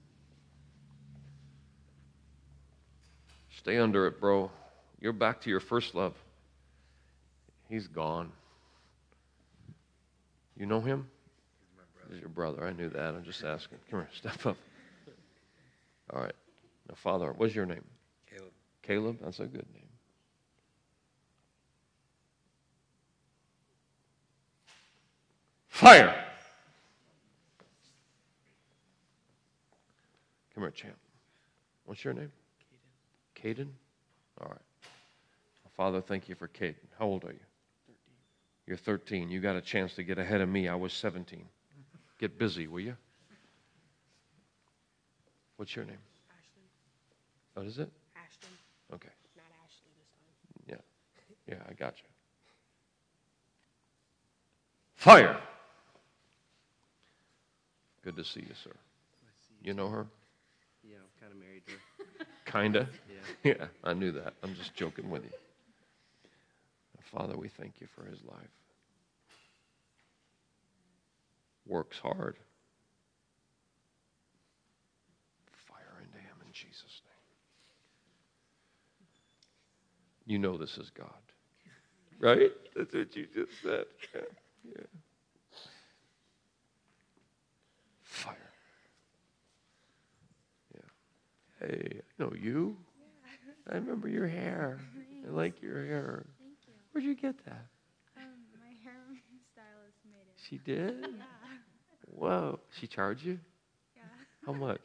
E: Stay under it, bro. You're back to your first love. He's gone. You know him? He's your brother. I knew that. I'm just asking. Come here, step up. All right. Now, Father, what's your name?
H: Caleb.
E: Caleb? That's a good name. Fire! Come here, champ. What's your name? Caden. Caden? All right. Father, thank you for Caden. How old are you?
I: 13.
E: You're 13. You got a chance to get ahead of me. I was 17. Get busy, will you? What's your name? What is it?
F: Ashton,
E: Okay.
F: not Ashley this time.
E: Yeah, I got you. Fire. Good to see you, sir. You know her?
J: Yeah, I'm kind of married to her.
E: Kinda?
J: Yeah.
E: Yeah, I knew that. I'm just joking with you. Father, we thank you for his life. Works hard. Fire into him in Jesus' name. You know this is God. Right? That's what you just said. Yeah. Fire. Yeah. Hey, I know you. I remember your hair. I like your hair.
F: Thank you.
E: Where'd you get that?
F: My hairstylist made it.
E: She did?
F: Yeah.
E: Whoa. She charged you?
F: Yeah.
E: How much?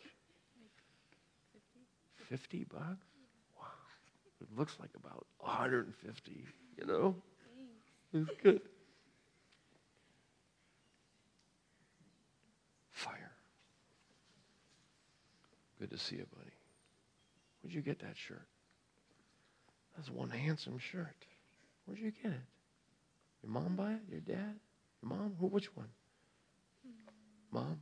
F: Like
E: 50 bucks? Wow. It looks like about 150, you know?
F: Thanks.
E: It's good. Fire. Good to see you, buddy. Where'd you get that shirt? That's one handsome shirt. Where'd you get it? Your mom buy it? Your dad? Your mom? Who? Which one? Mom?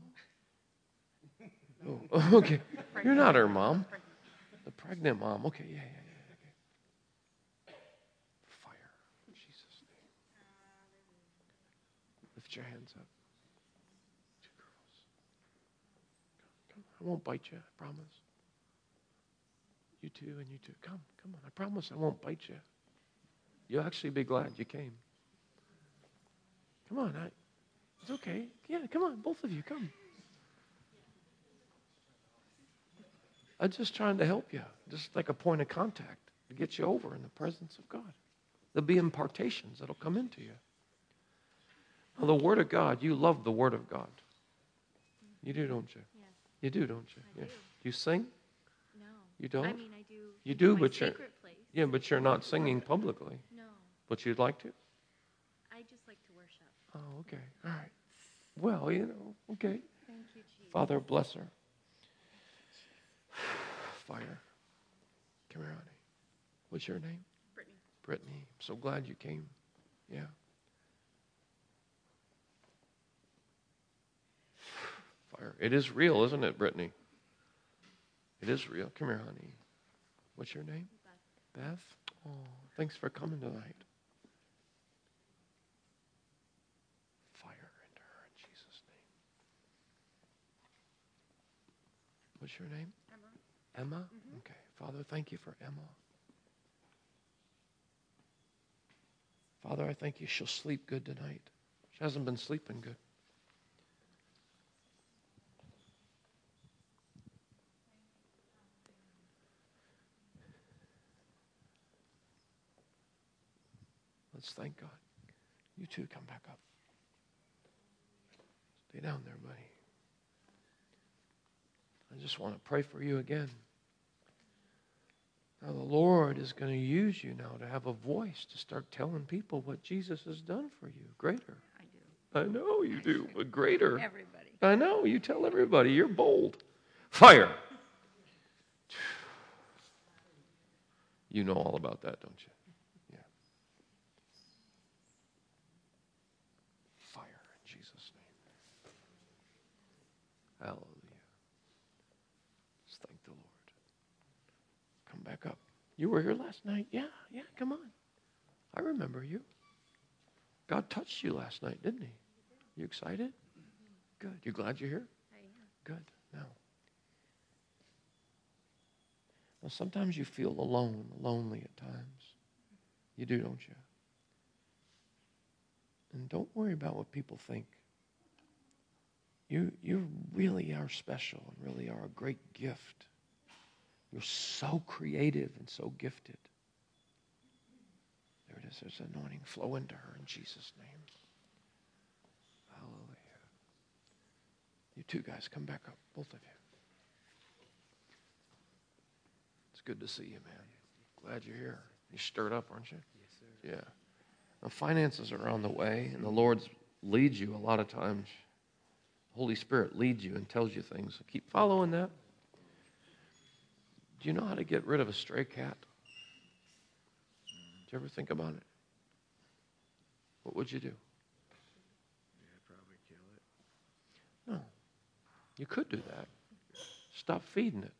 E: Oh, okay. You're not her mom. The pregnant mom. Okay, yeah. Okay. Fire. In Jesus' name. Lift your hands up. Two girls. Come. I won't bite you, I promise. You too, and you too. Come on. I promise I won't bite you. You'll actually be glad you came. Come on. It's okay. Yeah, come on. Both of you, come. I'm just trying to help you. Just like a point of contact to get you over in the presence of God. There'll be impartations that'll come into you. Now, the Word of God, you love the Word of God. You do, don't you?
F: Yes.
E: You do, don't you?
F: I do.
E: You sing?
F: No.
E: You don't?
F: I mean, I do.
E: You do,
F: my
E: but you're
F: secret place.
E: yeah, but you're not singing publicly.
F: No.
E: But you'd like to?
F: I just like to worship.
E: Oh, okay. All right. Well, okay.
F: Thank you, Jesus.
E: Father, bless her. Fire. Come here, honey. What's your name?
F: Brittany.
E: Brittany. I'm so glad you came. Yeah. Fire. It is real, isn't it, Brittany? It is real. Come here, honey. What's your name?
F: Beth.
E: Beth? Oh, thanks for coming tonight. Fire into her in Jesus' name. What's your name?
F: Emma.
E: Emma? Okay. Father, thank you for Emma. Father, I thank you she'll sleep good tonight. She hasn't been sleeping good. Let's thank God. You two come back up. Stay down there, buddy. I just want to pray for you again. Now the Lord is going to use you now to have a voice to start telling people what Jesus has done for you. Greater.
F: I do.
E: I know you do, but greater.
F: Everybody.
E: I know. You tell everybody. You're bold. Fire. You know all about that, don't you? Yeah. Fire in Jesus' name. Hallelujah. Just thank the Lord. Come back up. You were here last night? Yeah, come on. I remember you. God touched you last night, didn't he? You excited? Good. You glad you're here?
F: I am.
E: Good. Now, sometimes you feel alone, lonely at times. You do, don't you? And don't worry about what people think. You really are special and really are a great gift. You're so creative and so gifted. There it is. There's anointing. Flow into her in Jesus' name. Hallelujah. You two guys, come back up, both of you. It's good to see you, man. Glad you're here. You're stirred up, aren't you?
J: Yes, sir.
E: Yeah. Now, finances are on the way, and the Lord leads you a lot of times. Holy Spirit leads you and tells you things. So keep following that. Do you know how to get rid of a stray cat? Do you ever think about it? What would you do?
H: Yeah, probably kill it.
E: No. You could do that. Stop feeding it.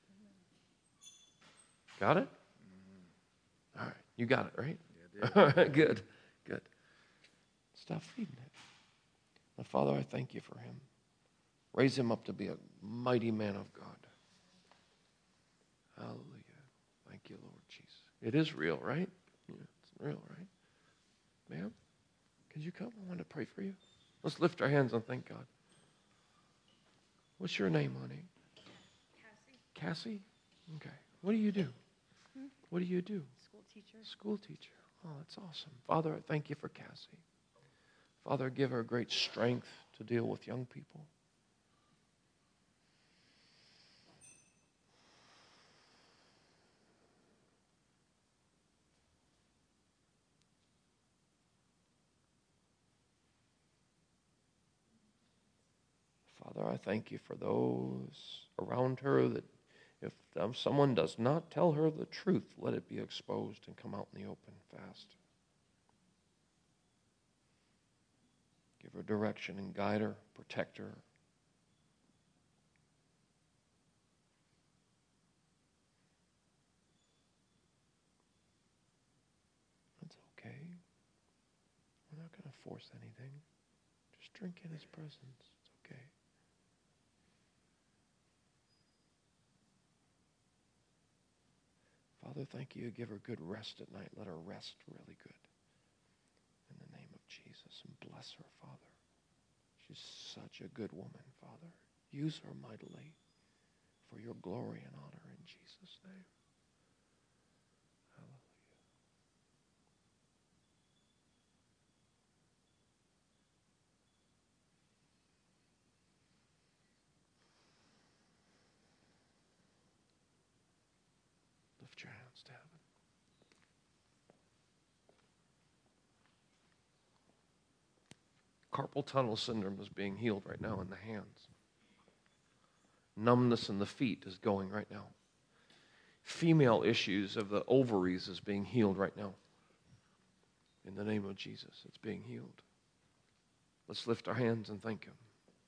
E: Got it? All right. You got it, right?
H: Yeah, I did.
E: All right, good. Good. Stop feeding it. Now, Father, I thank you for him. Raise him up to be a mighty man of God. Hallelujah. Thank you, Lord Jesus. It is real, right? Yeah, it's real, right? Ma'am, can you come? I want to pray for you. Let's lift our hands and thank God. What's your name, honey? Cassie? Okay. What do you do? What do you do?
K: School teacher.
E: School teacher. Oh, that's awesome. Father, I thank you for Cassie. Father, give her great strength to deal with young people. Father, I thank you for those around her that if someone does not tell her the truth, let it be exposed and come out in the open fast. Give her direction and guide her, protect her. That's okay. We're not going to force anything. Just drink in his presence. It's okay. Father, thank you. Give her good rest at night. Let her rest really good. In the name of Jesus. And bless her, Father. She's such a good woman, Father. Use her mightily for your glory and honor in Jesus' name. Hallelujah. Lift your hands to heaven. Carpal tunnel syndrome is being healed right now in the hands. Numbness in the feet is going right now. Female issues of the ovaries is being healed right now. In the name of Jesus, it's being healed. Let's lift our hands and thank him.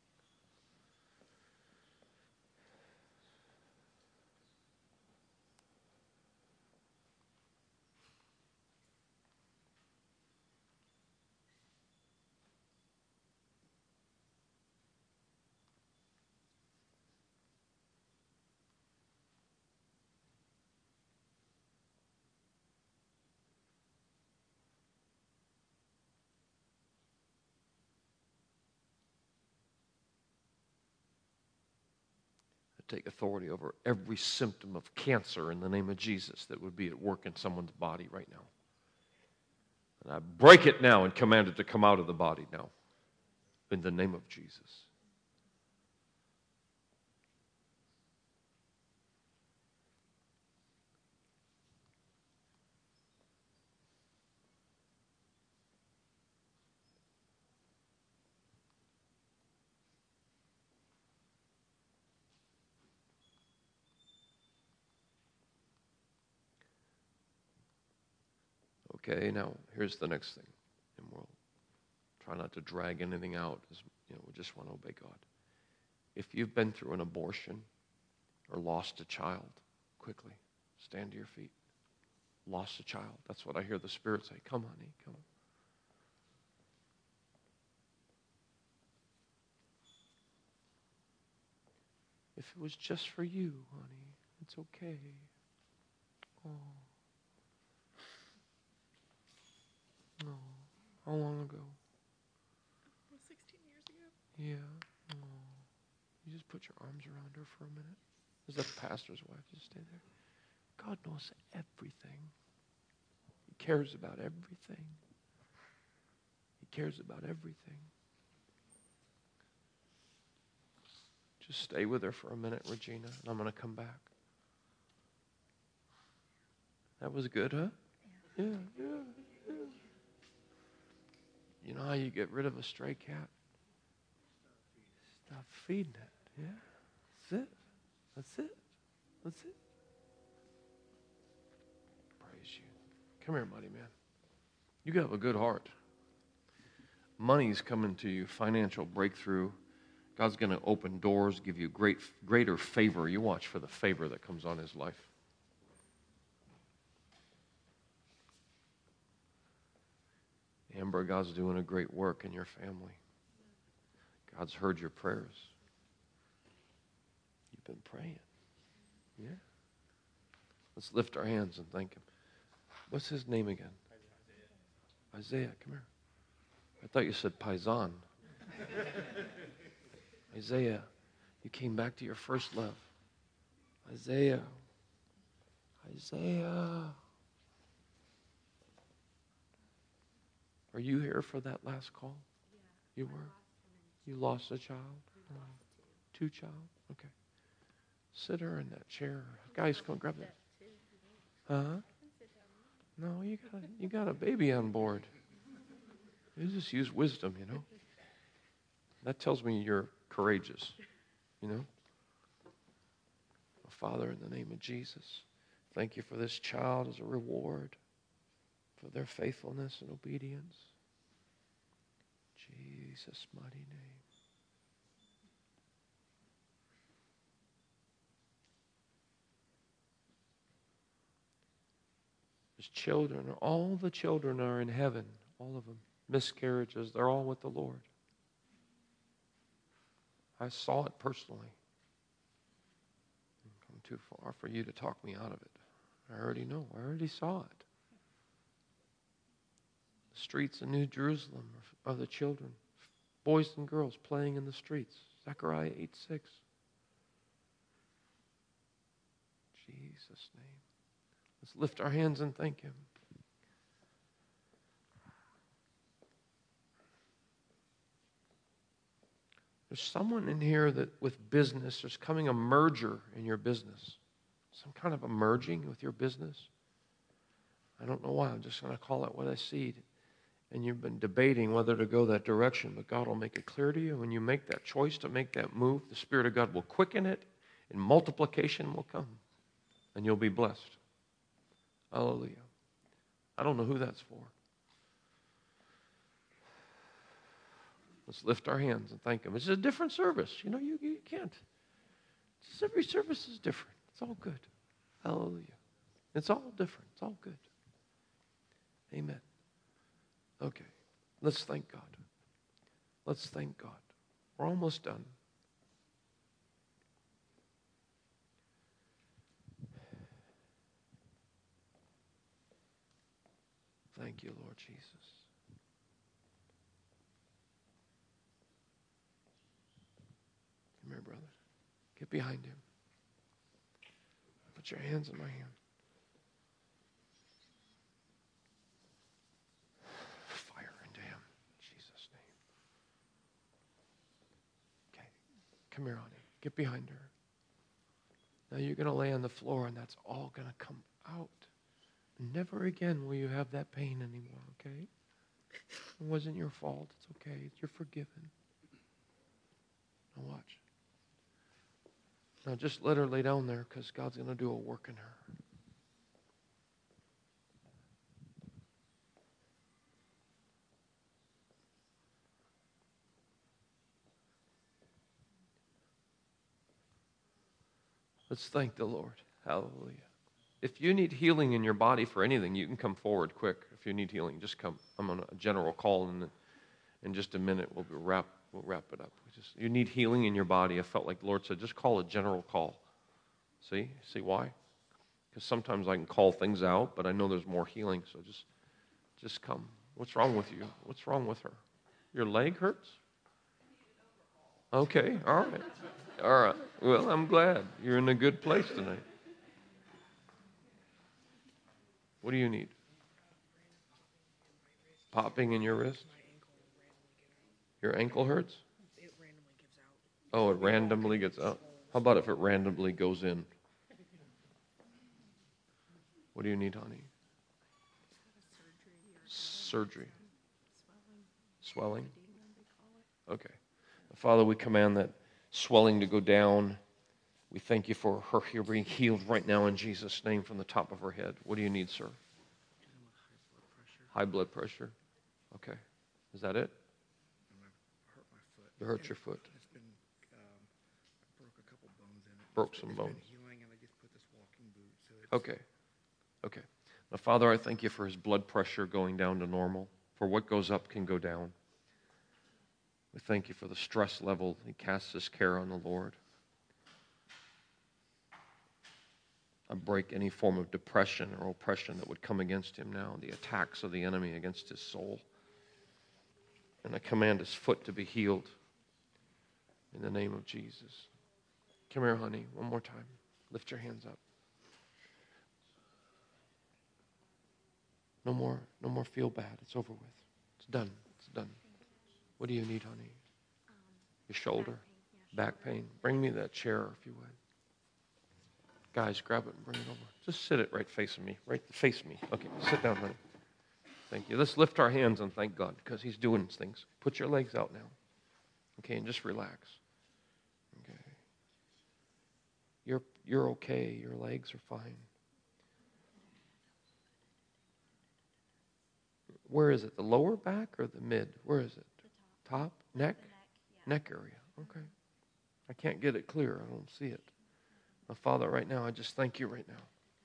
E: Take authority over every symptom of cancer in the name of Jesus that would be at work in someone's body right now. And I break it now and command it to come out of the body now in the name of Jesus. Okay, now here's the next thing, and we'll try not to drag anything out. We just want to obey God. If you've been through an abortion or lost a child, quickly stand to your feet. Lost a child. That's what I hear the Spirit say. Come, honey, come. If it was just for you, honey, it's okay. Oh. Oh, how long ago?
K: 16 years ago.
E: Yeah. Oh. You just put your arms around her for a minute. Is that the pastor's wife? Just stay there. God knows everything. He cares about everything. He cares about everything. Just stay with her for a minute, Regina, and I'm going to come back. That was good, huh? Yeah. You know how you get rid of a stray cat? Stop feeding it. Yeah. That's it. That's it. That's it. praise you. Come here, mighty man. You have a good heart. Money's coming to you, financial breakthrough. God's going to open doors, give you greater favor. You watch for the favor that comes on his life. Amber, God's doing a great work in your family. God's heard your prayers. You've been praying. Yeah. Let's lift our hands and thank him. What's his name again? Isaiah, come here. I thought you said Paisan. Isaiah, you came back to your first love. Isaiah. Are you here for that last call? You were? You lost a child? Two child? Okay. Sit her in that chair. Guys, come grab that. Huh? No, you got a baby on board. You just use wisdom, you know. That tells me you're courageous, you know. Father, in the name of Jesus, thank you for this child as a reward for their faithfulness and obedience. Jesus' mighty name. There's children, all the children are in heaven, all of them. Miscarriages, they're all with the Lord. I saw it personally. I've come too far for you to talk me out of it. I already know. I already saw it. The streets of New Jerusalem are the children, boys and girls playing in the streets. Zechariah 8:6. Jesus' name. Let's lift our hands and thank him. There's someone in here that with business, there's coming a merger in your business. Some kind of a merging with your business. I don't know why. I'm just going to call it what I see. And you've been debating whether to go that direction, but God will make it clear to you. When you make that choice to make that move, the Spirit of God will quicken it, and multiplication will come, and you'll be blessed. Hallelujah. I don't know who that's for. Let's lift our hands and thank him. It's a different service. You know, you can't. Just every service is different. It's all good. Hallelujah. It's all different. It's all good. Amen. Okay. Let's thank God. Let's thank God. We're almost done. Thank you, Lord Jesus. Come here, brother. Get behind him. Put your hands in my hand. Fire into him. In Jesus' name. Okay. Come here, honey. Get behind her. Now you're going to lay on the floor, and that's all going to come out. Never again will you have that pain anymore, okay? It wasn't your fault. It's okay. You're forgiven. Now watch. Now just let her lay down there because God's going to do a work in her. Let's thank the Lord. Hallelujah. If you need healing in your body for anything, you can come forward quick. If you need healing, just come. I'm on a general call, and in just a minute we'll wrap it up. You need healing in your body. I felt like the Lord said, just call a general call. See why? Because sometimes I can call things out, but I know there's more healing. So just come. What's wrong with you? What's wrong with her? Your leg hurts? Okay, all right. Well, I'm glad you're in a good place tonight. What do you need? Popping in your wrist? Your ankle hurts? Oh, it randomly gets out. How about if it randomly goes in? What do you need, honey? Surgery. Swelling? Okay. Father, we command that swelling to go down. We thank you for her here being healed right now in Jesus' name from the top of her head. What do you need, sir? High blood pressure. Okay. Is that it?
H: I hurt my foot.
E: You hurt your foot.
H: It's been, I broke a couple bones in it.
E: Broke some
H: It's
E: bones.
H: been healing, and I just put this walking boot. So it's,
E: Okay. Okay. Now, Father, I thank you for his blood pressure going down to normal. For what goes up can go down. We thank you for the stress level. He casts his care on the Lord. I break any form of depression or oppression that would come against him now, the attacks of the enemy against his soul. And I command his foot to be healed in the name of Jesus. Come here, honey, one more time. Lift your hands up. No more feel bad. It's over with. It's done. It's done. What do you need, honey? Your shoulder? Back pain. Bring me that chair, if you would. Guys, grab it and bring it over. Just sit it right facing me. Right face me. Okay, sit down, honey. Thank you. Let's lift our hands and thank God because he's doing things. Put your legs out now. Okay, and just relax. Okay. You're okay. Your legs are fine. Where is it? The lower back or the mid? Where is it? Top? Neck? Neck area. Okay. I can't get it clear. I don't see it. Now, Father, right now, I just thank you right now.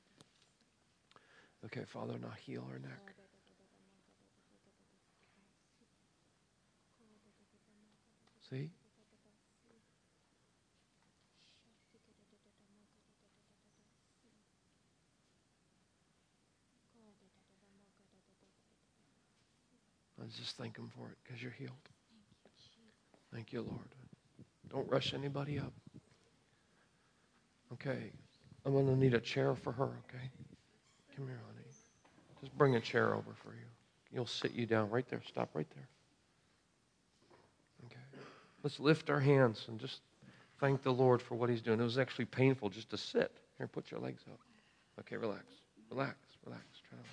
E: Okay, Father, now heal her neck. See? Let's just thank him for it because you're healed. Thank you, Lord. Don't rush anybody up. Okay. I'm going to need a chair for her, okay? Come here, honey. Just bring a chair over for you. You'll sit you down right there. Stop right there. Okay. Let's lift our hands and just thank the Lord for what he's doing. It was actually painful just to sit. Here, put your legs up. Okay, relax. Relax. Relax. Try to relax.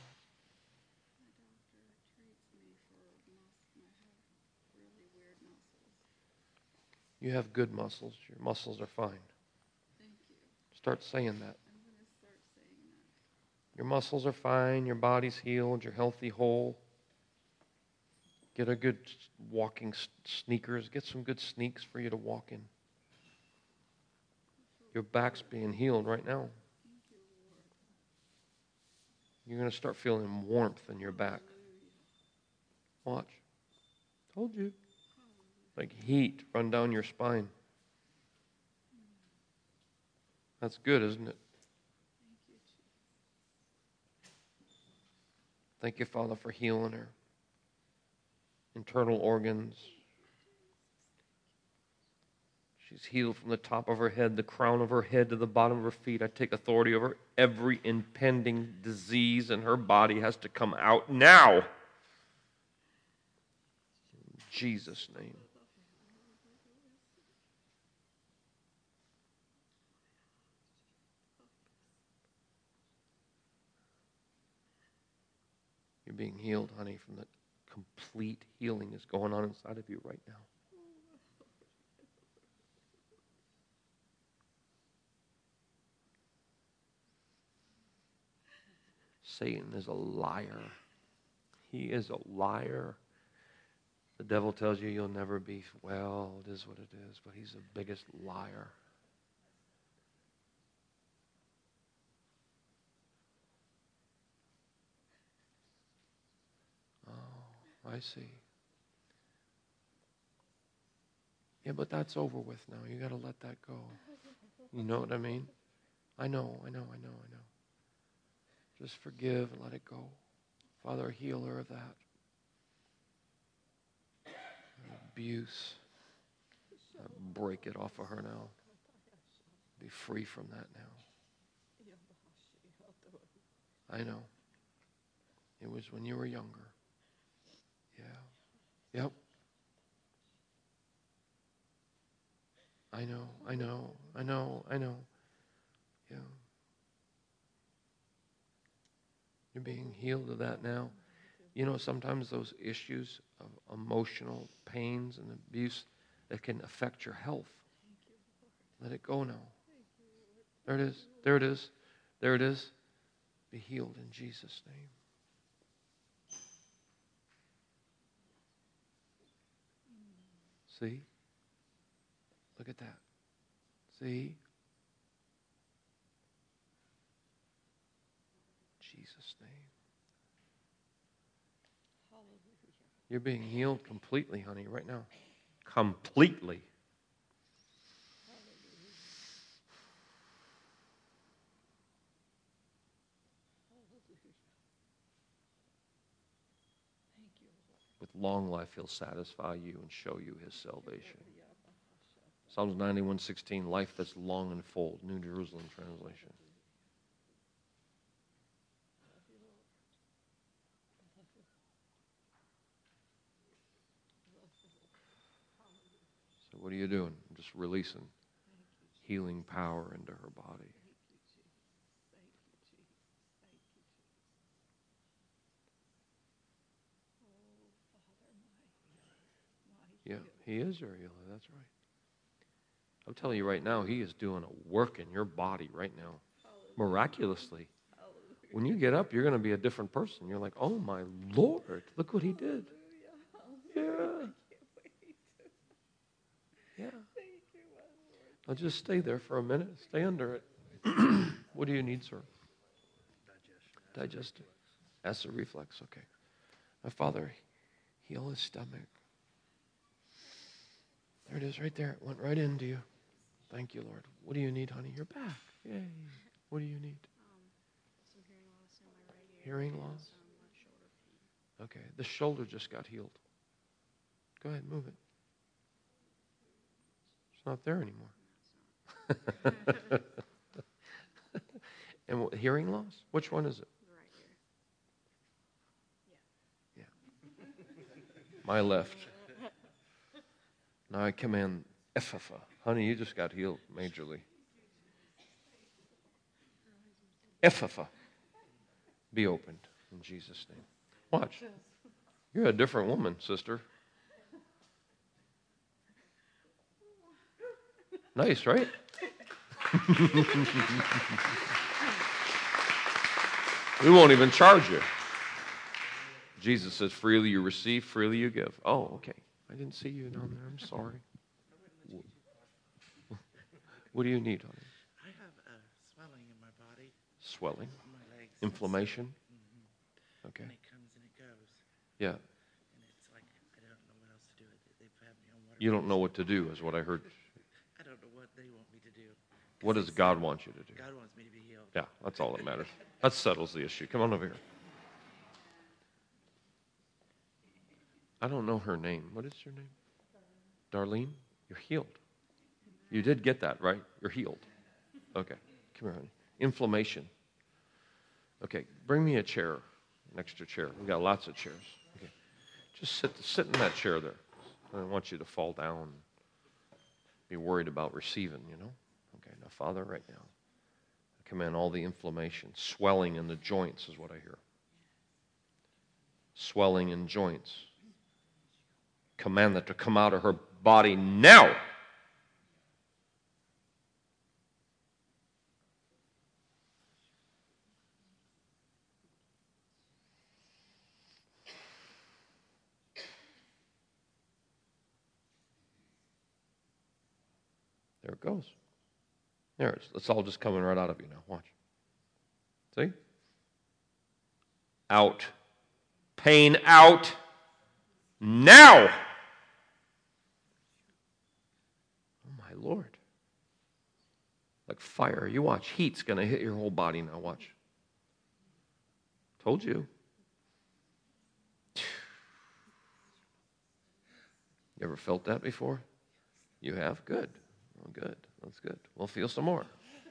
E: You have good muscles. Your muscles are fine.
G: Thank you.
E: Start saying that.
G: I'm going to start saying that.
E: Your muscles are fine. Your body's healed. You're healthy, whole. Get a good walking sneakers. Get some good sneaks for you to walk in. Your back's being healed right now. You're going to start feeling warmth in your back. Watch. Told you. Like heat run down your spine. That's good, isn't it? Thank you, Father, for healing her. Internal organs. She's healed from the top of her head, the crown of her head to the bottom of her feet. I take authority over every impending disease in her body has to come out now. In Jesus' name. You're being healed, honey, from the complete healing is going on inside of you right now. Satan is a liar. He is a liar. The devil tells you you'll never be well. It is what it is, but he's the biggest liar. Oh, I see. Yeah, but that's over with now. You got to let that go. You know what I mean? I know. Just forgive and let it go. Father, heal her of that. Abuse. Break it off of her now. Be free from that now. I know. It was when you were younger. Yeah. Yep. I know. Yeah. You're being healed of that now. You know, sometimes those issues of emotional pains and abuse that can affect your health. Let it go now. There it is. There it is. There it is. Be healed in Jesus' name. See? Look at that. See? Jesus' name. You're being healed completely, honey, right now. Completely. With long life, he'll satisfy you and show you his salvation. Psalms 91:16, life that's long and full, New Jerusalem translation. So what are you doing? I'm just releasing healing power into her body. Yeah, he is your healer. That's right. I'm telling you right now, he is doing a work in your body right now, miraculously. When you get up, you're going to be a different person. You're like, oh my Lord, look what he did. Yeah. Yeah. I'll just stay there for a minute. Stay under it. What do you need, sir? Digestive. Acid reflux. Okay. My Father, heal his stomach. There it is right there. It went right into you. Thank you, Lord. What do you need, honey? You're back. Yay. What do you need?
G: Some hearing loss in my right ear.
E: Hearing
G: and
E: loss?
G: some shoulder pain.
E: Okay. The shoulder just got healed. Go ahead, move it. It's not there anymore. And hearing loss? Which one is it?
G: The right ear.
E: Yeah. My left. Now I command Ephphatha. Honey, you just got healed majorly. Ephphatha. Be opened in Jesus' name. Watch. You're a different woman, sister. Nice, right? We won't even charge you. Jesus says, freely you receive, freely you give. Oh, okay. I didn't see you down there. I'm sorry. What do you need, honey?
I: I have swelling in my body.
E: Swelling?
I: My legs.
E: Inflammation?
I: Mm-hmm.
E: Okay.
I: And it comes and it goes.
E: Yeah.
I: And it's like, I don't know what else to do with it. They've had me on water.
E: You don't know what to do, is what I heard.
I: I don't know what they want me to do.
E: What does God want you to do?
I: God wants me to be healed.
E: Yeah, that's all that matters. That settles the issue. Come on over here. I don't know her name. What is your name? Darlene? You're healed. You did get that, right? You're healed. Okay. Come here, honey. Inflammation. Okay. Bring me a chair, an extra chair. We got lots of chairs. Okay. Just sit in that chair there. I don't want you to fall down, be worried about receiving, you know? Okay. Now, Father, right now, I command all the inflammation, swelling in the joints is what I hear. Swelling in joints. Command that to come out of her body now. There it goes. There, it's all just coming right out of you now. Watch. See? Out. Pain out. Now. Oh, my Lord. Like fire. You watch. Heat's going to hit your whole body now. Watch. Told you. You ever felt that before? You have? Good. Oh, good. That's good. We'll feel some more.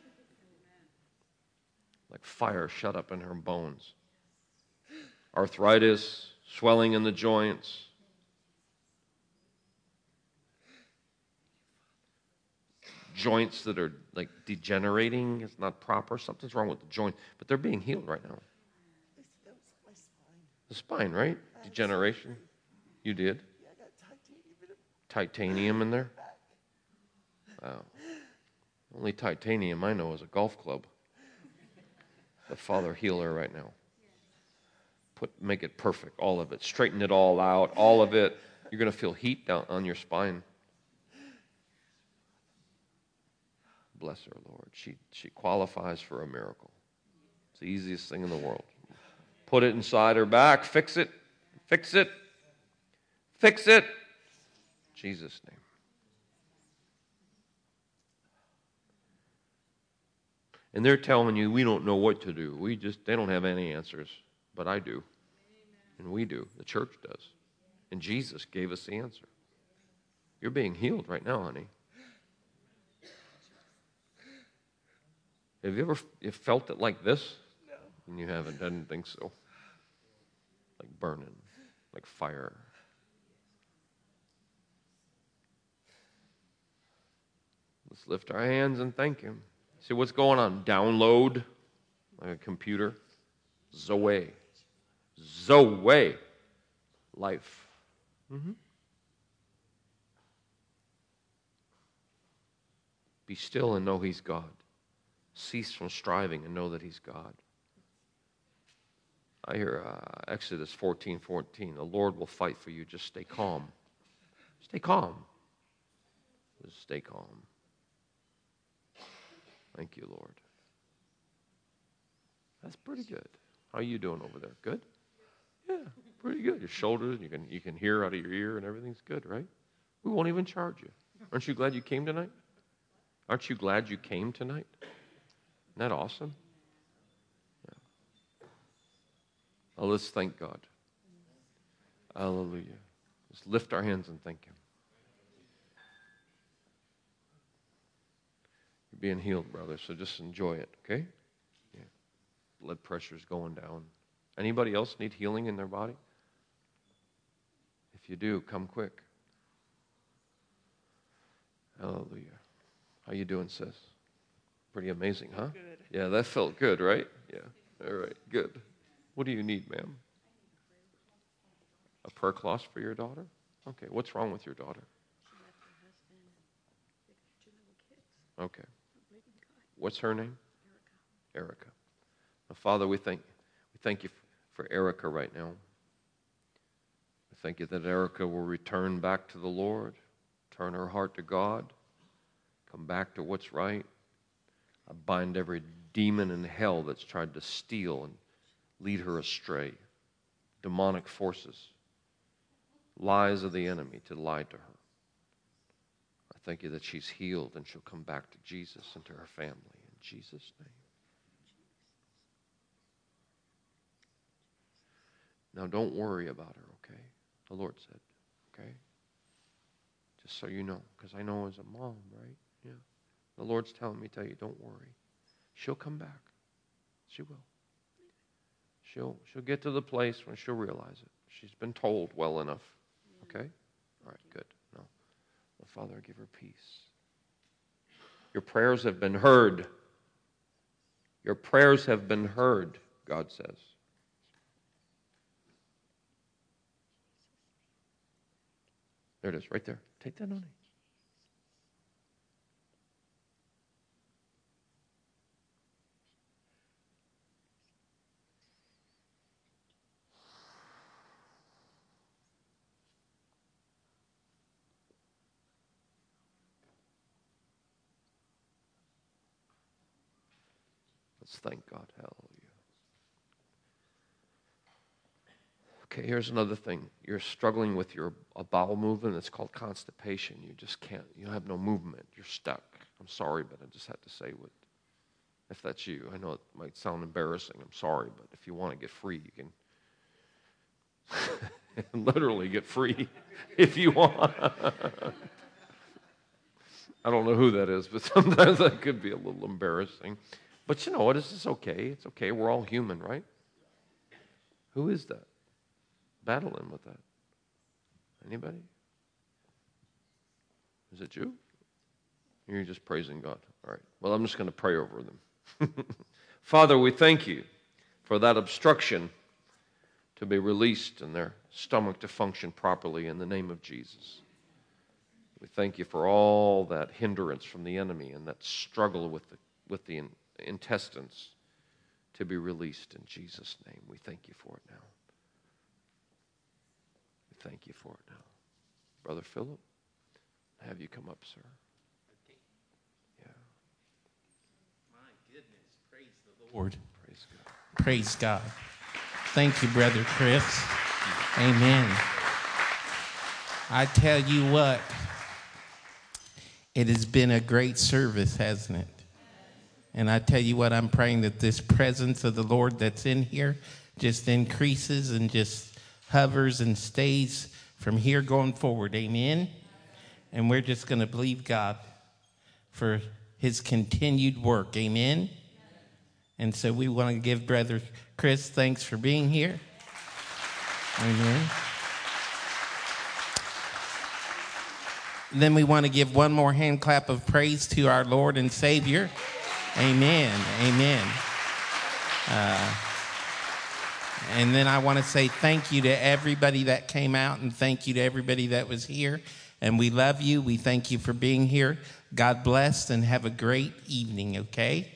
E: Like fire shut up in her bones. Arthritis, swelling in the joints. Joints that are like degenerating. It's not proper. Something's wrong with the joint. But they're being healed right now. The spine, right? Degeneration. You did? Titanium in there? Wow. Only titanium I know is a golf club. But Father, heal her right now. Make it perfect, all of it. Straighten it all out, all of it. You're going to feel heat down on your spine.
D: bless her, Lord. She qualifies for a miracle. It's the easiest thing in the world. Put it inside her back. Fix it. Fix it. Fix it. In Jesus' name. And they're telling you, we don't know what to do. They don't have any answers. But I do. And we do. The church does. And Jesus gave us the answer. You're being healed right now, honey. Have you ever felt it like this? No. And you haven't? I didn't think so. Like burning, like fire. Let's lift our hands and thank Him. See what's going on? Download like a computer. Zoe. Zoe. Life. Mm-hmm. Be still and know He's God. Cease from striving and know that He's God. I hear Exodus 14:14. The Lord will fight for you. Just stay calm. Stay calm. Just stay calm. Thank you, Lord. That's pretty good. How are you doing over there? Good? Yeah, pretty good. Your shoulders, you can hear out of your ear and everything's good, right? We won't even charge you. Aren't you glad you came tonight? Aren't you glad you came tonight? Isn't that awesome? Yeah. Well, let's thank God. Hallelujah. Let's lift our hands and thank Him. You're being healed, brother, so just enjoy it, okay? Yeah. Blood pressure's going down. Anybody else need healing in their body? If you do, come quick. Hallelujah. How you doing, sis? Pretty amazing, huh?
K: Good.
D: Yeah, that felt good, right? Yeah. All right, good. What do you need, ma'am? A prayer cloth for your daughter? Okay, what's wrong with your daughter?
G: She left her husband. They got 2 little kids.
D: Okay. What's her name?
G: Erica.
D: Erica. Now, Father, we thank you for Erica right now. We thank you that Erica will return back to the Lord, turn her heart to God, come back to what's right. I bind every demon in hell that's tried to steal and lead her astray. Demonic forces, lies of the enemy to lie to her. I thank you that she's healed and she'll come back to Jesus and to her family. In Jesus' name. Now don't worry about her, okay? The Lord said, okay? Just so you know, because I know as a mom, right? Yeah. The Lord's telling me to tell you, don't worry. She'll come back. She will. She'll get to the place when she'll realize it. She's been told well enough. Okay? All right, good. No. The Father, give her peace. Your prayers have been heard. Your prayers have been heard, God says. There it is, right there. Take that, honey. Let's thank God. Hallelujah. Okay, here's another thing. You're struggling with a bowel movement. It's called constipation. You just can't. You have no movement. You're stuck. I'm sorry, but I just had to say what. If that's you, I know it might sound embarrassing. I'm sorry, but if you want to get free, you can literally get free if you want. I don't know who that is, but sometimes that could be a little embarrassing. But you know what? It's okay. It's okay. We're all human, right? Who is that? Battling with that. Anybody? Is it you? You're just praising God. All right. Well, I'm just going to pray over them. Father, we thank you for that obstruction to be released and their stomach to function properly in the name of Jesus. We thank you for all that hindrance from the enemy and that struggle with the intestines to be released in Jesus' name. We thank you for it now. We thank you for it now. Brother Philip, have you come up, sir? Yeah.
A: Lord.
E: Praise God.
A: Praise God. Thank you, Brother Chris. Amen. I tell you what, it has been a great service, hasn't it? And I tell you what, I'm praying that this presence of the Lord that's in here just increases and just hovers and stays from here going forward. Amen. And we're just going to believe God for his continued work. Amen. And so we want to give Brother Chris thanks for being here. Amen. And then we want to give one more hand clap of praise to our Lord and Savior. Amen. Amen. And then I want to say thank you to everybody that came out, and thank you to everybody that was here. And we love you. We thank you for being here. God bless, and have a great evening, okay?